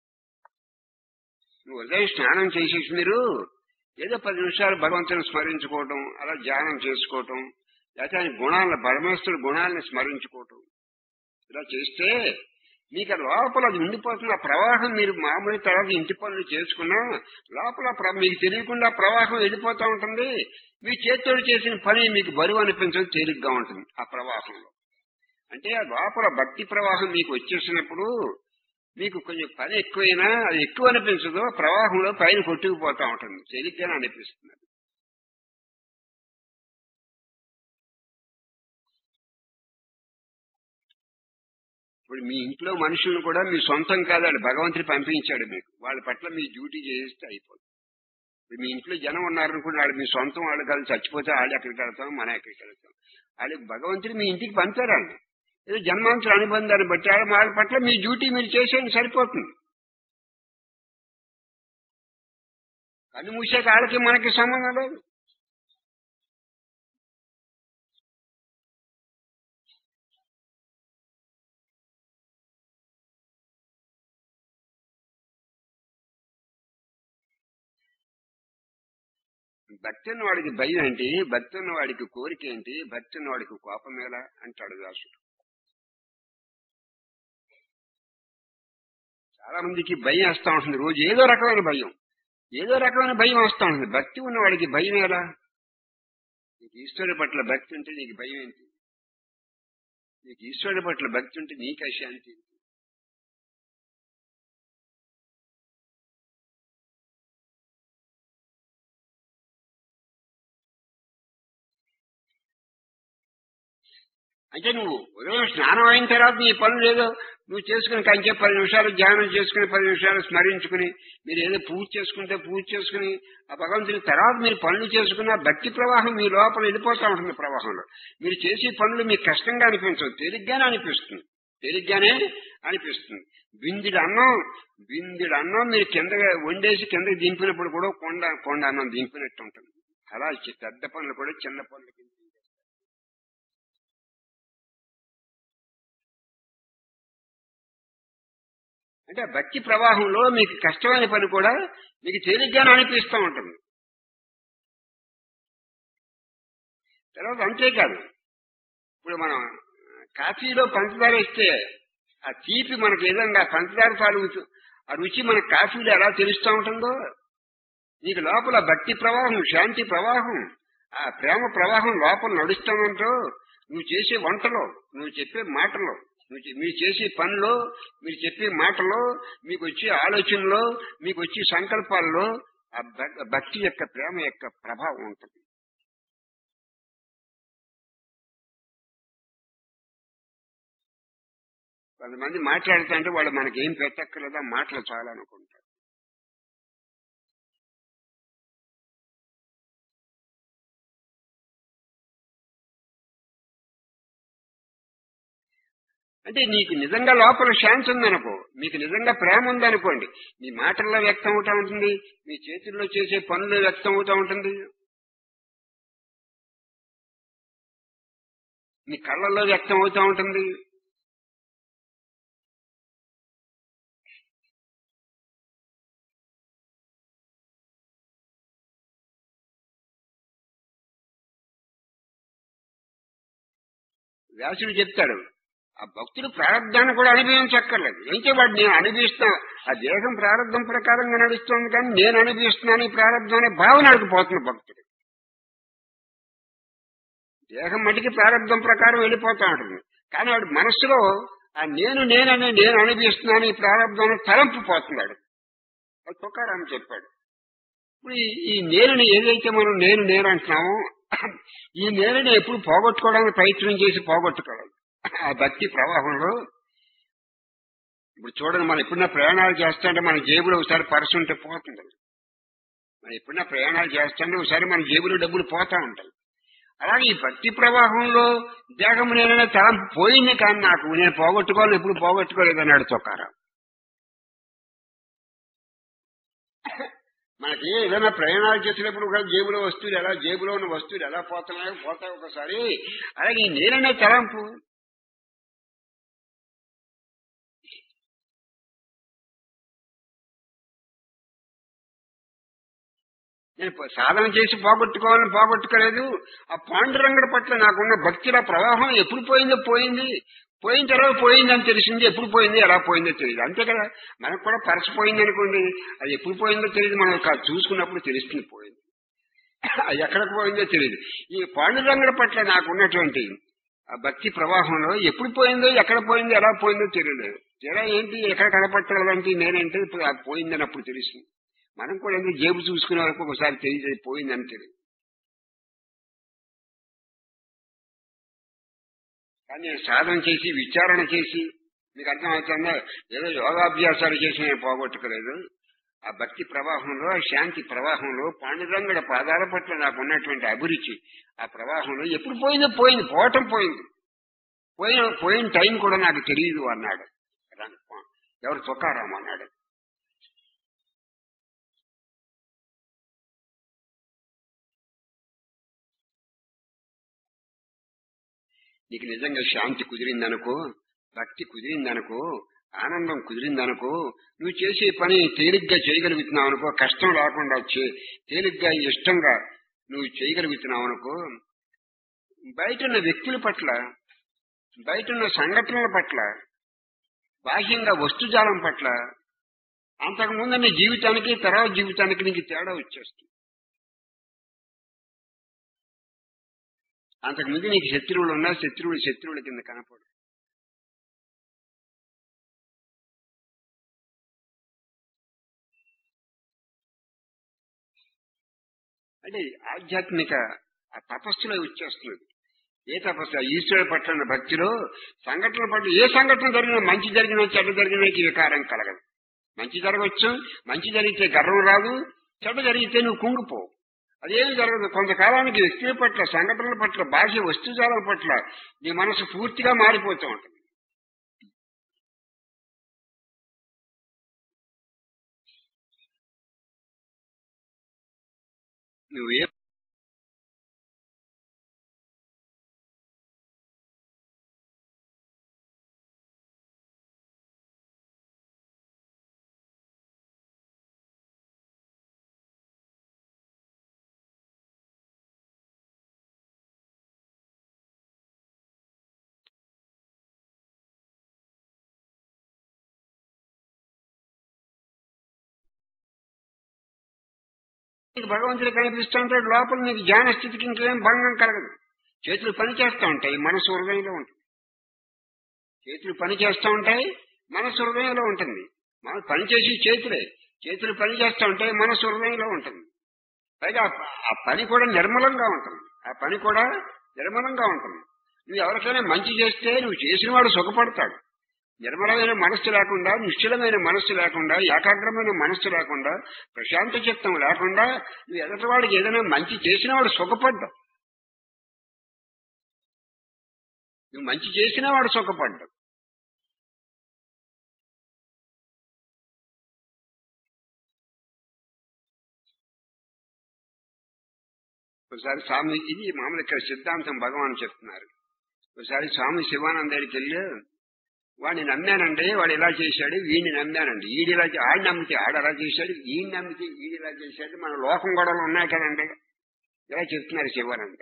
నువ్వు ఉదయం స్నానం చేసేసి మీరు ఏదో పది నిమిషాలు భగవంతుని స్మరించుకోవటం, అలా ధ్యానం చేసుకోవటం, లేకపోతే ఆయన గుణాలను పరమేశ్వరుడు గుణాలను స్మరించుకోవటం, ఇలా చేస్తే మీకు ఆ లోపల అది ఉండిపోతుంది. ఆ ప్రవాహం మీరు మామూలు తర్వాత ఇంటి పనులు చేసుకున్నా లోపల మీకు తెలియకుండా ప్రవాహం వెళ్ళిపోతూ ఉంటుంది. మీ చేతితోడు చేసిన పని మీకు బరువు అనిపించదు, తేలిగ్గా ఉంటుంది ఆ ప్రవాహంలో. అంటే ఆ లోపల భక్తి ప్రవాహం మీకు వచ్చేసినప్పుడు మీకు కొంచెం పని ఎక్కువైనా అది ఎక్కువ అనిపించదు, ప్రవాహంలో పైన కొట్టుకుపోతా ఉంటుంది, తేలిగ్గానే అనిపిస్తుంది. ఇప్పుడు మీ ఇంట్లో మనుషులను కూడా మీ సొంతం కాదండి, భగవంతుడు పంపించాడు మీకు. వాళ్ళ పట్ల మీ డ్యూటీ చేస్తే అయిపోతుంది. ఇప్పుడు మీ ఇంట్లో జనం ఉన్నారనుకోండి, వాళ్ళు మీ సొంతం వాళ్ళు కాదు, చచ్చిపోతే వాళ్ళు ఎక్కడికి వెళ్తాం, మనం ఎక్కడికి వెళ్తాం. వాళ్ళు భగవంతుడు మీ ఇంటికి పంపారండి. ఏదో జన్మాంతర అనుబంధాన్ని బట్టి వాళ్ళ పట్ల మీ డ్యూటీ మీరు చేసేది సరిపోతుంది. కన్ను మూసాక వాళ్ళకి మనకి సంబంధం లేదు. భక్తి ఉన్న వాడికి భయం ఏంటి, భక్తి ఉన్న వాడికి కోరిక ఏంటి, భక్తి ఉన్న వాడికి కోపం ఎలా అంటాడు దాసుడు. చాలా మందికి భయం వస్తూ ఉంటుంది, రోజు ఏదో రకమైన భయం, ఏదో రకమైన భయం వస్తూ ఉంటుంది. భక్తి ఉన్న వాడికి భయం ఎలా? నీకు ఈశ్వరుడి పట్ల భక్తి ఉంటే నీకు భయం ఏంటి? నీకు ఈశ్వరుడి పట్ల భక్తి ఉంటే నీకు అశాంతి. అంటే నువ్వు ఉదయం స్నానం అయిన తర్వాత నీ పనులు ఏదో నువ్వు చేసుకుని కంచే పది నిమిషాలు ధ్యానం చేసుకుని పది నిమిషాలు స్మరించుకుని మీరు ఏదో పూజ చేసుకుంటే పూజ చేసుకుని ఆ భగవంతుని తర్వాత మీరు పనులు చేసుకుని ఆ భక్తి ప్రవాహం మీ లోపల వెళ్ళిపోతూ ఉంటుంది. ప్రవాహంలో మీరు చేసే పనులు మీకు కష్టంగా అనిపించవు, తేలిగ్గానే అనిపిస్తుంది, తేలిగ్గానే అనిపిస్తుంది. బిందుడు అన్నం బిందుడు అన్నం మీరు కింద వండేసి కిందకి దింపినప్పుడు కూడా కొండ కొండ అన్నం దింపినట్టు ఉంటుంది. అలా పెద్ద పనులు కూడా చిన్న పనులు. అంటే భక్తి ప్రవాహంలో మీకు కష్టమైన పని కూడా మీకు తేలిగ్గానే అనిపిస్తూ ఉంటుంది. తర్వాత అంతేకాదు, ఇప్పుడు మనం కాఫీలో పంచదార ఇస్తే ఆ తీపి మనకు ఏదైనా పంచదార తాలూకు ఆ రుచి మన కాఫీలో ఎలా తెలుస్తూ ఉంటుందో నీకు లోపల భక్తి ప్రవాహం, శాంతి ప్రవాహం, ఆ ప్రేమ ప్రవాహం లోపల నడుస్తామంటూ నువ్వు చేసే వంటలో, నువ్వు చెప్పే మాటలో, మీరు చేసే పనిలో, మీరు చెప్పే మాటలో, మీకు వచ్చే ఆలోచనలో, మీకు వచ్చే సంకల్పాల్లో ఆ భక్తి యొక్క ప్రేమ యొక్క ప్రభావం ఉంటుంది. కొంతమంది మాట్లాడుతా అంటే వాళ్ళు మనకేం పెట్టక్కర్లేదా మాటలు చాలా అనుకుంటారు. అంటే నీకు నిజంగా లోపల శాంతి ఉందనుకో, మీకు నిజంగా ప్రేమ ఉందనుకోండి, మీ మాటల్లో వ్యక్తం అవుతా ఉంటుంది, మీ చేతుల్లో చేసే పనుల్లో వ్యక్తం అవుతా ఉంటుంది, మీ కళ్ళల్లో వ్యక్తం అవుతా ఉంటుంది. వ్యాసుడు చెప్తాడు, ఆ భక్తుడు ప్రారంధాన్ని కూడా అనుభవించక్కర్లేదు. ఏం చేయవాడు నేను అనుభవిస్తున్నా, ఆ దేహం ప్రారంధం ప్రకారంగా నడుస్తుంది, కానీ నేను అనుభవిస్తున్నాను ఈ ప్రారంధం అనే భావన అడిగిపోతుంది భక్తుడు. దేహం మటుకి ప్రారంధం ప్రకారం వెళ్ళిపోతా ఉంటుంది, కానీ వాడు మనస్సులో ఆ నేను నేనని నేను అనుభవిస్తున్నాను ఈ ప్రారంధం తలంపు పోతున్నాడు. అది తుకారాం చెప్పాడు. ఇప్పుడు ఈ ఈ నేనుని ఏదైతే మనం నేను నేను అంటున్నామో, ఈ నేనుని ఎప్పుడు పోగొట్టుకోవడానికి ప్రయత్నం చేసి పోగొట్టుకోవాలి. ఆ భక్తి ప్రవాహంలో ఇప్పుడు చూడండి, మనం ఎప్పుడన్నా ప్రయాణాలు చేస్తుంటే మన జేబులో ఒకసారి పర్సు ఉంటే పోతుంది. మనం ఎప్పుడన్నా ప్రయాణాలు చేస్తుంటే ఒకసారి మన జేబులో డబ్బులు పోతా ఉంటాయి. అలాగే ఈ భక్తి ప్రవాహంలో దేహం నేననే తలంపు పోయింది, కానీ నాకు నేను పోగొట్టుకోవాలని ఎప్పుడు పోగొట్టుకోలేదన్నాడు తుకారాం. మనకి ఏదైనా ప్రయాణాలు చేసినప్పుడు కూడా జేబులో వస్తువులు ఎలా జేబులో ఉన్న వస్తువులు ఎలా పోతున్నాయో పోతాయి ఒకసారి. అలాగే ఈ నేననే తలంపు నేను సాధన చేసి పోగొట్టుకోవాలని పోగొట్టుకోలేదు. ఆ పాండురంగుడి పట్ల నాకున్న భక్తిలో ప్రవాహం ఎప్పుడు పోయిందో పోయింది, పోయిన తర్వాత పోయిందని తెలిసింది, ఎప్పుడు పోయింది ఎలా పోయిందో తెలియదు. అంతే కదా, మనకు కూడా పరస పోయింది అనుకోండి, అది ఎప్పుడు పోయిందో తెలియదు, మనం చూసుకున్నప్పుడు తెలుస్తుంది పోయింది, అది ఎక్కడికి పోయిందో తెలియదు. ఈ పాండురంగుడి పట్ల నాకు ఉన్నటువంటి ఆ భక్తి ప్రవాహంలో ఎప్పుడు పోయిందో ఎక్కడ పోయిందో ఎలా పోయిందో తెలియలేదు. ఎలా ఏంటి ఎక్కడ కనపట్టాలంటే నేనేంటే ఇప్పుడు అది పోయిందని అప్పుడు తెలుస్తుంది. మనం కూడా ఎందుకు జేబు చూసుకునే వరకు ఒకసారి తెలియదు పోయిందని తెలియదు. కానీ నేను సాధన చేసి విచారణ చేసి మీకు అర్థమవుతుందా, ఏదో యోగాభ్యాసాలు చేసి నేను పోగొట్టుకోలేదు. ఆ భక్తి ప్రవాహంలో ఆ శాంతి ప్రవాహంలో పాండురంగుల పాదాల పట్ల నాకు ఉన్నటువంటి అభిరుచి ఆ ప్రవాహంలో ఎప్పుడు పోయిందో పోయింది, పోవటం పోయింది, పోయిన పోయిన టైం కూడా నాకు తెలియదు అన్నాడు. ఎవరు తుకారాం అన్నాడు. నీకు నిజంగా శాంతి కుదిరిందనుకో, భక్తి కుదిరిందనుకో, ఆనందం కుదిరిందనుకో, నువ్వు చేసే పని తేలిగ్గా చేయగలుగుతున్నావు అనుకో, కష్టం లేకుండా తేలిగ్గా ఇష్టంగా నువ్వు చేయగలుగుతున్నావు అనుకో, బయట ఉన్న వ్యక్తుల పట్ల, బయట ఉన్న సంఘటనల పట్ల, బాహ్యంగా వస్తుజాలం పట్ల అంతకుముందు నీ జీవితానికి తర్వాత జీవితానికి నీకు తేడా వచ్చేస్తుంది. అంతకుముందు నీకు శత్రువులు ఉన్నా శత్రువులు శత్రువుల కింద కనపడు. అంటే ఆధ్యాత్మిక ఆ తపస్సులో వచ్చేస్తున్నది. ఏ తపస్సు? ఈశ్వరుడి పట్ల ఉన్న భక్తిలో సంఘటనల పట్ల ఏ సంఘటన జరిగినా, మంచి జరిగినా చెడ్డ జరిగినా వికారం కలగదు. మంచి జరగవచ్చు, మంచి జరిగితే గర్వం రాదు, చెడ్డ జరిగితే నువ్వు కుంగిపోవు, అదేమి జరగదు. కొంతకాలానికి వ్యక్తుల పట్ల, సంఘటనల పట్ల, బాహ్య వస్తుజాల పట్ల నీ మనసు పూర్తిగా మారిపోతూ ఉంటుంది. నువ్వే భగవంతుడు కనిపిస్తూ ఉంటాడు, లోపల నీకు జ్ఞాన స్థితికి ఇంకేం భంగం కలగదు. చేతులు పని చేస్తూ ఉంటాయి, మనసు హృదయంలో ఉంటుంది. చేతులు పని చేస్తూ ఉంటాయి, మనసు హృదయంలో ఉంటుంది. మన పని చేసి చేతులే, చేతులు పని చేస్తూ ఉంటాయి, మనసు హృదయంలో ఉంటుంది. పైగా ఆ పని కూడా నిర్మలంగా ఉంటుంది. ఆ పని కూడా నిర్మలంగా ఉంటుంది. నువ్వు ఎవరికైనా మంచి చేస్తే నువ్వు చేసిన వాడు సుఖపడతాడు. నిర్మలమైన మనస్సు లేకుండా, నిశ్చలమైన మనస్సు లేకుండా, ఏకాగ్రమైన మనస్సు లేకుండా, ప్రశాంత చిత్తం లేకుండా నువ్వు ఎదటివాడికి ఏదైనా మంచి చేసినా వాడు సుఖపడ్డావు. నువ్వు మంచి చేసినా వాడు సుఖపడ్డావు. ఒకసారి స్వామి, ఇది మామూలు ఇక్కడ సిద్ధాంతం భగవాన్ చెప్తున్నారు. ఒకసారి స్వామి శివానంద దగ్గరికి వెళ్ళి, వాడిని నమ్మానండి, వాడు ఇలా చేశాడు, వీడిని నమ్మానండి, ఈడు ఇలా ఆడి నమ్మితే ఆడు అలా చేశాడు, ఈయన నమ్మితే ఈడు ఇలా చేశాడు, మన లోకం గొడవలు ఉన్నాయి కదండి, ఇలా చెప్తున్నారు శివానంద.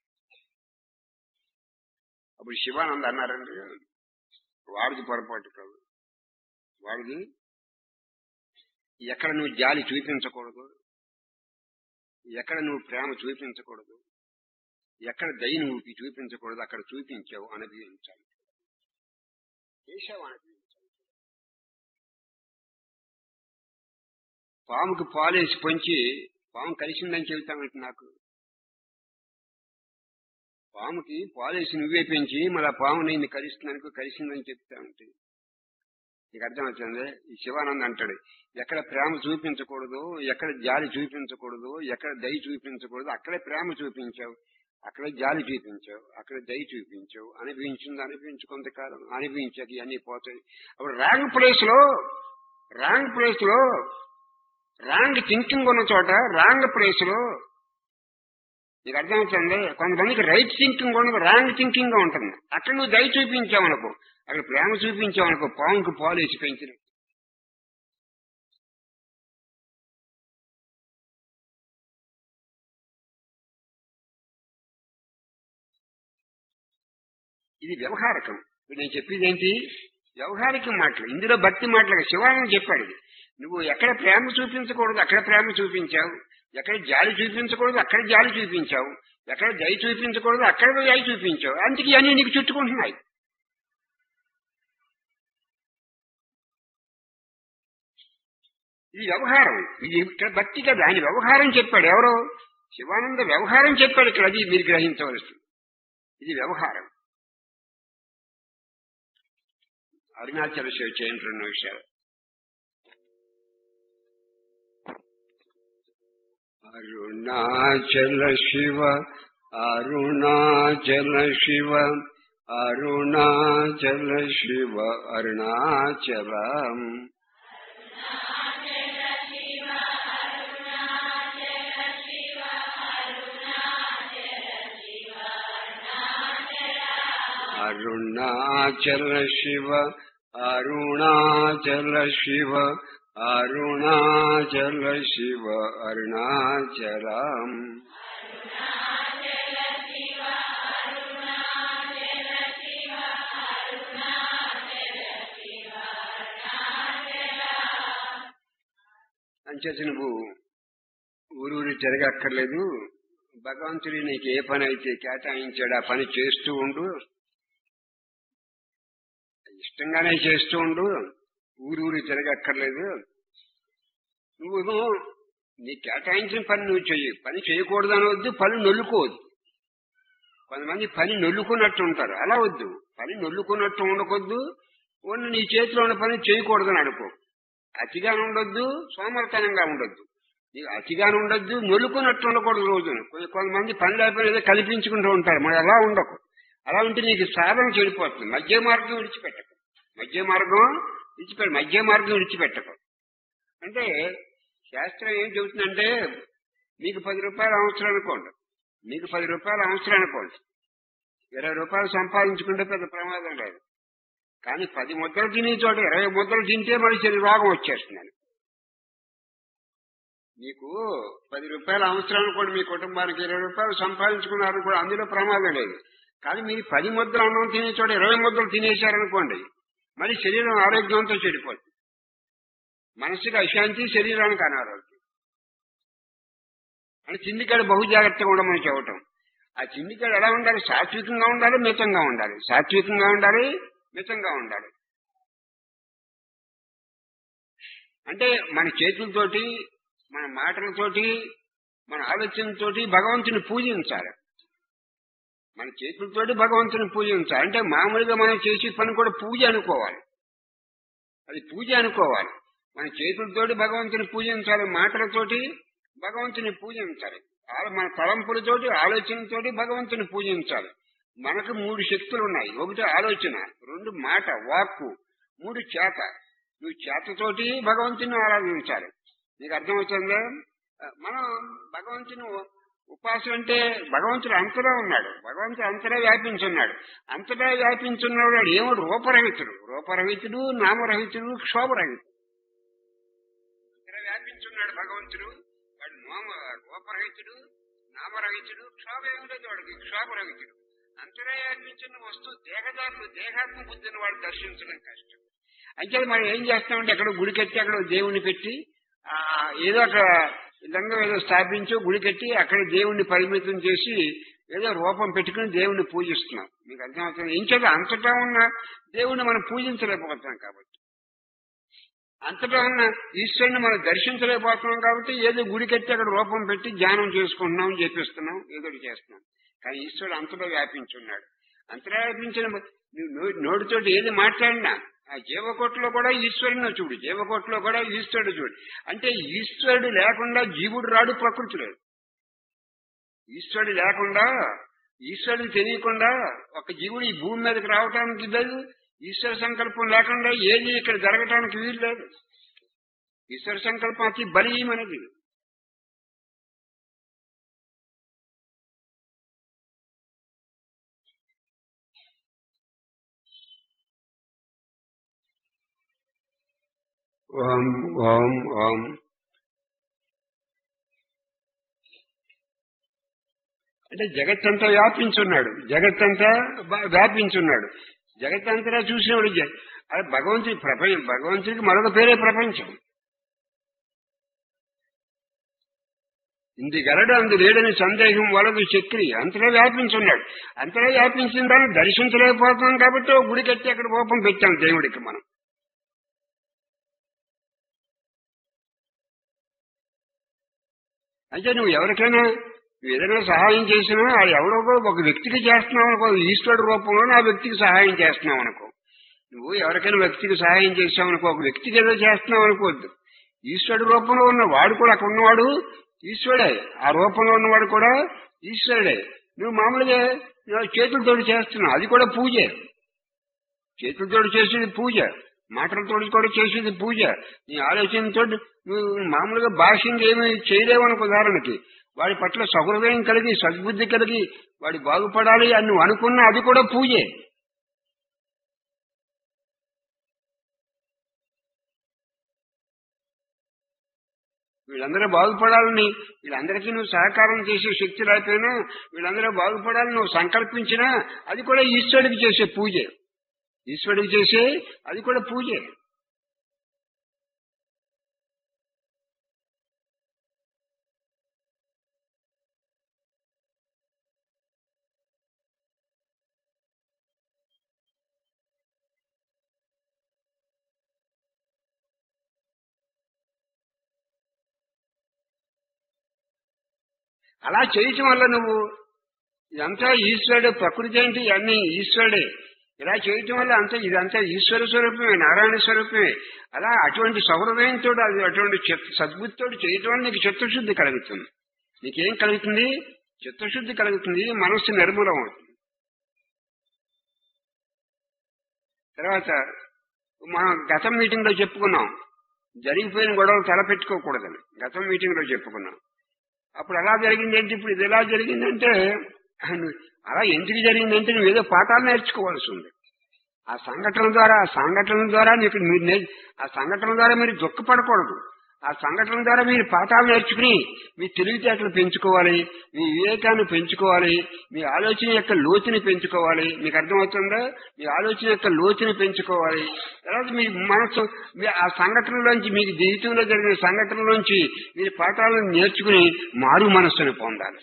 అప్పుడు శివానంద అన్నారండి, వాడిది పొరపాటు కాదు, వాడిది ఎక్కడ నువ్వు జాలి చూపించకూడదు, ఎక్కడ నువ్వు ప్రేమ చూపించకూడదు, ఎక్కడ దయ నువ్వు చూపించకూడదు, అక్కడ చూపించావు అనుభవించాలి, చేశావు అనుభవించాలి. పాముకి పాలేసి పొంచి పాము కలిసిందని చెబుతామంటే, నాకు పాముకి పాలేసి నువ్వే పెంచి మళ్ళా పాము నేను కలిస్తున్నానుకో, కలిసిందని చెప్తామంటే నీకు అర్థమవుతుంది. ఈ శివానంద అంటాడు, ఎక్కడ ప్రేమ చూపించకూడదు, ఎక్కడ జాలి చూపించకూడదు, ఎక్కడ దయ చూపించకూడదు, అక్కడే ప్రేమ చూపించావు, అక్కడే జాలి చూపించావు, అక్కడ దయ చూపించావు, అనిపించింది అనిపించు కొంతకాలం, అనిపించాక ఇవన్నీ పోతాయి. అప్పుడు రాంగ్ ప్లేస్ లో రాంగ్ ప్లేస్ లో రాంగ్ థింకింగ్ ఉన్న చోట రాంగ్ ప్లేస్ లో నీకు అర్థమవుతుంది. కొంతమందికి రైట్ థింకింగ్ ఉండదు, రాంగ్ థింకింగ్ గా ఉంటుంది. అక్కడ నువ్వు దయ చూపించావు అనుకో, అక్కడ ప్రేమ చూపించావు అనుకో, పాముకి పాలు వేసి పెంచిన. ఇది వ్యవహారకం. నేను చెప్పేది ఏంటి, వ్యవహారిక మాటలు, ఇందులో భక్తి మాటలు. శివానంద చెప్పాడు, ఇది నువ్వు ఎక్కడ ప్రేమ చూపించకూడదు అక్కడ ప్రేమ చూపించావు, ఎక్కడ జాలి చూపించకూడదు అక్కడ జాలి చూపించావు, ఎక్కడ దయ చూపించకూడదు అక్కడ దయ చూపించావు. అందుకే అన్నీ నీకు చుట్టుకుంటున్నాయి. ఇది వ్యవహారం, ఇది ఇక్కడ భక్తి కదా. ఆయన వ్యవహారం చెప్పాడు, ఎవరో శివానంద వ్యవహారం చెప్పాడు ఇక్కడ, అది మీరు గ్రహించవలసింది. ఇది వ్యవహారం. అరుణాచల శివ చేయండి రెండు విషయాలు. అరుణాచల శివ అరుణాచల శివ అరుణాచల శివ అరుణాచలం అరుణాచల శివ అరుణాచల శివ అరుణాచల శివ అరుణాచలం అంచేత నువ్వు ఊరూరి తిరగక్కర్లేదు. భగవంతుడి నీకు ఏ పని అయితే కేటాయించాడు ఆ పని చేస్తూ ఉండు, ఇష్టంగానే చేస్తూ ఉండు, ఊరూరి తిరగక్కర్లేదు. నువ్వు నీ కేటాయించిన పని నువ్వు చెయ్యి. పని చేయకూడదు అనవద్దు, పని నొల్లుకోవద్దు. కొంతమంది పని నొల్లుకున్నట్టు ఉంటారు, అలా వద్దు. పని నొల్లుకున్నట్టు ఉండకొద్దు, ఓన్లీ నీ చేతిలో ఉన్న పని చేయకూడదని అనుకో. అతిగానే ఉండొద్దు, సోమరతనంగా ఉండొద్దు. నీకు అతిగానే ఉండొద్దు, నొల్లుకున్నట్టు ఉండకూడదు. రోజున కొంతమంది పని లేకపోతే కల్పించుకుంటూ ఉంటారు, మరి అలా ఉండకు. అలా ఉంటే నీకు సాధన చెడిపోతుంది. మధ్య మార్గం విడిచిపెట్టకు, మధ్య మార్గం విడిచిపెట్ట మధ్య మార్గం విడిచిపెట్టకు. అంటే శాస్త్రం ఏం చెబుతుందంటే, మీకు పది రూపాయలు అవసరం అనుకోండి, మీకు పది రూపాయలు అవసరం అనుకోండి, ఇరవై రూపాయలు సంపాదించుకుంటే పెద్ద ప్రమాదం లేదు. కానీ పది ముద్దలు తినే చోట ఇరవై ముద్దలు తింటే మనిషి రోగం వచ్చేస్తున్నాను. మీకు పది రూపాయలు అవసరం అనుకోండి, మీ కుటుంబానికి ఇరవై రూపాయలు సంపాదించుకున్నారు కూడా, అందులో ప్రమాదం లేదు. కానీ మీరు పది ముద్దలు అన్నం తినే చోట ఇరవై ముద్దలు తినేశారనుకోండి, మరి శరీరం ఆరోగ్యంతో చెడిపోతుంది. మనసుకి అశాంతి, శరీరానికి అనారోగ్యం. అని చిందికాడు బహు జాగ్రత్తగా ఉండమని చెప్పటం. ఆ చిందికాడు ఎలా ఉండాలి? సాత్వికంగా ఉండాలి, మితంగా ఉండాలి. సాత్వికంగా ఉండాలి, మితంగా ఉండాలి. అంటే మన చేతులతోటి, మన మాటలతోటి, మన ఆలోచనతోటి భగవంతుని పూజించాలి. మన చేతులతోటి భగవంతుని పూజించాలి. అంటే మామూలుగా మనం చేసే పని కూడా పూజ అనుకోవాలి. అది పూజ అనుకోవాలి. మన చేతులతోటి భగవంతుని పూజించాలి, మాటలతోటి భగవంతుని పూజించాలి, మన తలంపులతోటి ఆలోచనతోటి భగవంతుని పూజించాలి. మనకు మూడు శక్తులు ఉన్నాయి. ఒకటి ఆలోచన, రెండు మాట వాక్కు, మూడు చేత. నువ్వు చేతతోటి భగవంతుని ఆరాధించాలి. నీకు అర్థమవుతుందా? మనం భగవంతుని ఉపాసన అంటే భగవంతుడు అంతలో ఉన్నాడు, భగవంతుడు అంతలో వ్యాపించున్నాడు. అంతటా వ్యాపించున్నాడు. ఏమిటి? రూపరహితుడు. రూపరహితుడు, నామరహితుడు, క్షోభరహితుడు. అంతలో వ్యాపించున్నాడు భగవంతుడు. వాడు నోమ రూపరహితుడు, నామరహితుడు, క్షోభ ఏమిటది వాడికి? క్షోభరహితుడు. అంతలో వ్యాపించిన వస్తువు దేహదారులు, దేహాత్మ బుద్ధిని వాడు దర్శించడం కష్టం. అయితే మనం ఏం చేస్తామంటే ఎక్కడో గుడికెత్తి అక్కడ దేవుణ్ణి పెట్టి ఆ ఏదో ఒక విధంగా ఏదో స్థాపించి గుడి కట్టి అక్కడ దేవుణ్ణి పరిమితం చేసి ఏదో రూపం పెట్టుకుని దేవుణ్ణి పూజిస్తున్నాం. మీకు అర్థమవుతుంది? ఇంకేదో అంతటా ఉన్న దేవుణ్ణి మనం పూజించలేకపోతున్నాం కాబట్టి, అంతటా ఉన్న ఈశ్వరుని మనం దర్శించలేకపోతున్నాం కాబట్టి ఏదో గుడి కట్టి అక్కడ రూపం పెట్టి ధ్యానం చేసుకుంటున్నాం, చేపిస్తున్నాం, ఏదో చేస్తున్నాం. కానీ ఈశ్వరుడు అంతటా వ్యాపించున్నాడు. అంతటా వ్యాపించిన నోటితోటి ఏది మాట్లాడినా ఆ జీవకోట్లో కూడా ఈశ్వరుని చూడు, జీవకోట్లో కూడా ఈశ్వరుడు చూడు. అంటే ఈశ్వరుడు లేకుండా జీవుడు రాడు, ప్రకృతి లేదు. ఈశ్వరుడు లేకుండా, ఈశ్వరుడు తెలియకుండా ఒక జీవుడు ఈ భూమి మీదకి రావటానికి లేదు. ఈశ్వర సంకల్పం లేకుండా ఏది ఇక్కడ జరగటానికి వీలు లేదు. ఈశ్వర సంకల్పం అతి బలీయమైనది. ఓం ఓం ఓం. అంటే జగత్తంతా వ్యాపించున్నాడు, జగత్తంతా వ్యాపించున్నాడు. జగత్తంతా చూసినవాడు అది భగవంతుడి ప్రపంచం. భగవంతుడికి మరొక పేరే ప్రపంచం. ఇంది గలడు అందు లేడని సందేహం వలదు చక్రి. అంతలో వ్యాపించున్నాడు. అంతలో వ్యాపించిన దాన్ని దర్శించలేకపోతున్నాం కాబట్టి ఓ గుడి కట్టి అక్కడ కోపం పెట్టాం దేవుడికి మనం. అంటే నువ్వు ఎవరికైనా నువ్వు ఏదైనా సహాయం చేసినా అది ఎవరో ఒక వ్యక్తికి చేస్తున్నావు అనుకో, ఈశ్వరుడు రూపంలో ఆ వ్యక్తికి సహాయం చేస్తున్నావు అనుకో. నువ్వు ఎవరికైనా వ్యక్తికి సహాయం చేసావు అనుకో, ఒక వ్యక్తికి ఏదో చేస్తున్నావు అనుకోవద్దు. ఈశ్వరుడు రూపంలో ఉన్న వాడు కూడా అక్కడ ఉన్నవాడు ఈశ్వరుడే, ఆ రూపంలో ఉన్నవాడు కూడా ఈశ్వరుడే. నువ్వు మామూలుగా చేతులతోటి చేస్తున్నావు, అది కూడా పూజే. చేతులతోటి చేసేది పూజ, మాటలతో కూడా చేసేది పూజ. నీ ఆలోచనతో నువ్వు మామూలుగా భాష్యంగా ఏమి చేయలేవనుకో. ఉదాహరణకి వాడి పట్ల సహృదయం కలిగి సద్బుద్ధి కలిగి వాడి బాగుపడాలి అని నువ్వు అనుకున్నా అది కూడా పూజే. వీళ్ళందరూ బాగుపడాలని, వీళ్ళందరికీ నువ్వు సహకారం చేసే శక్తి లేకపోయినా వీళ్ళందరూ బాగుపడాలని నువ్వు సంకల్పించినా అది కూడా ఈశ్వరుడికి చేసే పూజే. ఈశ్వరుడికి చేసే అది కూడా పూజే. అలా చేయటం వల్ల నువ్వు ఇదంతా ఈశ్వరుడు, ప్రకృతి ఏంటి అన్ని ఈశ్వరుడే. ఇలా చేయటం వల్ల అంతా ఇదంతా ఈశ్వర స్వరూపమే, నారాయణ స్వరూపమే. అలా అటువంటి సౌహృదయంతో అది అటువంటి సద్బుద్ధితో చేయటం వల్ల నీకు చిత్తశుద్ధి కలుగుతుంది. నీకేం కలుగుతుంది? చిత్తశుద్ధి కలుగుతుంది, మనస్సు నిర్మూలం అవుతుంది. తర్వాత మనం గతం మీటింగ్ లో చెప్పుకున్నాం, జరిగిపోయిన గొడవలు తలపెట్టుకోకూడదని గతం మీటింగ్ లో చెప్పుకున్నాం. అప్పుడు అలా జరిగిందేంటి, ఇప్పుడు ఇది ఎలా జరిగిందంటే, అలా ఎందుకు జరిగిందంటే నువ్వు ఏదో పాఠాలు నేర్చుకోవాల్సి ఉంది. ఆ సంఘటన ద్వారా ఆ సంఘటన ద్వారా నీకు మీరు ఆ సంఘటన ద్వారా మీరు దుఃఖపడకూడదు. ఆ సంఘటన ద్వారా మీరు పాఠాలు నేర్చుకుని మీ తెలివితేటలు పెంచుకోవాలి, మీ వివేకాన్ని పెంచుకోవాలి, మీ ఆలోచన యొక్క లోతుని పెంచుకోవాలి. మీకు అర్థమవుతుందా? మీ ఆలోచన యొక్క లోతుని పెంచుకోవాలి. తర్వాత మీ మనసు ఆ సంఘటనలోంచి, మీకు జీవితంలో జరిగిన సంఘటనలోంచి మీరు పాఠాలను నేర్చుకుని మారు మనస్సును పొందాలి.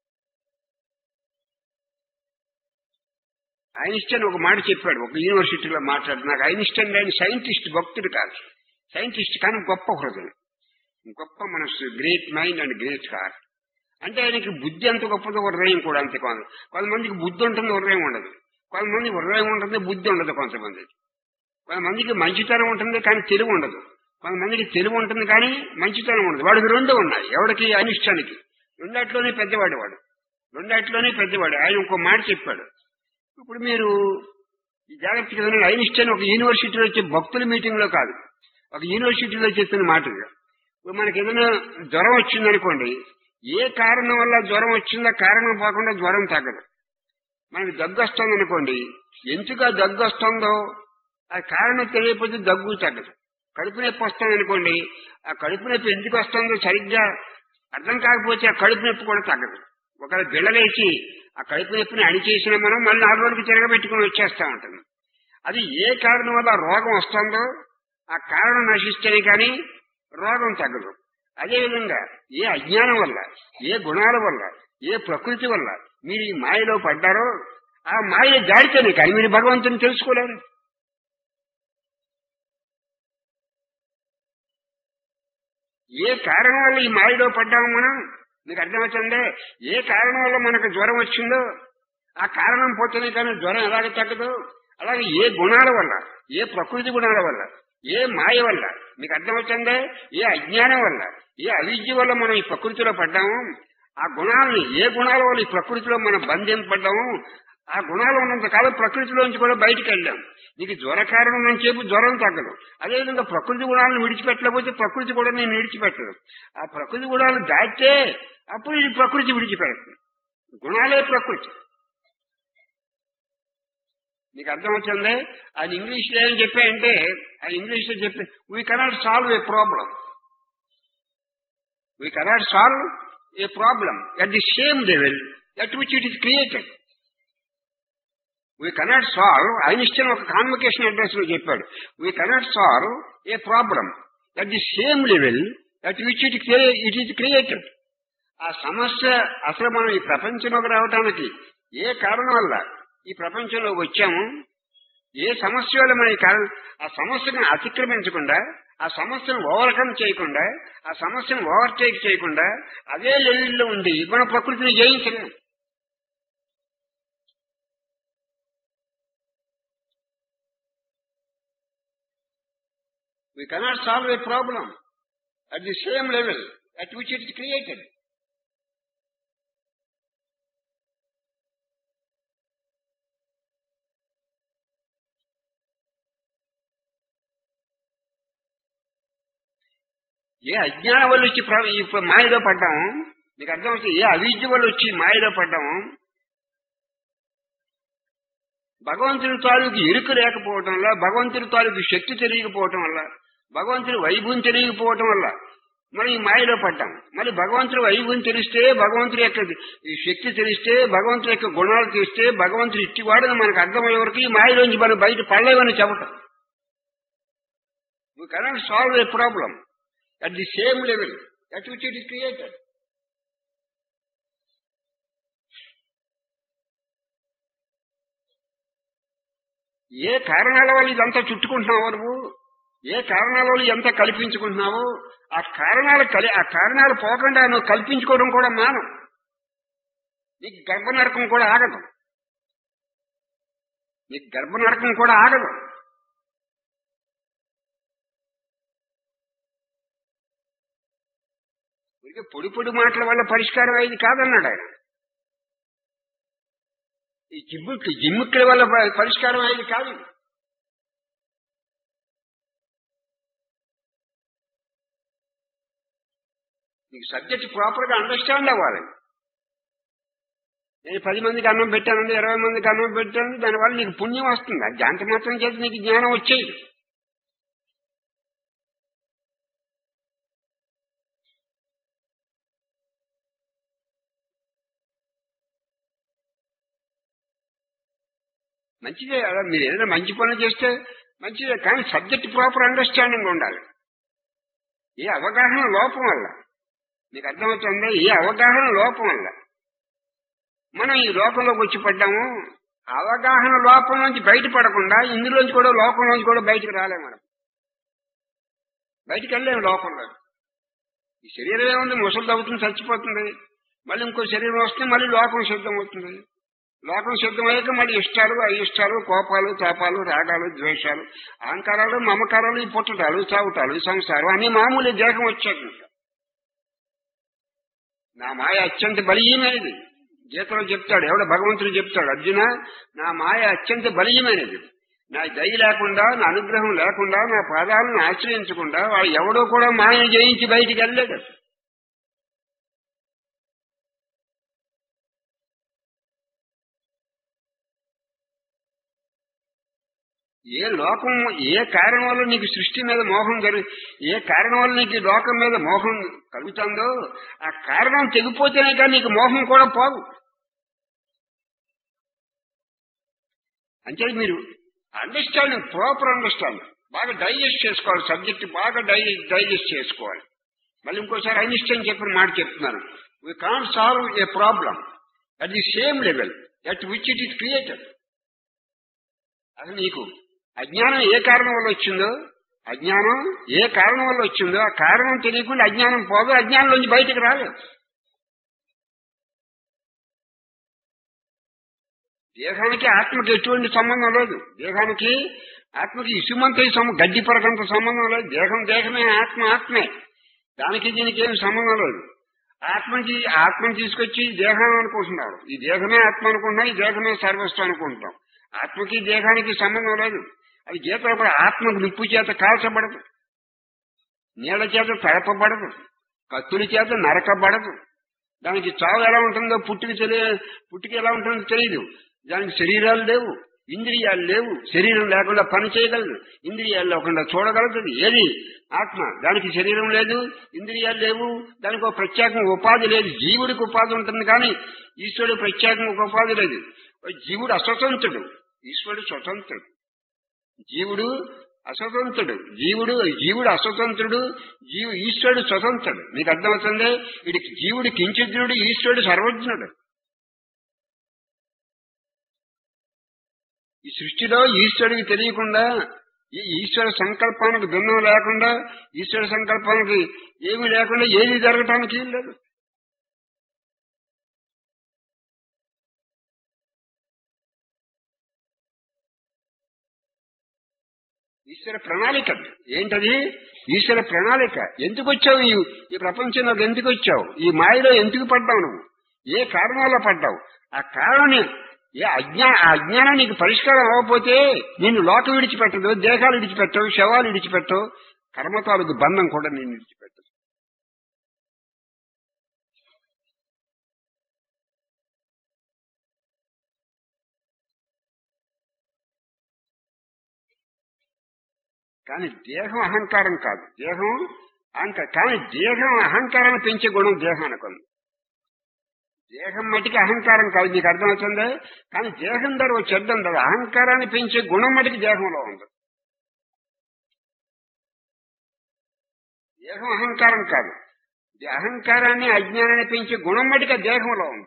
ఐన్స్టైన్ ఒక మాట చెప్పాడు, ఒక యూనివర్సిటీలో మాట్లాడు. నాకు ఐన్స్టైన్ ఆయన సైంటిస్ట్, భక్తుడు కాదు, సైంటిస్ట్ కానీ గొప్ప హృదయం, గొప్ప మనస్సు, great mind and great heart. అంటే ఆయనకి బుద్ధి ఎంత గొప్పదో హృదయం కూడా అంతే. కొంతమందికి బుద్ధి ఉంటుంది, హృదయం ఉండదు. కొంతమంది హృదయం ఉంటుంది, బుద్ధి ఉండదు కొంతమందికి. కొంతమందికి మంచితనం ఉంటుంది కానీ తెలివి ఉండదు, కొంతమందికి తెలివి ఉంటుంది కానీ మంచితనం ఉండదు. వాడికి రెండు ఉన్నాయి. ఎవడికి? అనిష్టానికి. రెండాట్లోనే పెద్దవాడు వాడు, రెండాట్లోనే పెద్దవాడు. ఆయన ఇంకో మాట చెప్పాడు. ఇప్పుడు మీరు ఈ జాగ్రత్తగా వినండి. ఐన్స్టైన్ ఒక యూనివర్సిటీలో వచ్చే భక్తుల మీటింగ్ లో కాదు, ఒక యూనివర్సిటీలో చెప్పిన మాట. ఇప్పుడు మనకి ఏదైనా జ్వరం వచ్చిందనుకోండి, ఏ కారణం వల్ల జ్వరం వచ్చిందో కారణం పోకుండా జ్వరం తగ్గదు. మనకి దగ్గు వస్తుంది అనుకోండి, ఎందుకు ఆ దగ్గు వస్తుందో ఆ కారణం తెలియకపోతే దగ్గు తగ్గదు. కడుపు నొప్పి వస్తుంది అనుకోండి, ఆ కడుపు నొప్పి ఎందుకు వస్తుందో సరిగ్గా అర్థం కాకపోతే ఆ కడుపు నొప్పి కూడా తగ్గదు. ఒకవేళ బిళ్ళలేసి ఆ కడుపు నొప్పిని అణిచేసిన మనం మళ్ళీ నాలుగు రోజులకి తిరగబెట్టుకుని వచ్చేస్తా ఉంటుంది. అది ఏ కారణం వల్ల రోగం వస్తుందో ఆ కారణం నశిస్తేనే కానీ రోగం తగ్గదు. అదేవిధంగా ఏ అజ్ఞానం వల్ల, ఏ గుణాల వల్ల, ఏ ప్రకృతి వల్ల మీరు ఈ మాయలో పడ్డారో ఆ మాయ దాడితేనే కానీ మీరు భగవంతుని తెలుసుకోలేరు. ఏ కారణం వల్ల ఈ మాయలో పడ్డాము మనం, మీకు అర్థమవుతుందే? ఏ కారణం వల్ల మనకు జ్వరం వచ్చిందో ఆ కారణం పోతేనే కానీ జ్వరం ఎలాగ తగ్గదు. అలాగే ఏ గుణాల వల్ల, ఏ ప్రకృతి గుణాల వల్ల, ఏ మాయ వల్ల, మీకు అర్థమవుతుందే? ఏ అజ్ఞానం వల్ల, ఏ అవిద్య వల్ల మనం ఈ ప్రకృతిలో పడ్డాము, ఆ గుణాలని, ఏ గుణాల వల్ల ఈ ప్రకృతిలో మనం బంధింపడ్డాము, ఆ గుణాలు ఉన్నంత కాలం ప్రకృతిలోంచి కూడా బయటకు వెళ్ళాం. నీకు జ్వర కారణం అని చెప్పి జ్వరం తగ్గదు. అదేవిధంగా ప్రకృతి గుణాలను విడిచిపెట్టలేకపోతే ప్రకృతి కూడా నేను విడిచిపెట్టదు. ఆ ప్రకృతి గుణాలు దాటితే అప్పుడు ఇది ప్రకృతి విడిచిపెడుతుంది. గుణాలే ప్రకృతి. నీకు అర్థమవుతుంది? అది ఇంగ్లీష్ లో ఏం చెప్పాయంటే, ఆ ఇంగ్లీష్ లో చెప్పే we cannot solve a problem, we cannot solve a problem at the same level at which it is created. We cannot solve, Einstein ఒక కాన్వకేషన్ అడ్రస్ లో చెప్పాడు, we cannot solve a problem at the same level at which it it is created. ఆ సమస్య అసలు మనం ఈ ప్రపంచంలోకి రావడానికి ఏ కారణం వల్ల ఈ ప్రపంచంలోకి వచ్చాము, ఏ సమస్య వల్ల మన కారణం, ఆ సమస్యను అతిక్రమించకుండా, ఆ సమస్యను ఓవర్కమ్ చేయకుండా, ఆ సమస్యను ఓవర్టేక్ చేయకుండా అదే లెవెల్లో ఉండి మన ప్రకృతిని జయించలేము. We cannot solve a problem at the same level at which it is created. ఏ అజ్ఞానం వల్ల వచ్చి మాయలో పడ్డాము, మీకు అర్థమవుతుంది? ఏ అవిద్య వల్ల వచ్చి మాయలో పడ్డాము, భగవంతుని తాలూకు ఎరుక లేకపోవటం వల్ల, భగవంతుని తాలూకు శక్తి తెలియకపోవటం వల్ల, భగవంతుని వైభవం తెలియకపోవటం వల్ల మనం ఈ మాయలో పడ్డాం. మళ్ళీ భగవంతుడి వైభవం తెలిస్తే, భగవంతుడి యొక్క ఈ శక్తి తెలిస్తే, భగవంతుడి యొక్క గుణాలు తెలిస్తే, భగవంతుడు ఇట్టివాడని మనకు అర్థమయ్యే వరకు ఈ మాయలోంచి మనం బయట పడలేమని చెప్పటం. We cannot solve a problem at the same level at which it is created. ఏ కారణాల వల్ల ఇదంతా చుట్టుకుంటున్నావు నువ్వు, ఏ కారణాల వల్ల ఎంత కల్పించుకుంటున్నావు, ఆ కారణాలు కలి ఆ కారణాలు పోకుండా నువ్వు కల్పించుకోవడం కూడా మానం. నీకు గర్భనరకం కూడా ఆగదు, నీకు గర్భనరకం కూడా ఆగదు. ఇక పొడి పొడి మాటల వల్ల పరిష్కారం అయింది కాదన్నాడు ఆయన. ఈ జిమ్ముకి జిమ్ముక్కల వల్ల పరిష్కారం అయ్యేది కాదు. నీకు సబ్జెక్ట్ ప్రాపర్ గా అండర్స్టాండ్ అవ్వాలి. నేను పది మందికి అన్నం పెట్టానండి, ఇరవై మందికి అన్నం పెట్టాను, దానివల్ల నీకు పుణ్యం వస్తుంది. అది అంత మాత్రం చేసి నీకు జ్ఞానం వచ్చేది. మంచిదే కదా, మీరు ఏదైనా మంచి పనులు చేస్తే మంచిదే, కానీ సబ్జెక్ట్ ప్రాపర్ అండర్స్టాండింగ్ ఉండాలి. ఏ అవగాహన లోపం వల్ల, మీకు అర్థమవుతుందా? ఏ అవగాహన లోపం వల్ల మనం ఈ లోకంలోకి వచ్చి పడ్డాము. అవగాహన లోపం నుంచి బయటపడకుండా ఇందులోంచి కూడా లోకంలోంచి కూడా బయటకు రాలేము. మనం బయటకు వెళ్ళలేము లోకంలో. ఈ శరీరం ఏముంది, ముసలు తగ్గుతుంది, చచ్చిపోతుంది, మళ్ళీ ఇంకో శరీరం వస్తే మళ్ళీ లోకం సిద్ధం అవుతుంది. లోకం సిద్ధమయ్యాక మళ్ళీ ఇష్టాలు అయిష్టాలు కోపాలు తాపాలు రాగాలు ద్వేషాలు అహంకారాలు మమకారాలు ఈ పుట్టటాలు చావుటాలు ఈ సంసారం అన్ని మామూలు దేహం వచ్చాక ఇంకా నా మాయ అత్యంత బలీయమైనది. గీతలో చెప్తాడు, ఎవడ భగవంతుడు చెప్తాడు, అర్జున నా మాయ అత్యంత బలీయమైనది. నా దయ లేకుండా నా అనుగ్రహం లేకుండా నా పాదాలను ఆశ్రయించకుండా వాడు ఎవడో కూడా మాయను జయించి బయటికి వెళ్ళలేడు. ఏ లోకం ఏ కారణం వల్ల నీకు సృష్టి మీద మోహం జరుగు ఏ కారణం వల్ల నీకు లోకం మీద మోహం కలుగుతుందో ఆ కారణం తెగిపోతేనే కానీ నీకు మోహం కూడా పోదు. అంటే మీరు అండర్స్టాండింగ్, ప్రాపర్ అండర్స్టాండింగ్ బాగా డైజెస్ట్ చేసుకోవాలి, సబ్జెక్ట్ బాగా డై డైజెస్ట్ చేసుకోవాలి. మళ్ళీ ఇంకోసారి ఐన్స్టైన్ చెప్పిన మాట చెప్తున్నాను, we can't solve a problem at the same level at which it is created. అది నీకు అజ్ఞానం ఏ కారణం వల్ల వచ్చిందో, అజ్ఞానం ఏ కారణం వల్ల వచ్చిందో ఆ కారణం తెలియకుండా అజ్ఞానం పోదు, అజ్ఞానంలోంచి బయటకు రాలేదు. దేహానికి ఆత్మకి ఎటువంటి సంబంధం లేదు. దేహానికి ఆత్మకి ఇసుమంత గడ్డి పరకంత సంబంధం లేదు. దేహం దేహమే, ఆత్మ ఆత్మే, దానికి దీనికి ఏమి సంబంధం లేదు. ఆత్మకి ఆత్మని తీసుకొచ్చి దేహం అనుకుంటున్నారు, ఈ దేహమే ఆత్మ అనుకుంటున్నాం, ఈ దేహమే సర్వస్వం అనుకుంటున్నాం. ఆత్మకి దేహానికి సంబంధం లేదు. అది గీతలో కూడా ఆత్మకు నిప్పు చేత కాల్చబడదు, నీళ్ల చేత తడపబడదు, కత్తుల చేత నరకబడదు. దానికి చావు ఎలా ఉంటుందో పుట్టుకి తెలియ పుట్టుకి ఎలా ఉంటుందో తెలియదు. దానికి శరీరాలు లేవు, ఇంద్రియాలు లేవు, శరీరం లేకుండా పని చేయగలదు, ఇంద్రియాలు లేకుండా చూడగలుగుతుంది. ఏది ఆత్మ, దానికి శరీరం లేదు, ఇంద్రియాలు లేవు, దానికి ఒక ప్రత్యేకంగా ఉపాధి లేదు. జీవుడికి ఉపాధి ఉంటుంది కానీ ఈశ్వరుడు ప్రత్యేకంగా ఒక ఉపాధి లేదు. జీవుడు అస్వతంత్రుడు, ఈశ్వరుడు స్వతంత్రుడు. జీవుడు అస్వతంత్రుడు, జీవుడు జీవుడు అస్వతంత్రుడు, జీవు ఈశ్వరుడు స్వతంత్రుడు. మీకు అర్థమవుతుంది? వీడికి జీవుడు కించిజ్ఞుడు, ఈశ్వరుడు సర్వజ్ఞుడు. ఈ సృష్టిలో ఈశ్వరుడికి తెలియకుండా, ఈ ఈశ్వర సంకల్పానికి భిన్నం లేకుండా, ఈశ్వర సంకల్పానికి ఏమీ లేకుండా ఏది జరగటానికి ఏం లేదు. ఈశ్వర ప్రణాళిక ఏంటది? ఈశ్వర ప్రణాళిక. ఎందుకు వచ్చావు ఈ ఈ ప్రపంచంలోకి? ఎందుకు వచ్చావు? ఈ మాయలో ఎందుకు పడ్డావు? నువ్వు ఏ కారణం వల్ల పడ్డావు? ఆ కారణం ఏ అజ్ఞా ఆ అజ్ఞానం నీకు పరిష్కారం అవ్వకపోతే నిన్ను లోకం విడిచిపెట్టదు, దేహాలు విడిచిపెట్టవు, శవాలు విడిచిపెట్టవు, కర్మతాలకు బంధం కూడా నేను విడిచిపెట్టదు. కానీ దేహం అహంకారం కాదు, దేహం అహంకారం కానీ దేహం అహంకారాన్ని పెంచే గుణం దేహానికి ఉంది. దేహం మటుకి అహంకారం కాదు, మీకు అర్థమవుతుంది. కానీ దేహం ద్వారా ఒక చెడ్డ ఉండదు, అహంకారాన్ని పెంచే గుణం మటుకి దేహంలో ఉంది. దేహం అహంకారం కాదు, అహంకారాన్ని అజ్ఞానాన్ని పెంచే గుణం మటుకి దేహంలో ఉంది.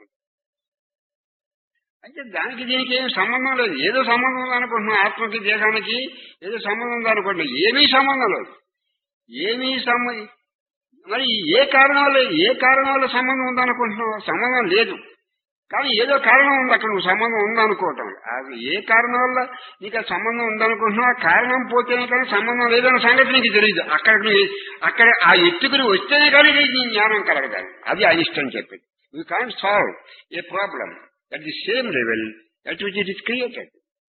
అంటే దానికి దీనికి ఏమి సంబంధం లేదు. ఏదో సంబంధం ఉందనుకుంటున్నాం, ఆత్మకి దేహానికి ఏదో సంబంధం ఉందనుకుంటున్నాం, ఏమీ సంబంధం లేదు. ఏమీ సంబంధం మరి ఏ కారణం వల్ల ఏ కారణం వల్ల సంబంధం ఉందనుకుంటున్నావు? సంబంధం లేదు, కానీ ఏదో కారణం ఉంది అక్కడ, నువ్వు సంబంధం ఉందనుకోవటం. అది ఏ కారణం వల్ల నీకు ఆ సంబంధం ఉందనుకుంటున్నావు, ఆ కారణం పోతేనే కానీ సంబంధం లేదన్న సంగతి నీకు తెలియదు. అక్కడికి అక్కడ ఆ ఎత్తుకుని వస్తేనే కానీ నీ జ్ఞానం కలగదాలి. అది ఐన్స్టైన్ చెప్పింది. You can't solve a problem at the same level at which it is created.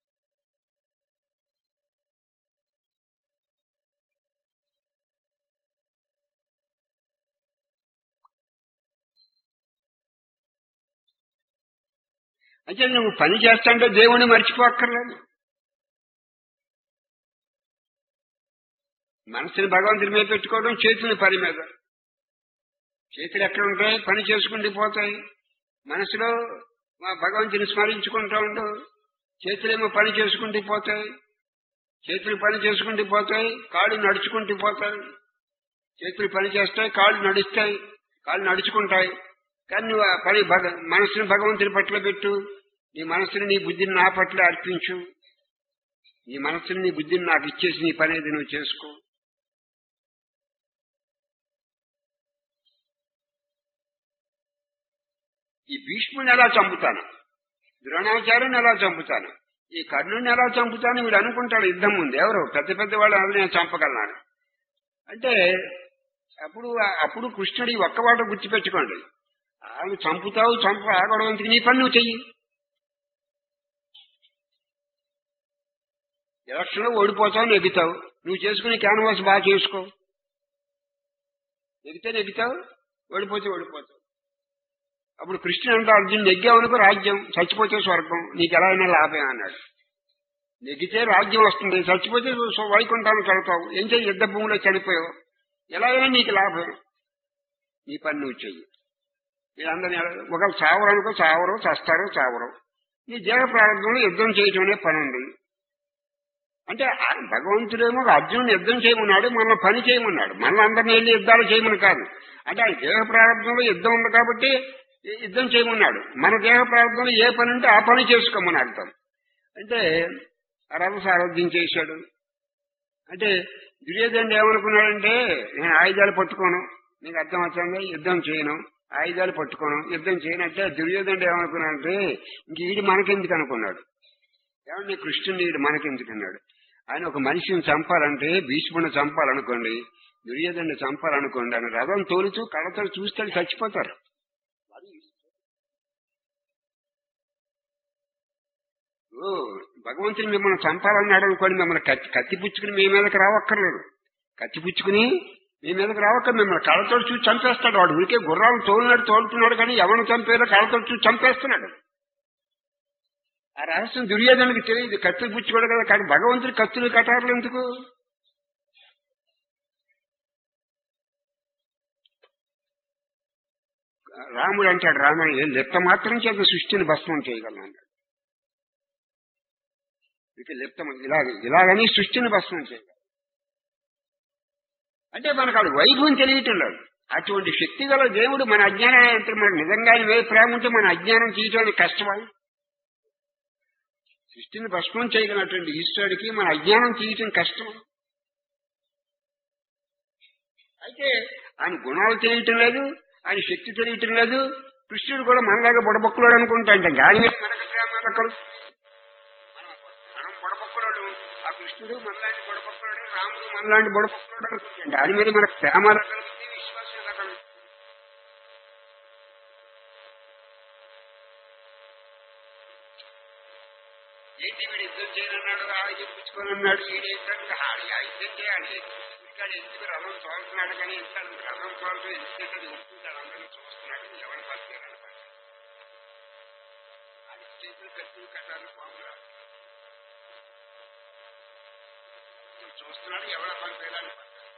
అంటే నువ్వు పని చేస్తాంటే దేవుణ్ణి మర్చిపోక్కర్లేదు. మనసుని భగవంతుడి మీద పెట్టుకోవడం, చేతులు పని మీద. చేతులు ఎక్కడ ఉంటాయి? పని చేసుకుంటూ పోతాయి. మనసులో మా భగవంతుని స్మరించుకుంటూ ఉండు, చేతులేమో పని చేసుకుంటూ పోతాయి. చేతులు పని చేసుకుంటూ పోతాయి, కాళ్ళు నడుచుకుంటూ పోతాయి. చేతులు పని చేస్తాయి, కాళ్ళు నడుస్తాయి, కాళ్ళు నడుచుకుంటాయి. కానీ నువ్వు ఆ పని భగ మనసుని భగవంతుని పట్ల పెట్టు, నీ మనసుని నీ బుద్ధిని నా పట్ల అర్పించు. నీ మనసుని నీ బుద్ధిని నాకు ఇచ్చేసి నీ పని ఏది నువ్వు చేసుకో. ఈ భీష్ముని ఎలా చంపుతాను? ద్రోణాచార్యుని ఎలా చంపుతాను, ఈ కర్ణుడిని ఎలా చంపుతాను వీడు అనుకుంటాడు యుద్ధం ముందు. ఎవరు పెద్ద పెద్ద వాళ్ళు అది నేను చంపగలను అంటే అప్పుడు అప్పుడు కృష్ణుడు ఈ ఒక్క మాట గుర్తుపెట్టుకోండి, వాళ్ళు చంపుతావు చంపు ఆగడవంతికి నీ పని నువ్వు చెయ్యి. ఎలక్షన్లో ఓడిపోతావు నెగ్గుతావు, నువ్వు చేసుకునే క్యాన్వాస్ బాగా చేసుకో. నెగ్గితే నెగ్గుతావు, ఓడిపోతే ఓడిపోతావు. అప్పుడు కృష్ణుడు అంటే అర్జున్ నెగ్గావనుకో రాజ్యం, చచ్చిపోతే స్వర్గం, నీకు ఎలా అయినా లాభం అన్నాడు. నెగ్గితే రాజ్యం వస్తుంది, చచ్చిపోతే వైకుంఠానికి వెళ్తావు. ఏం చెయ్యి, యుద్ధ భూమిలో చనిపోయావు, ఎలా అయినా నీకు లాభం, నీ పని నువ్వు చెయ్యి. వీళ్ళందరినీ ఒకరు చావరు అనుకో, చావరు, చస్తారు చావరు, నీ దేహ ప్రారంభంలో యుద్ధం చేయటం అనే పని ఉంది. అంటే భగవంతుడేమో అర్జునుని యుద్ధం చేయమన్నాడు, మన పని చేయమన్నాడు, మన అందరినీ వెళ్ళి యుద్ధాలు చేయమని కాదు. అంటే ఆయన దేహ ప్రారంభంలో యుద్ధం ఉంది కాబట్టి యుద్ధం చేయమన్నాడు, మన దేహ ప్రారంభంలో ఏ పని ఉంటే ఆ పని చేసుకోమని అర్థం. అంటే రథ సారథ్యం చేశాడు. అంటే దుర్యోధనుడు ఏమనుకున్నాడంటే నేను ఆయుధాలు పట్టుకోను, నీకు అర్థం అవుతుంది, యుద్ధం చేయను, ఆయుధాలు పట్టుకోను, యుద్ధం చేయనంటే దుర్యోధనుడు ఏమనుకున్నాడంటే ఇంక ఈడు మనకెందుకు అనుకున్నాడు. ఏమన్నా కృష్ణుని ఈడు మనకెందుకు అన్నాడు. ఆయన ఒక మనిషిని చంపాలంటే భీష్ముడిని చంపాలనుకోండి, దుర్యోధనుడిని చంపాలనుకోండి, ఆయన రథం తోలుతూ కళ్ళతో చూస్తే చచ్చిపోతారు. భగవంతుని మిమ్మల్ని చంపాలన్నాడు అనుకోండి, మిమ్మల్ని కత్తి కత్తి పుచ్చుకుని మీ మీదకి రావక్కర్లేదు, కత్తి పుచ్చుకుని మీ మీదకి రావక్కర్ మిమ్మల్ని కళ్ళతో చూసి చంపేస్తాడు. వాడు ఊరికే గుర్రాలు తోలినాడు తోలుతున్నాడు కానీ ఎవరిని చంపేదో కళ్ళతో చూసి చంపేస్తున్నాడు. ఆ రహస్యం దుర్యోధనుడికి తెలియదు, కత్తులు పుచ్చుకోడు కదా. కానీ భగవంతుడి కత్తులు కటారులు ఎందుకు? రాముడు అంటాడు రామాయణ లెక్క మాత్రం చేత సృష్టిని భస్మం చేయగలను అన్నాడు. ఇక లిప్తం ఇలాగ ఇలాగని సృష్టిని భస్మం చేయగలరు. అంటే మనకు అది వైభవం తెలియటం లేదు. అటువంటి శక్తి గల దేవుడు మన అజ్ఞానాన్ని మనకు నిజంగా వే ప్రేమ ఉంటే మన అజ్ఞానం తీయడానికి కష్టమా? సృష్టిని భస్మం చేయగలటువంటి ఈశ్వరుడికి మన అజ్ఞానం తీయటం కష్టం. అయితే ఆయన గుణాలు తెలియటం లేదు, ఆయన శక్తి తెలియటం లేదు. కృష్ణుడు కూడా మనలాగా బుడబొక్కలోడు అనుకుంటా గాలి మీద మనకు ప్రేమ కలుస్తుంది. ఆ కృష్ణుడు మనలాంటి బుడపక్కడు, రాముడు మనలాంటి బుడపక్కడు అనుకుంటండి. దాని మీద మనకు ప్రేమ కలుగుతుంది, విశ్వాసం కలుగుతుంది. ఏంటి వీడు యుద్ధం చేయనన్నాడు, ఆయుధం పుచ్చుకోనన్నాడు, ఈడేంటే ఆడి యుద్ధం చేయాలి, ఇక్కడ ఎందుకు రథం తోలుతున్నాడు కానీ ఎంత రథం తోలుతూ ఎందుకంటే ఒప్పుకుంటాడు, అందరూ చూస్తున్నాడు, ఎవరి పడతారని పడతాడు. అది చేతులు కత్తులు కట్టాలి పాములు చూస్తున్నాడు, ఎవడ పంపేదాన్ని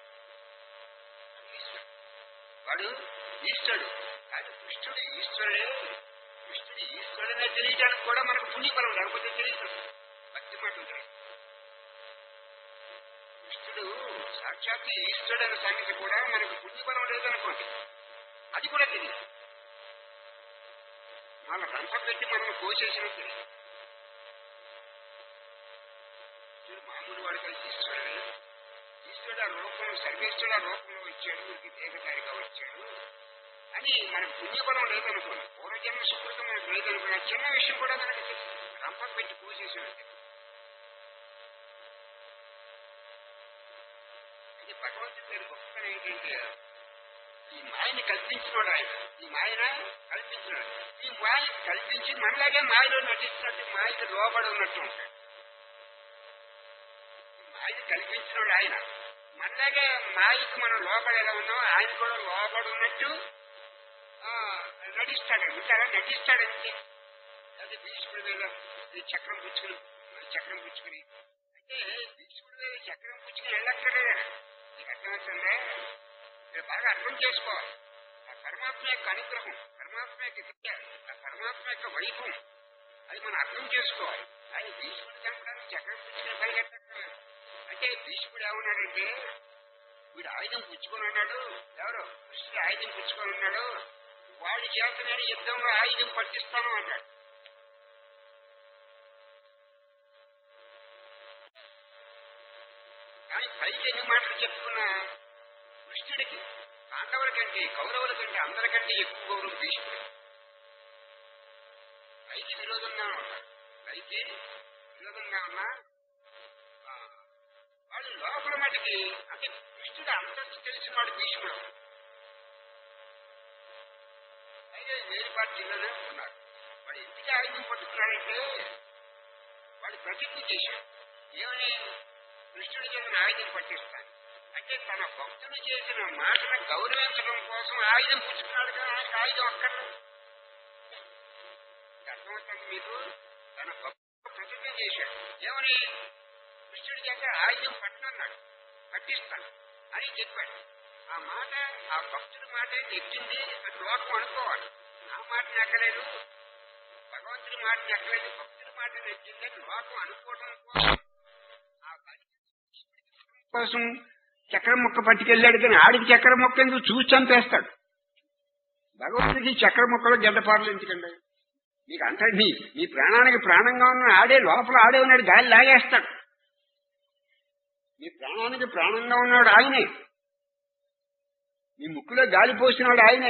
వాడు ఈశ్వరుడు కాదు. కృష్ణుడు ఈశ్వరుడే. కృష్ణుడు ఈశ్వరుడే తెలియడానికి కూడా మనకు పుణ్యఫలం లేకపోతే తెలియదు. భక్తి మాట కృష్ణుడు సాక్షాత్ ఈశ్వరుడు అనే సంగతి కూడా మనకు పుణ్యఫలం లేదనుకోండి, అది కూడా తెలియదు. మన రంపం పెట్టి మనం కోసేసినా తెలియదు. మామూలు వాడు కలిసి ఈశ్వరుడు ఈశ్వరుడు ఆ రూపంలో సర్వేశ్వరుడు ఆ రూపంలో వచ్చాడు, వీరికి దేహదారిగా వచ్చాడు అని మనకు పుణ్యబలం లేదనుకోండి, పూర్వజన్మ సుకృతం మనకు లేదనుకున్న చిన్న విషయం కూడా మనకు తెలుసు. రంపం పెట్టి పూజేసినట్టు ఇది భగవంతుడి గొప్పతనం ఏంటంటే ఈ మాయని కల్పించినోడు ఆయన. ఈ మాయన కల్పించినాడు. ఈ మాయ కల్పించి మనలాగే మాయలో నటిస్తున్నట్టు, మాయకి లోబడి ఉన్నట్టు ఉంటాడు. మాయని కల్పించినోడు ఆయన. మనలాగే మాయకి మనం లోబడి ఎలా ఉన్నాం, ఆయన కూడా లోబడి ఉన్నట్టు నటిస్తాడు. ఉంటారా నటిస్తాడంతే. అదే భీష్ముడి మీద చక్రం పుచ్చుకుని చక్రం పుచ్చుకుని అంటే భీష్ముడి మీద చక్రం పుచ్చుకుని వెళ్ళక్కడే నీకు అర్థమవుతుందే. మీరు బాగా అర్థం చేసుకోవాలి. ఆ పరమాత్మ యొక్క అనుగ్రహం, పరమాత్మ యొక్క విద్య, ఆ పరమాత్మ యొక్క వైభవం అది మనం అర్థం చేసుకోవాలి. ఆయన భీష్ముడు చంపడానికి చక్రం పుచ్చుకుని పరిగెట్టక్కర్లేదు. అంటే భీష్ముడు ఏమన్నాడంటే వీడు ఆయుధం పుచ్చుకొని ఉన్నాడు, ఎవరు కృష్ణుడు ఆయుధం పుచ్చుకొని ఉన్నాడు, వాడి చేత నేను యుద్ధంలో ఆయుధం పట్టిస్తాను అన్నాడు. కానీ పైకి ఎన్ని మాటలు చెప్పుకున్న కృష్ణుడికి పాండవుల కంటే కౌరవుల కంటే అందరికంటే ఎక్కువ గౌరవం భీష్ముడు. పైకి విరోధంగా ఉన్నారు, పైకి విరోధంగా ఉన్నా ఆ, వాళ్ళు లోపల మటుకి అంటే కృష్ణుడు అంతస్తు తెలిసిన వాడు భీష్ముడు. అయితే వేరుపాటు జిల్లాలో ఉన్నారు. వాడు ఎందుకు ఆయుధం పట్టుకున్నాడంటే వాడు ప్రతిజ్ఞ చేశాడు, ఏమని కృష్ణుడి చేసిన ఆయుధం పట్టిస్తాను అంటే తన భక్తుడు చేసిన మాటను గౌరవించడం కోసం ఆయుధం పుచ్చుకున్నాడు కదా, ఆయనకు ఆయుధం అక్కర్లేదు. అర్థమవుతుంది మీకు? తన భక్తుడు ప్రతిజ్ఞ చేశాడు, ఏమని కృష్ణుడి చేత ఆయుధం పట్టనన్నాడు, పట్టిస్తాను అని చెప్పాడు. ఆ మాట ఆ భక్తుడి మాట నెట్టింది, అది లోకం అనుకోవాలి. నా మాట నెక్కలేదు, భగవంతుడి మాట నెక్కలేదు, భక్తుడి మాట నెట్టింది అని లోకం అనుకోవడం కోసం ఆ కోసం చక్రం ముక్క పట్టుకెళ్ళాడు. కానీ ఆడికి చక్రం ముక్క ఎందుకు చూసి చంపేస్తాడు. భగవంతుడికి చక్రం ముక్కలో గడ్డపారలు ఎందుకండి? మీకు అంతా నీ నీ ప్రాణానికి ప్రాణంగా ఉన్న ఆడే లోపల ఆడే ఉన్నాడు, గాలి లాగేస్తాడు. నీ ప్రాణానికి ప్రాణంగా ఉన్నాడు ఆయనే, నీ ముక్కులో గాలి పోసినవాడు ఆయనే.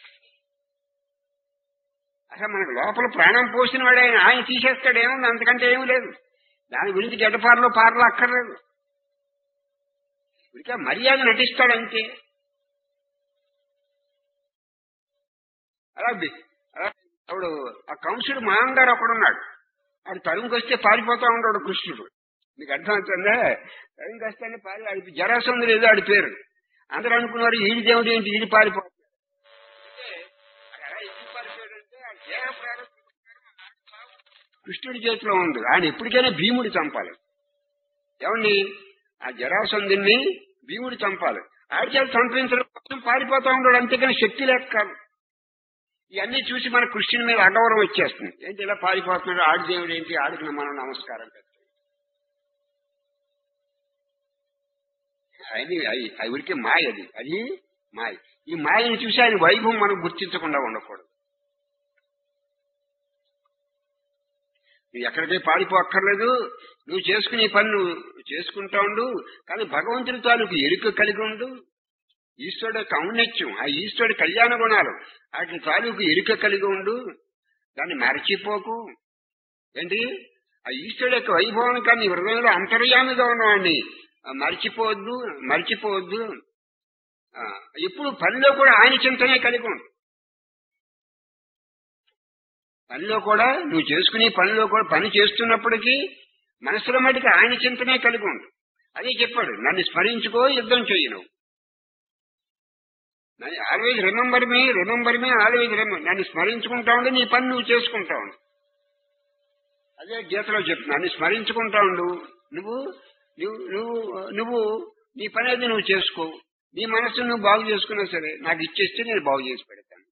అసలు మనకు లోపల ప్రాణం పోసిన వాడు ఆయన, ఆయన తీసేస్తాడు. ఏముంది అంతకంటే ఏమీ లేదు. దాని గురించి గడ్డపారలో పారలు అక్కర్లేదు. ఇక మర్యాద నటిస్తాడు అంతే. అలా అలా అప్పుడు ఆ కంసుడు మాంగారు ఒకడున్నాడు, ఆడు తరుముకి వస్తే పారిపోతా ఉన్నాడు కృష్ణుడు. మీకు అర్థమవుతుందా? తరుముకి వస్తే పారి ఆడి జరాసంధుడు ఏదో ఆడి పేరు. అందరూ అనుకున్నారు ఈడి దేవుడు ఏంటి ఈడి పారిపోతాడు అంటే అలా ఎందుకు పారిపోయాడు అంటే ఆ దేహ ప్రారంభం కృష్ణుడి చేతిలో ఉంది. ఆయన ఎప్పటికైనా భీముడు చంపాలి. ఏమండి? ఆ జరాసంధుడిని భీముడు చంపాలి. ఆడి చేత చంపించడం కోసం పారిపోతా ఉన్నాడు, అంతేకాని శక్తి లేక కాదు. ఇవన్నీ చూసి మన కృష్ణుని మీద అగౌరవం వచ్చేస్తుంది. ఏంటి ఇలా పారిపోతున్నాడు, ఆడి దేవుడు ఏంటి, ఆడికి మనం నమస్కారం పెట్టాలి. అది అది ఉడికే మాయ, అది అది మాయ. ఈ మాయని చూసి ఆయన వైభవం మనం గుర్తించకుండా ఉండకూడదు. నువ్వు ఎక్కడికే పారిపోక్కర్లేదు, నువ్వు చేసుకునే పని నువ్వు చేసుకుంటా ఉండు. కానీ భగవంతుడి తాలూకు ఎరుక కలిగి ఉండు. ఈశ్వరుడు యొక్క ఔన్నత్యం, ఆ ఈశ్వరుడి కళ్యాణ గుణాలు వాటి తాలూకు ఎరుక కలిగి ఉండు. దాన్ని మరచిపోకు. ఏంటి? ఆ ఈశ్వరుడు యొక్క వైభవాన్ని కానీ హృదయంలో అంతర్యామిగా ఉన్నవాడిని మర్చిపోవద్దు మర్చిపోవద్దు ఎప్పుడు పనిలో కూడా ఆయన చింతనే కలిగి ఉండు. పనిలో కూడా నువ్వు చేసుకునే పనిలో కూడా పని చేస్తున్నప్పటికీ మనసులో మటుకు ఆయన చింతనే కలిగి ఉండు. అదే చెప్పాడు, నన్ను స్మరించుకో, యుద్ధం చెయ్యి. నువ్వు always remember me remember me always remember. నన్ను స్మరించుకుంటా ఉండు, నీ పని నువ్వు చేసుకుంటా ఉండు. అదే గీతలో చెప్తున్నా, నన్ను స్మరించుకుంటా ఉండు. నువ్వు నువ్వు నువ్వు నువ్వు నీ పని అయితే నువ్వు చేసుకో. నీ మనస్సును నువ్వు బాగు చేసుకున్నా సరే నాకు ఇచ్చేస్తే నేను బాగు చేసి పెడతాను.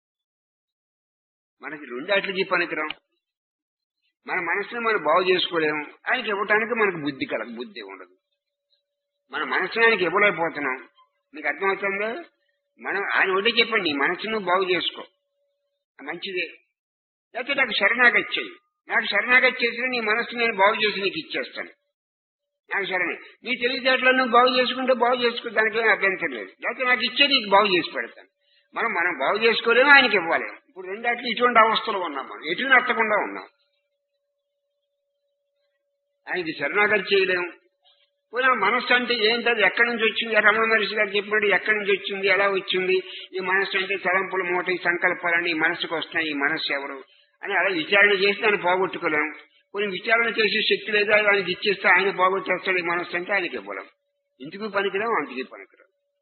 మనకి రెండాట్లకి పనికిరాం. మన మనసుని మనం బాగు చేసుకోలేము, ఆయనకి ఇవ్వటానికి మనకు బుద్ధి కలగ బుద్ధి ఉండదు. మన మనసుని ఆయనకి ఇవ్వలేకపోతున్నాం. మీకు అర్థమవుతుందో? మనం ఆయన ఒకటి చెప్పండి, నీ మనసును బాగు చేసుకో, మంచిదే. లేకపోతే నాకు శరణాగతి చెయ్యి. నాకు శరణాగతి చేసి నీ మనసు నేను బాగు చేసి నీకు ఇచ్చేస్తాను. నాకు శరణి నీ తెలివితేటలను నువ్వు బాగు చేసుకుంటే బాగు చేసుకుంటే దానికి ఏం అభ్యంతరం లేదు. లేకపోతే నాకు ఇచ్చే నీకు బాగు చేసి పెడతాను. మనం మనం బాగు చేసుకోలేము, ఆయనకి ఇవ్వాలి. ఇప్పుడు రెండాట్లు ఇటువంటి అవస్థలు ఉన్నాం, మనం ఎటు నచ్చకుండా ఉన్నాం. ఆయనకి శరణాగతి చేయలేము. పోయినా మనస్సు అంటే ఏంటది, ఎక్కడి నుంచి వచ్చింది? రమణ మహర్షి గారు చెప్పినట్టు ఎక్కడి నుంచి వచ్చింది, ఎలా వచ్చింది? ఈ మనస్సు అంటే తలంపుల మూట, ఈ సంకల్పాలని ఈ మనస్సుకు వస్తున్నాయి. ఈ మనస్సు ఎవరు అని అలా విచారణ చేసి దాన్ని పోగొట్టుకోలేము. కొన్ని విచారణ చేసే శక్తి లేదా, ఆయనకి ఇచ్చేస్తే ఆయన పోగొట్టేస్తాడు. ఈ మనస్సు అంటే ఆయనకి ఇవ్వలేం. ఇంటికి పనికిరాం, అంటికి పనికిరాం.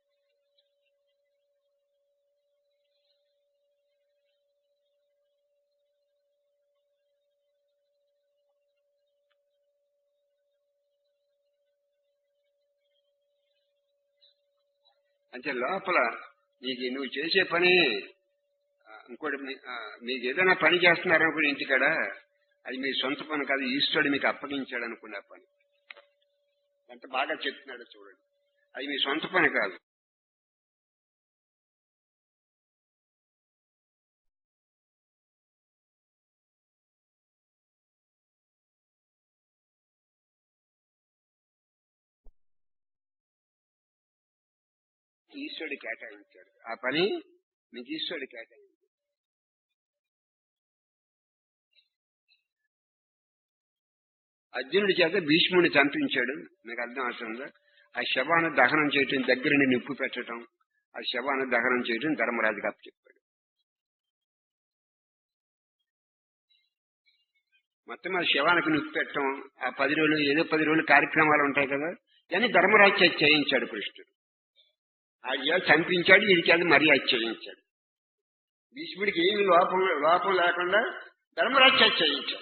అంటే లోపల నీకు నువ్వు చేసే పని ఇంకోటి, మీకు ఏదైనా పని చేస్తున్నారనుకుని ఇంటికాడ, అది మీ సొంత పని కాదు, ఈశ్వరుడు మీకు అప్పగించాడు అనుకున్న పని. ఎంత బాగా చెప్తున్నాడో చూడండి. అది మీ సొంత పని కాదు. ఈశ్వరుడు కేటాయించాడు ఆ పని, మీకు ఈశ్వరుడు కేటాయించాడు. అర్జునుడి చేత భీష్ముడిని చంపించాడు. మీకు అర్థం అవుతుందా? ఆ శవాన్ని దహనం చేయటం, దగ్గరని నిప్పు పెట్టడం, ఆ శవాన్ని దహనం చేయటం ధర్మరాజుకి అప్పచెప్పాడు. మొత్తం ఆ శవానికి నిప్పు పెట్టడం, ఆ పది రోజులు ఏదో పది రోజులు కార్యక్రమాలు ఉంటాయి కదా, అని ధర్మరాజు చేత చేయించాడు కృష్ణుడు. ఆ చంపించాడు, వీడికి అది మరీ అది చేయించాడు. భీష్ముడికి ఏమి లోపం లోపం లేకుండా ధర్మరాజు చేత చేయించాడు.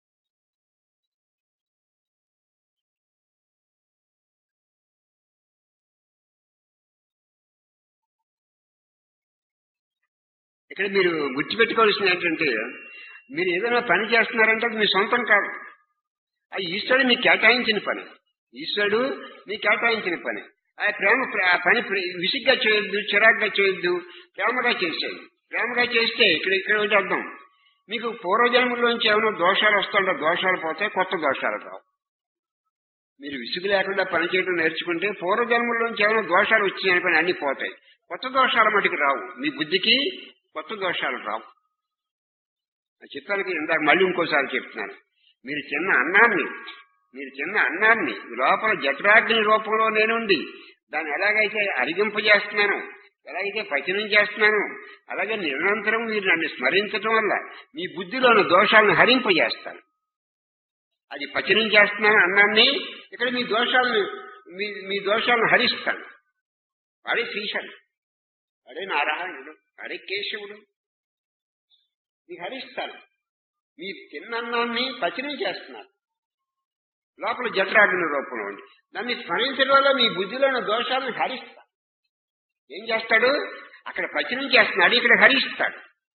ఇక్కడ మీరు గుర్తుపెట్టుకోవాల్సింది ఏంటంటే, మీరు ఏదైనా పని చేస్తున్నారంటే అది మీ సొంతం కాదు, అది ఈశ్వరుడు మీకు కేటాయించిన పని. ఈశ్వరుడు మీకు కేటాయించిన పని. ఆ ప్రేమ ఆ పని విసిగ్గా చేయొద్దు, చిరాగ్గా చేయొద్దు, ప్రేమగా చేసేది. ప్రేమగా చేస్తే ఇక్కడ ఇక్కడ ఒకటి అర్థం, మీకు పూర్వజన్మలోంచి ఏమైనా దోషాలు వస్తుంటే దోషాలు పోతే కొత్త దోషాలు రావు. మీరు విసుగు లేకుండా పనిచేయడం నేర్చుకుంటే పూర్వజన్మలోంచి ఏమైనా దోషాలు వచ్చినాయని పని అన్ని పోతాయి, కొత్త దోషాల మటుకు రావు. మీ బుద్ధికి కొత్త దోషాలు రావు. చెప్పాను ఇందాక, మళ్ళీ ఇంకోసారి చెప్తున్నాను. మీరు చిన్న అన్నాన్ని మీరు చిన్న అన్నాన్ని లోపల జఠరాగ్ని రూపంలో నేనుండి దాన్ని ఎలాగైతే అరిగింపజేస్తున్నాను, ఎలాగైతే పచనం చేస్తున్నాను, అలాగే నిరంతరం మీరు నన్ను స్మరించడం వల్ల మీ బుద్ధిలోని దోషాలను హరింపజేస్తాను. అది పచనం చేస్తున్నాను అన్నాన్ని, ఇక్కడ మీ దోషాలను మీ మీ దోషాలను హరిస్తాను. వాడే శ్రీశైలం, వాడే నారాయణుడు, వాడే కేశవుడు. మీకు హరిస్తాను. మీ తిన్నన్నాన్ని పచనం చేస్తున్నారు లోపల జఠరాగ్ని రూపంలో ఉండి. దాన్ని స్మరించడం వల్ల మీ బుద్ధిలోని దోషాలను హరిస్తాడు. ఏం చేస్తాడు? అక్కడ పచనం చేస్తున్నాడు, ఇక్కడ హరిస్తాడు.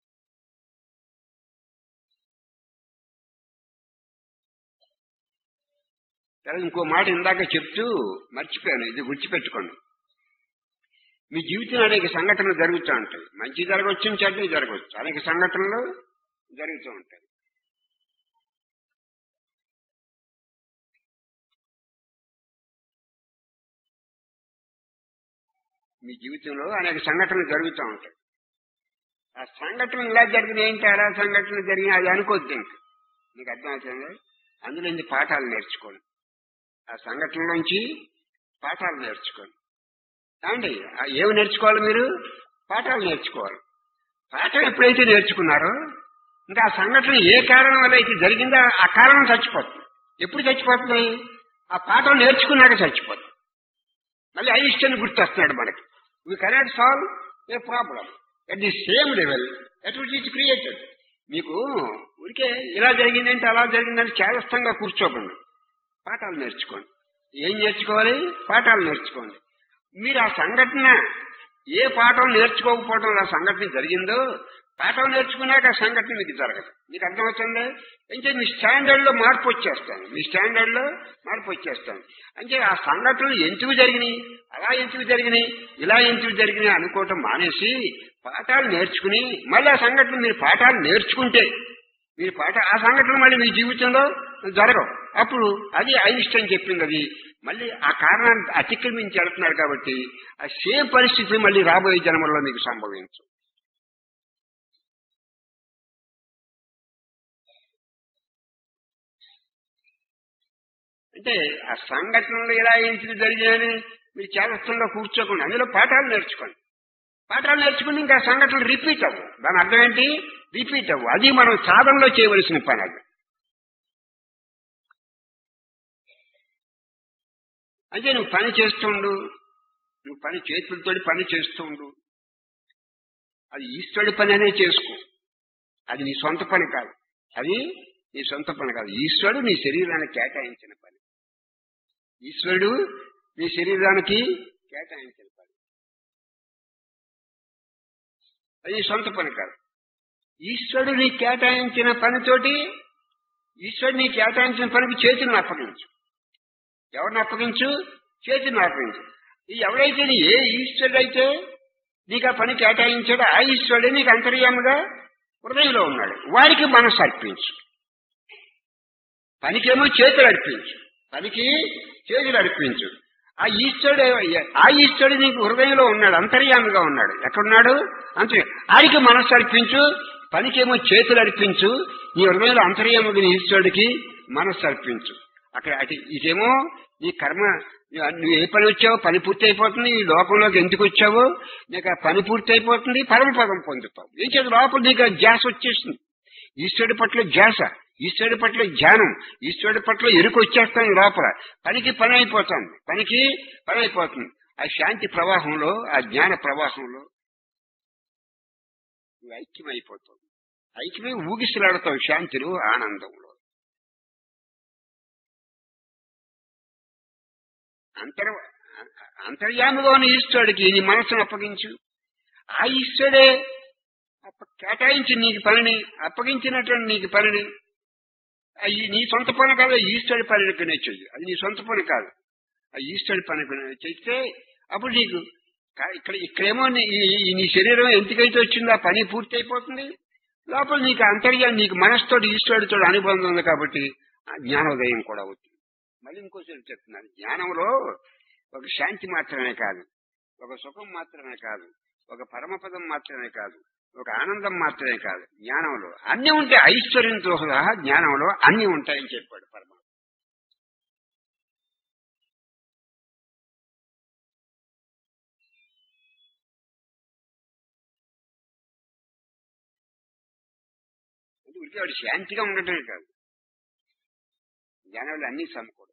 ఇంకో మాట ఇందాక చెప్తూ మర్చిపోయాను, ఇది గుర్తుపెట్టుకోండి. మీ జీవితంలో అనేక సంఘటనలు జరుగుతూ ఉంటాయి. మంచి జరగవచ్చు, చెడ్డ జరగవచ్చు, అనేక సంఘటనలు జరుగుతూ ఉంటాయి. మీ జీవితంలో అనేక సంఘటనలు జరుగుతూ ఉంటాయి. ఆ సంఘటనలు ఇలా జరిగిన ఏంటి, అలా సంఘటనలు జరిగిన అది అనుకోద్దు. ఇంకా మీకు అర్థమవుతుంది. అందులో నుంచి పాఠాలు నేర్చుకోండి. ఆ సంఘటనలోంచి పాఠాలు నేర్చుకోండి. అండి ఏమి నేర్చుకోవాలి? మీరు పాఠాలు నేర్చుకోవాలి. పాఠం ఎప్పుడైతే నేర్చుకున్నారో ఇంకా ఆ సంఘటన ఏ కారణం వల్ల అయితే జరిగిందో ఆ కారణం చచ్చిపోతుంది. ఎప్పుడు చచ్చిపోతుంది? ఆ పాఠం నేర్చుకున్నాక చచ్చిపోతుంది. మళ్ళీ ఐన్స్టైన్ గుర్తొస్తున్నాడు మనకి. We cannot solve a problem at the same level at which it created. మీకు ఊరికే ఇలా జరిగిందంటే అలా జరిగిందంటే చేదస్తంగా కూర్చోకండి, పాఠాలు నేర్చుకోండి. ఏం నేర్చుకోవాలి? పాఠాలు నేర్చుకోండి. మీరు ఆ సంఘటన ఏ పాఠం నేర్చుకోకపోవడం ఆ సంఘటన జరిగిందో పాఠం నేర్చుకున్నాక ఆ సంఘటన మీకు జరగదు. మీకు అర్థమవుతుంది. అంటే మీ స్టాండర్డ్ లో మార్పు వచ్చేస్తాను, మీ స్టాండర్డ్ లో మార్పు వచ్చేస్తాను. అంటే ఆ సంఘటనలు ఎందుకు జరిగినాయి, అలా ఎందుకు జరిగినాయి, ఇలా ఎందుకు జరిగినాయి అనుకోవటం మానేసి పాఠాలు నేర్చుకుని మళ్ళీ ఆ సంఘటన మీరు పాఠాలు నేర్చుకుంటే మీరు పాఠ ఆ సంఘటనలు మళ్ళీ మీ జీవితంలో జరగవు. అప్పుడు అది ఐన్స్టైన్ చెప్పింది. అది మళ్ళీ ఆ కారణాన్ని అతిక్రమించి వెళ్తున్నారు కాబట్టి ఆ సేమ్ పరిస్థితి మళ్ళీ రాబోయే జన్మల్లో మీకు సంభవించు. అంటే ఆ సంఘటనలు ఎలా ఎందుకు జరిగాయని మీరు చేదస్తంగా కూర్చోకుండా అందులో పాఠాలు నేర్చుకోండి. పాఠాలు నేర్చుకుని ఇంకా సంఘటనలు రిపీట్ అవ్వు. దాని అర్థం ఏంటి? రిపీట్ అవ్వు. అది మనం సాధనలో చేయవలసిన పని. అది అంటే నువ్వు పని చేస్తుండు, నువ్వు పని చేతులతో పని చేస్తుండు, అది ఈశ్వరుడి పని అనే చేసుకో. అది నీ సొంత పని కాదు, అది నీ సొంత పని కాదు. ఈశ్వరుడు నీ శరీరానికి కేటాయించిన పని. ఈశ్వరుడు నీ శరీరానికి కేటాయించిన పని, అది సొంత పని కాదు. ఈశ్వరుడు నీ కేటాయించిన పనితోటి ఈశ్వరుడు నీ కేటాయించిన పనికి చేతులను అప్పగించు. ఎవరిని అప్పగించు? చేతులను అప్పగించు. ఎవడైతే ఏ ఈశ్వరుడు అయితే నీకు ఆ పని కేటాయించాడో ఆ ఈశ్వరుడే నీకు అంతర్యాముగా హృదయంలో ఉన్నాడు. వాడికి మనస్సు అర్పించు. పనికేమో చేతులు అర్పించు, పనికి చేతులు అర్పించు. ఆ ఈశ్వరుడు ఆ ఈశ్వరుడు నీకు హృదయంలో ఉన్నాడు, అంతర్యామిగా ఉన్నాడు. ఎక్కడున్నాడు? అంతే. ఆడికి మనస్సు అర్పించు, పనికేమో చేతులు అర్పించు. నీ హృదయంలో అంతర్యామిగా ఈశ్వరుడికి మనస్సు అర్పించు. అక్కడ అటు ఇదేమో నీ కర్మ, నువ్వు ఏ పని వచ్చావో పని పూర్తి అయిపోతుంది, ఈ లోకంలోకి ఎందుకు వచ్చావో నీకు ఆ పని పూర్తి అయిపోతుంది, పరమపదం పొందుతావు. ఏం చేత లోపల నీకు ఆ ధ్యాస వచ్చేస్తుంది. ఈశ్వరుడి పట్ల ధ్యాస, ఈశ్వరుడి పట్ల ధ్యానం, ఈశ్వరుడి పట్ల ఎరుకు వచ్చేస్తాను లోపల. పనికి పని అయిపోతుంది, పనికి పని అయిపోతుంది. ఆ శాంతి ప్రవాహంలో, ఆ జ్ఞాన ప్రవాహంలో నువ్వు ఐక్యమైపోతావు. ఐక్యమై ఊగిసలాడతావు శాంతిలో, ఆనందంలో. అంతర్ అంతర్యామిలోని ఈశ్వరుడికి నీ మనసును అప్పగించు. ఆ ఈశ్వరుడే కేటాయించి నీకు పనిని అప్పగించినటువంటి నీకు పనిని, అది నీ సొంత పని కాదు, ఈశ్వరుడి పనికినే చెయ్యి. అది నీ సొంత పని కాదు, ఆ ఈశ్వరుడి పని చేస్తే అప్పుడు నీకు ఇక్కడ ఇక్కడేమో నీ శరీరం ఎంతకైతే వచ్చిందో ఆ పని పూర్తి అయిపోతుంది. లోపల నీకు అంతర్యాన్ని, నీకు మనసుతో ఈశ్వరుడితో అనుబంధం ఉంది కాబట్టి జ్ఞానోదయం కూడా అవుతుంది. మళ్ళీ ఇంకోసారి చెప్తున్నాను, జ్ఞానంలో ఒక శాంతి మాత్రమే కాదు, ఒక సుఖం మాత్రమే కాదు, ఒక పరమపదం మాత్రమే కాదు, ఒక ఆనందం మాత్రమే కాదు. జ్ఞానంలో అన్ని ఉంటాయి, ఐశ్వర్యంతో సహా జ్ఞానంలో అన్ని ఉంటాయని చెప్పాడు పరమాత్మ. అంటే వాడు శాంతిగా ఉండటమే కాదు, జ్ఞానంలో అన్ని సమకూడదు.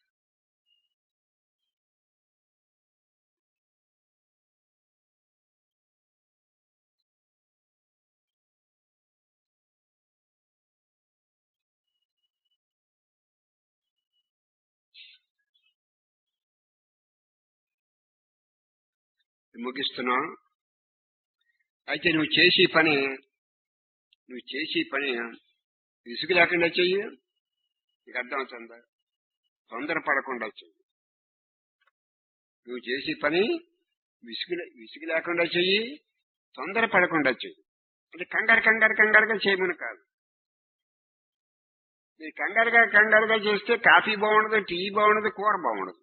ముగిస్తున్నావు. అయితే నువ్వు చేసే పని నువ్వు చేసే పని విసుగు లేకుండా చెయ్యి. నీకు అర్థమవుతుందా? తొందరపడకుండా చెయ్యి. నువ్వు చేసే పని విసుగు విసుగు లేకుండా చెయ్యి, తొందరపడకుండా చెయ్యి. అంటే కంగారు కంగారు కంగారుగా చేయమని కాదు. మీరు కంగారుగా కంగారుగా చేస్తే కాఫీ బాగుండదు, టీ బాగుండదు, కూర బాగుండదు.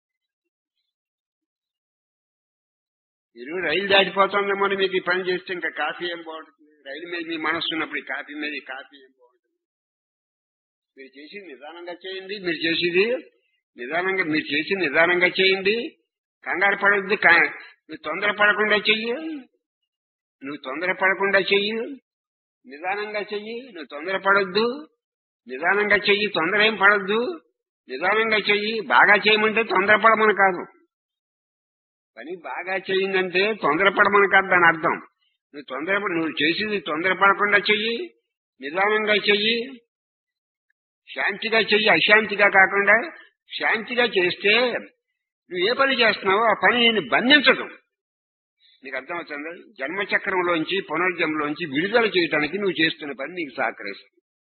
మీరు రైలు దాటిపోతుందేమో మీకు ఈ పని చేస్తే ఇంకా కాఫీ ఏం బాగుంటుంది? రైలు మీద మీ మనస్సు ఉన్నప్పుడు ఈ కాఫీ మీద ఈ కాఫీ ఏం బాగుంటుంది? మీరు చేసేది నిదానంగా చేయండి. మీరు చేసేది నిదానంగా మీరు చేసి నిదానంగా చేయండి. కంగారు పడద్దు. నువ్వు తొందరపడకుండా చెయ్యి. నువ్వు తొందరపడకుండా చెయ్యి, నిదానంగా చెయ్యి. నువ్వు తొందరపడొద్దు, నిదానంగా చెయ్యి. తొందర ఏం పడద్దు, నిదానంగా చెయ్యి. బాగా చేయమంటే తొందరపడమని కాదు. పని బాగా చేయిందంటే తొందరపడమని కాదు దాని అర్థం. నువ్వు తొందరపడి నువ్వు చేసేది తొందరపడకుండా చెయ్యి, నిదానంగా చెయ్యి, శాంతిగా చెయ్యి. అశాంతిగా కాకుండా శాంతిగా చేస్తే నువ్వు ఏ పని చేస్తున్నావో ఆ పని నేను బంధించదు. నీకు అర్థమవుతుంది? జన్మచక్రంలోంచి పునర్జన్మలోంచి విడుదల చేయడానికి నువ్వు చేస్తున్న పని నీకు సహకరిస్తుంది.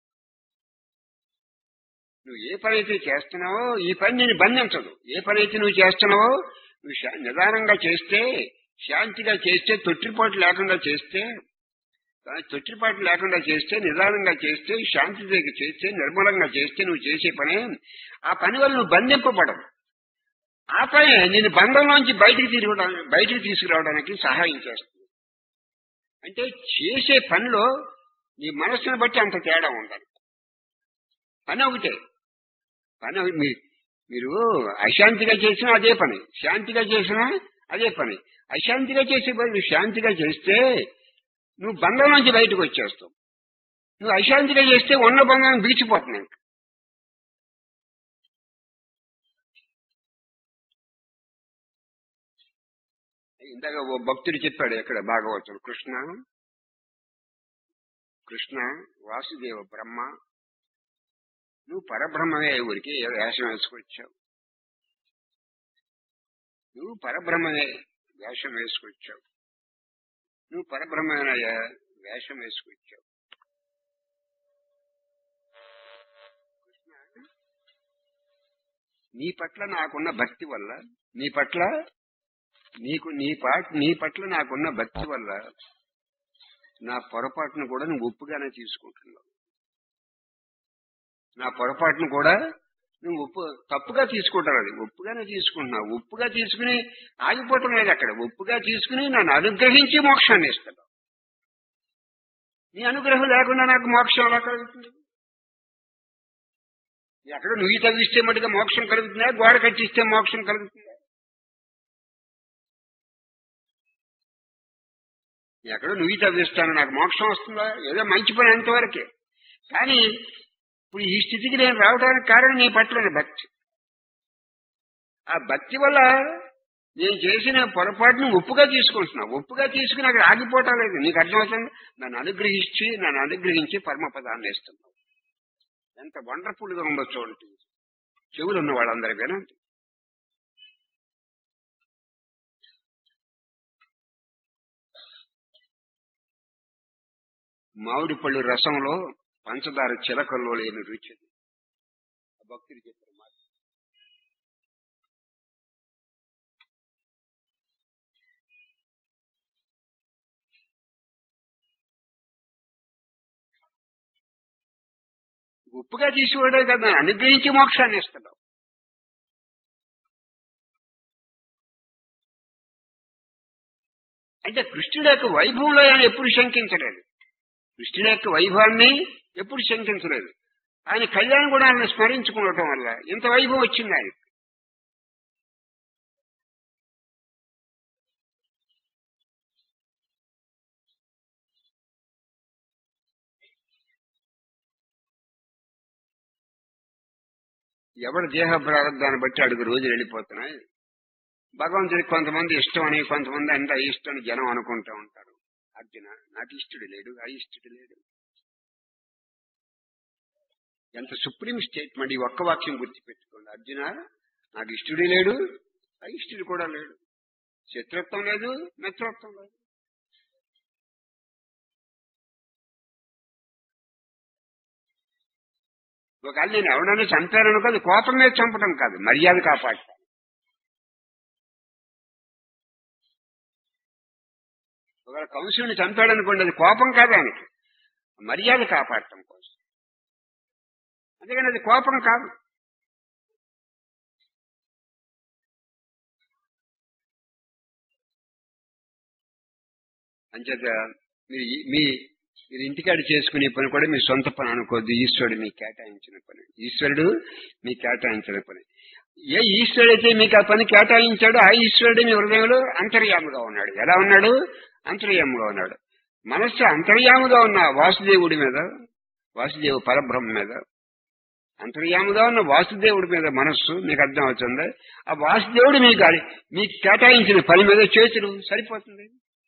నువ్వు ఏ పని అయితే చేస్తున్నావో ఈ పని నేను బంధించదు. ఏ పని అయితే నువ్వు చేస్తున్నావో నువ్వు నిదానంగా చేస్తే, శాంతిగా చేస్తే, తొట్టిపాటు లేకుండా చేస్తే, తొట్టిపాటు లేకుండా చేస్తే, నిదానంగా చేస్తే, శాంతిగా చేస్తే, నిర్మలంగా చేస్తే నువ్వు చేసే పని, ఆ పని వల్ల నువ్వు బంధింపబడవు. ఆ పని నేను బంధంలోంచి బయటికి తిరగడానికి బయటికి తీసుకురావడానికి సహాయం చేస్తుంది. అంటే చేసే పనిలో నీ మనస్సును బట్టి అంత తేడా ఉండాలి. పని ఒకటే. పని మీరు అశాంతిగా చేసినా అదే పని, శాంతిగా చేసినా అదే పని. అశాంతిగా చేసే పని శాంతిగా చేస్తే నువ్వు బంధం నుంచి బయటకు వచ్చేస్తావు. నువ్వు అశాంతిగా చేస్తే ఉన్న బంధాన్ని విడిచిపోతున్నావు. ఇందాక ఓ భక్తుడు చెప్పాడు ఎక్కడ భాగవతుడు, కృష్ణ కృష్ణ వాసుదేవ బ్రహ్మ, నువ్వు పరబ్రహ్మమే ఊరికి వేషం వేసుకొచ్చావు. నువ్వు పరబ్రహ్మమే వేషం వేసుకొచ్చావు. నువ్వు పరబ్రహ్మయ్య వేషం వేసుకొచ్చావు. నీ పట్ల నాకున్న భక్తి వల్ల, నీ పట్ల నీకు నీ పాట నీ పట్ల నాకున్న భక్తి వల్ల నా పొరపాటును కూడా నువ్వు ఒప్పుగానే తీసుకుంటున్నావు. నా పొరపాటును కూడా నువ్వు ఒప్పు తప్పుగా తీసుకుంటావు. అది ఒప్పుగానే తీసుకుంటున్నావు. ఒప్పుగా తీసుకుని ఆగిపోవటం లేదు అక్కడ. ఒప్పుగా తీసుకుని నన్ను అనుగ్రహించి మోక్షాన్ని ఇస్తున్నావు. నీ అనుగ్రహం లేకుండా నాకు మోక్షం ఎలా కలుగుతుంది? ఎక్కడో నువ్వు తవ్విస్తే మటుగా మోక్షం కలుగుతుందా, గోడ కట్టిస్తే మోక్షం కలుగుతుందా? ఎక్కడో నువ్వు తవ్విస్తాను నాకు మోక్షం వస్తుందా? ఏదో మంచి పని అంతవరకే. కానీ ఇప్పుడు ఈ స్థితికి నేను రావడానికి కారణం నీ పట్ల భక్తి. ఆ భక్తి వల్ల నేను చేసిన పొరపాటును ఒప్పుగా తీసుకుంటున్నా. ఒప్పుగా తీసుకుని అక్కడ ఆగిపోవటం లేదు. నీకు అర్థమవుతుంది? నన్ను అనుగ్రహించి నన్ను అనుగ్రహించి పరమపదాన్ని ఇస్తున్నావు. ఎంత వండర్ఫుల్ గా ఉండొచ్చు అంటే చెవులు ఉన్న వాళ్ళందరూ వినండి. మామిడి పళ్ళు రసంలో పంచదార చిలకల్లో లేని రుచి భక్తులు చెప్పిన మాట. ఉప్పుగా తీసివాడే కదా అనుగ్రహించి మోక్షాన్ని ఇస్తున్నావు. అంటే కృష్ణుడి యొక్క వైభవంలో ఆయన ఎప్పుడు శంకించలేదు. కృష్ణుడి యొక్క వైభవాన్ని ఎప్పుడు శంకించలేదు. ఆయన కళ్యాణ గుణాలను స్మరించుకోవటం వల్ల ఇంత వైభవం వచ్చింది ఆయన. ఎవరి దేహ ప్రారంభాన్ని బట్టి అడుగు రోజులు వెళ్ళిపోతున్నాయి. భగవంతుడికి కొంతమంది ఇష్టం అని, కొంతమంది అంటే అయిష్టం అని జనం అనుకుంటూ ఉంటారు. అర్జున, నాకు ఇష్టడు లేడు, అయిష్టడు లేడు. ఎంత సుప్రీం స్టేట్మెంట్! ఈ ఒక్క వాక్యం గుర్తుపెట్టుకోండి. అర్జున, నాకు ఇష్టడు లేడు, అయిష్టుడు కూడా లేడు. శత్రుత్వం లేదు, మిత్రత్వం లేదు. ఒకవేళ నేను ఎవడన్నా చంపాననుకో అది కోపం మీద చంపడం కాదు, మర్యాద కాపాడతాను. ఒకవేళ కంసుని చంపాడనుకోండి అది కోపం కాదు, ఆయనకి మర్యాద కాపాడటం కోసం. అందుకని అది కోపం కాదు. అంచేత మీరు మీ మీరు ఇంటికాడ చేసుకునే పని కూడా మీ సొంత పని అనుకోద్దు. ఈశ్వరుడు మీకు కేటాయించిన పని. ఈశ్వరుడు మీకు కేటాయించిన పని. ఏ ఈశ్వరుడైతే మీకు ఆ పని కేటాయించాడో ఆ ఈశ్వరుడు మీ హృదయంలో అంతర్యాముగా ఉన్నాడు. ఎలా ఉన్నాడు? అంతర్యాముగా ఉన్నాడు. మనస్సు అంతర్యాముగా ఉన్న వాసుదేవుడి మీద, వాసుదేవ పరబ్రహ్మ మీద, అంతర్యాముగా ఉన్న వాసుదేవుడి మీద మనస్సు మీకు అర్థం అవుతుంది. ఆ వాసుదేవుడు మీకు మీకు కేటాయించిన పని మీద చేతులు సరిపోతుంది.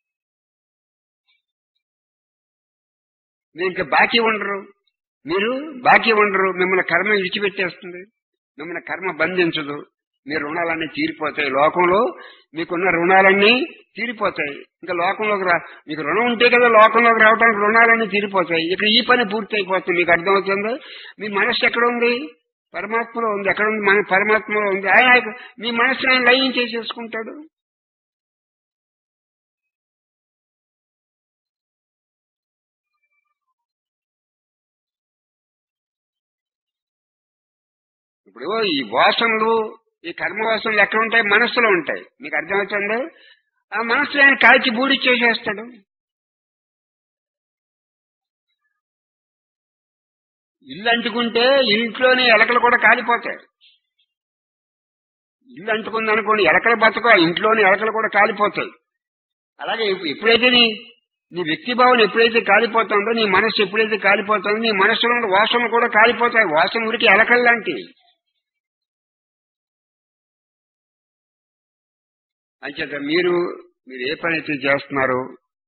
మీరు ఇంకా బాకీ ఉండరు. మీరు బాకీ ఉండరు. మిమ్మల్ని కర్మ విడిచిపెట్టేస్తుంది. మిమ్మల్ని కర్మ బంధించదు. మీ రుణాలన్నీ తీరిపోతాయి. లోకంలో మీకున్న రుణాలన్నీ తీరిపోతాయి. ఇంకా లోకంలోకి రా మీకు రుణం ఉంటే కదా లోకంలోకి రావడానికి రుణాలన్నీ తీరిపోతాయి. ఇక ఈ పని పూర్తి అయిపోతుంది. మీకు అర్థమవుతుందో? మీ మనస్సు ఎక్కడ ఉంది? పరమాత్మలో ఉంది. ఎక్కడ ఉంది? మన పరమాత్మలో ఉంది. ఆయన మీ మనస్సుని ఆయన లయం చేసేసుకుంటాడు. ఇప్పుడు ఈ వాసనలు, ఈ కర్మ వాసనలు ఎక్కడ ఉంటాయి? మనస్సులో ఉంటాయి. మీకు అర్థమవుతుందో? ఆ మనస్సు ఆయన కాల్చి బూడి చేసేస్తాడు. ఇల్లు అంటుకుంటే ఇంట్లోని ఎలకలు కూడా కాలిపోతాయి. ఇల్లు అంటుకుంది అనుకోండి, ఎలకలు బతకో, ఇంట్లోని ఎలకలు కూడా కాలిపోతాయి. అలాగే ఎప్పుడైతే నీ నీ వ్యక్తి భావన ఎప్పుడైతే కాలిపోతుందో, నీ మనస్సు ఎప్పుడైతే కాలిపోతుందో, నీ మనస్సులో వాసనలు కూడా కాలిపోతాయి. వాసన ఉరికి ఎలకలు లాంటివి. అంచేత మీరు మీరు ఏ పని అయితే చేస్తున్నారో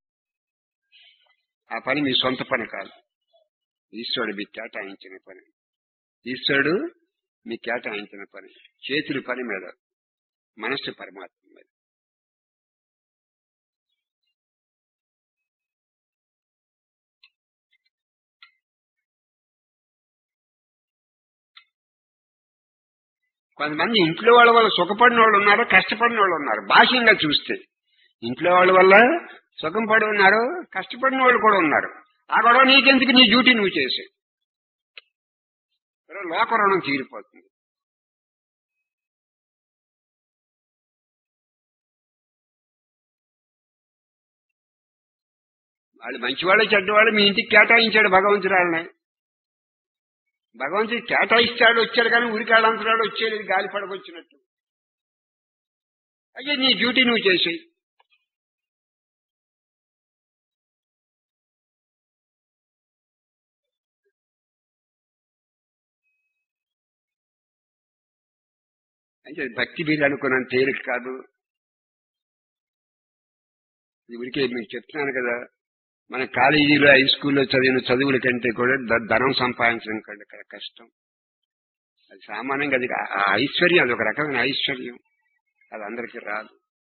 ఆ పని మీ సొంత పని కాదు. ఈశ్వరుడు మీకు కేటాయించిన పని. ఈశ్వరుడు మీకు కేటాయించిన పని. చేతుల పని మీద, మనస్సు పరమాత్మ మీద. కొంతమంది ఇంట్లో వాళ్ళ వల్ల సుఖపడిన వాళ్ళు ఉన్నారు, కష్టపడిన వాళ్ళు ఉన్నారు. బాహ్యంగా చూస్తే ఇంట్లో వాళ్ళ వల్ల సుఖం పడి ఉన్నారు, కష్టపడిన వాళ్ళు కూడా ఉన్నారు. ఆ గొడవ నీకెందుకు? నీ డ్యూటీ నువ్వు చేసే లోక రుణం తీరిపోతుంది. వాళ్ళు మంచివాళ్ళు చెడ్డవాళ్ళు మీ ఇంటికి కేటాయించాడు భగవంతుడు. వాళ్ళని భగవంతుడు కేటాయిస్తాడు వచ్చాడు కానీ ఉరికాడంతరాడు వచ్చేది గాలి పడకొచ్చినట్టు. అయ్యే నీ డ్యూటీ నువ్వు చేసేయి. అంటే భక్తి మీరు అనుకున్నాను తేలిక కాదు. ఊరికే మీకు చెప్తున్నాను కదా, మన కాలేజీలో హై స్కూల్లో చదివిన చదువుల కంటే కూడా ధనం సంపాదించడం కంటే కష్టం. అది సామాన్యంగా అది ఆ ఐశ్వర్యం, అది ఒక రకమైన ఐశ్వర్యం, అది అందరికీ రాదు.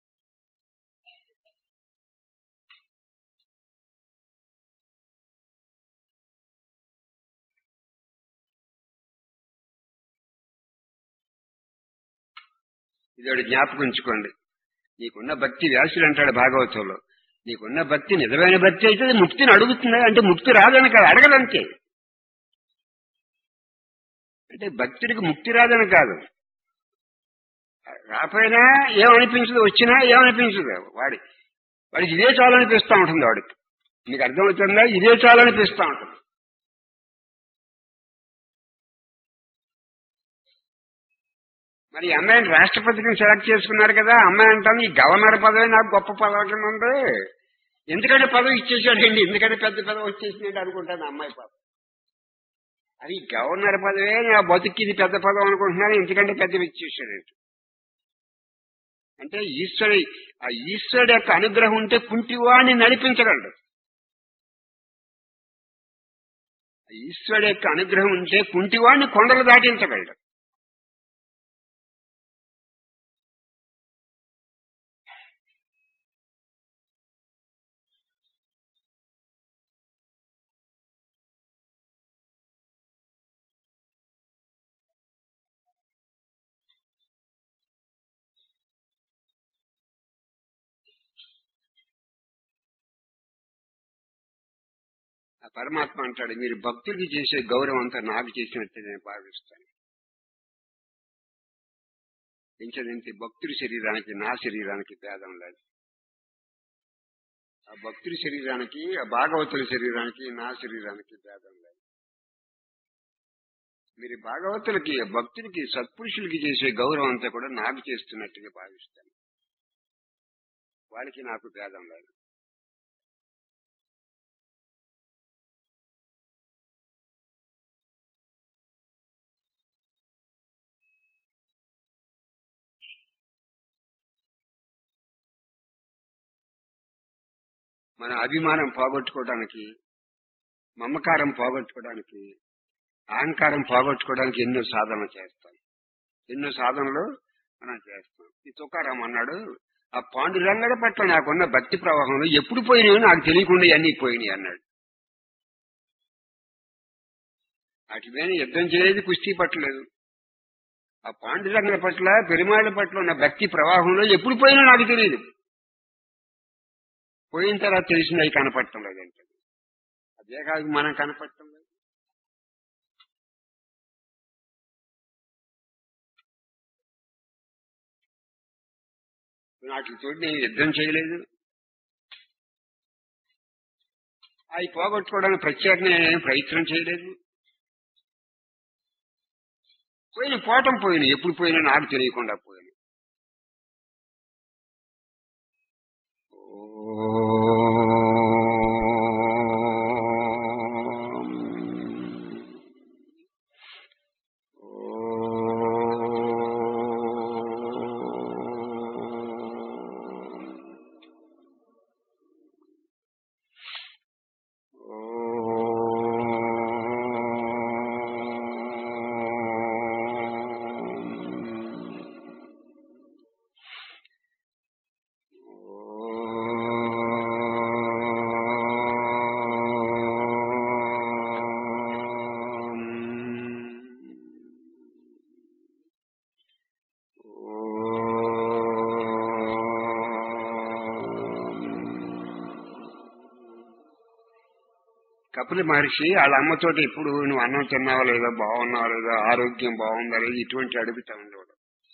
ఇది జ్ఞాపకం ఉంచుకోండి. నీకున్న భక్తి, వ్యాసుడు అంటాడు భాగవతంలో, నీకున్న భక్తి నిజమైన భక్తి అయితే ముక్తిని అడుగుతుంది. అంటే ముక్తి రాదని కాదు, అడగదంతే. అంటే భక్తుడికి ముక్తి రాదని కాదు, రాపోయినా ఏమనిపించదు, వచ్చినా ఏమనిపించదు. వాడి వాడికి ఇదే చాలనిపిస్తూ ఉంటుంది. వాడికి మీకు అర్థమవుతుందా? ఇదే చాలనిపిస్తూ ఉంటుంది. మరి ఈ అమ్మాయిని రాష్ట్రపతిని సెలెక్ట్ చేసుకున్నారు కదా, అమ్మాయి అంటాను ఈ గవర్నర్ పదవి నాకు గొప్ప పదవి కింద ఉంది, ఎందుకంటే పదవి ఇచ్చేసాడండి, ఎందుకంటే పెద్ద పదవి వచ్చేసినట్టు అనుకుంటాను అమ్మాయి పదవి. అది గవర్నర్ పదవే నా బతుక్కి ఇది పెద్ద పదవి అనుకుంటున్నాను, ఎందుకంటే పెద్దవి ఇచ్చేసాడండి. అంటే ఈశ్వరి ఆ ఈశ్వరుడు యొక్క అనుగ్రహం ఉంటే కుంటివాడిని నడిపించగలడు. ఈశ్వరుడు యొక్క అనుగ్రహం ఉంటే కుంటివాడిని కొండలు దాటించగలడు. ఆ పరమాత్మ అంటాడు, మీరు భక్తుడికి చేసే గౌరవం అంతా నాకు చేసినట్టే నేను భావిస్తాను. ఎంచదంటే భక్తుడి శరీరానికి నా శరీరానికి భేదం లేదు. ఆ భక్తుడి శరీరానికి, ఆ భాగవతుల శరీరానికి నా శరీరానికి భేదం లేదు. మీరు భాగవతులకి, భక్తుడికి, సత్పురుషులకి చేసే గౌరవం అంతా కూడా నాకు చేస్తున్నట్టుగా భావిస్తాను. వాళ్ళకి నాకు భేదం లేదు. మన అభిమానం పోగొట్టుకోవడానికి, మమకారం పోగొట్టుకోవడానికి, అహంకారం పోగొట్టుకోవడానికి ఎన్నో సాధనలు చేస్తాం. ఎన్నో సాధనలు మనం చేస్తాం. ఈ తుకారాం అన్నాడు, ఆ పాండురంగడి పట్ల నాకున్న భక్తి ప్రవాహంలో ఎప్పుడు పోయినాయో నాకు తెలియకుండా అన్నీ పోయినాయి అన్నాడు. వాటి మీద యుద్ధం చేయలేదు, కుస్తీ పట్టలేదు. ఆ పాండురంగడి పట్ల, పెరుమాళ్ళ పట్ల ఉన్న భక్తి ప్రవాహంలో ఎప్పుడు పోయినా నాకు తెలియదు. పోయిన తర్వాత తెలిసింది అవి కనపడటం లేదంటే, అదే కాదు మనం కనపడటం లేదు. వాటితో నేను యుద్ధం చేయలేదు, అవి పోగొట్టుకోవడానికి ప్రత్యేకంగా నేనేం ప్రయత్నం చేయలేదు. పోయిన పోవటం పోయిన, ఎప్పుడు పోయినా నాకు తెలియకుండా పోయిన. కపిల మహర్షి వాళ్ళ అమ్మతోటి ఇప్పుడు నువ్వు అన్నం తిన్నావా లేదా, బాగున్నావా లేదా, ఆరోగ్యం బాగుందా లేదా, ఇటువంటి అడుగుతా ఉండేవాడు.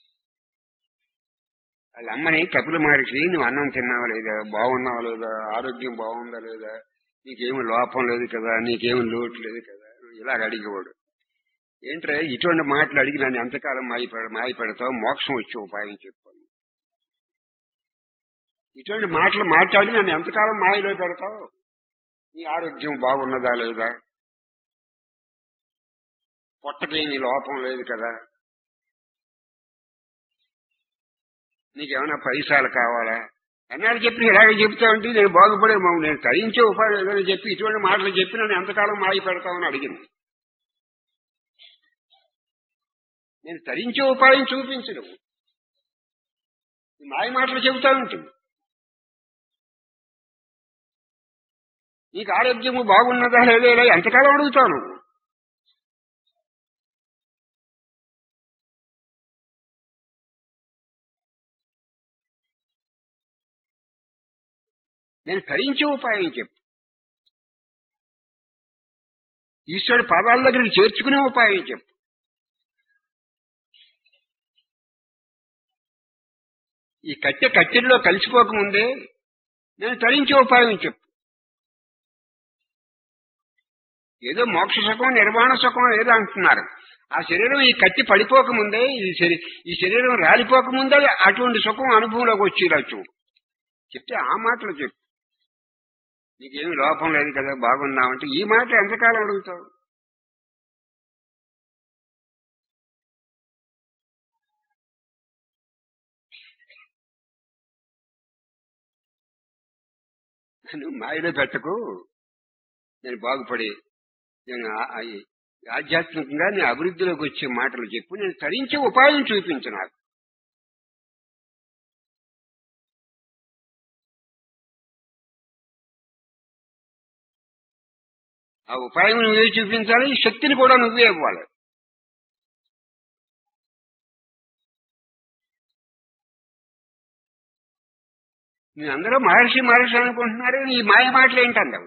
వాళ్ళ అమ్మని కపిల మహర్షి నువ్వు అన్నం తిన్నావా లేదా, బాగున్నావా లేదా, ఆరోగ్యం బాగుందా లేదా, నీకేమి లోపం లేదు కదా, నీకేమి లోటు లేదు కదా, ఇలాగ అడిగేవాడు. ఏంట్రా ఇటువంటి మాటలు అడిగి నన్ను ఎంతకాలం మాయ మాయ పెడతావు, మోక్షం వచ్చే ఉపాయం చెప్పాను. ఇటువంటి మాటలు మాట్లాడి నన్ను ఎంతకాలం మాయలో పెడతావు, నీ ఆరోగ్యం బాగున్నదా లేదా, పొట్టకేమి లోపం లేదు కదా, నీకేమైనా పైసలు కావాలా అన్నాడు చెప్పి ఇలాగే చెప్తా ఉంటే నేను బాగుపడే నేను తరించే ఉపాయం ఏదైనా చెప్పి ఇటువంటి మాటలు చెప్పి నన్ను ఎంతకాలం మాయ పెడతామని అడిగింది. నేను తరించే ఉపాయం చూపించడం, మాయ మాటలు చెబుతా ఉంటుంది. నీకు ఆరోగ్యము బాగున్నదా లేదా ఎంతకాలం అడుగుతాను. నేను తరించే ఉపాయం చెప్పు, ఈశ్వరుడు పాదాల దగ్గరికి చేర్చుకునే ఉపాయం చెప్పు. ఈ కట్టె కట్టెల్లో కలిసిపోకముందే నేను తరించే ఉపాయం చెప్పు. ఏదో మోక్ష సుఖం నిర్వాణ సుఖం ఏదో అంటున్నారు. ఆ శరీరం ఈ కట్టి పడిపోకముందే, ఈ శరీ ఈ శరీరం రాలిపోకముందే అటువంటి సుఖం అనుభవంలోకి వచ్చేలా చూడు చెప్తే ఆ మాటలు చెప్పు. నీకేమి లోపం లేదు కదా, బాగున్నావంటే ఈ మాట ఎంతకాలం అడుగుతావు. నువ్వు మాయలో పెట్టకు, నేను బాగుపడి నేను ఆధ్యాత్మికంగా నేను అభివృద్ధిలోకి వచ్చే మాటలు చెప్పు, నేను తరించే ఉపాయం చూపించు నాకు. ఆ ఉపాయం నువ్వే చూపించాలి, శక్తిని కూడా నువ్వే ఇవ్వాలి. నేను అందరూ మహర్షి మహర్షి అనుకుంటున్నారు, ఈ మాయ మాటలు ఏంటండి.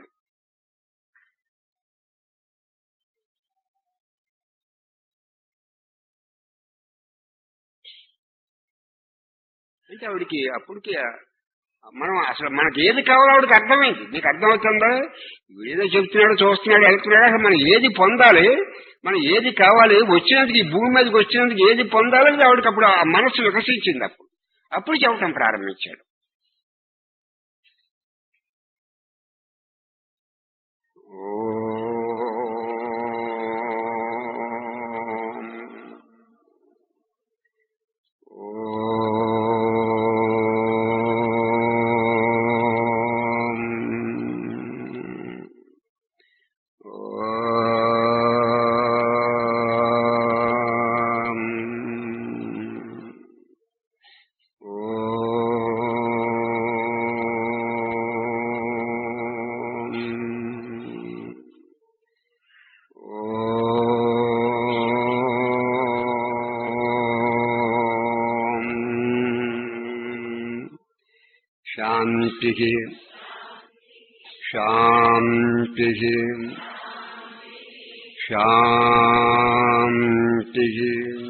అంటే ఆవిడికి అప్పటికి మనం అసలు మనకి ఏది కావాలో ఆవిడకి అర్థమైంది. నీకు అర్థమవుతుందా, ఏదో చెప్తున్నాడు చూస్తున్నాడు వెళ్తున్నాడు, అసలు మనం ఏది పొందాలి, మనం ఏది కావాలి, వచ్చినందుకు ఈ భూమి మీదకి వచ్చినందుకు ఏది పొందాలని ఆవిడకి అప్పుడు ఆ మనస్సు వికసించింది. అప్పుడు అప్పుడు చెప్పడం ప్రారంభించాడు. శాంతి శాంతి శాంతి.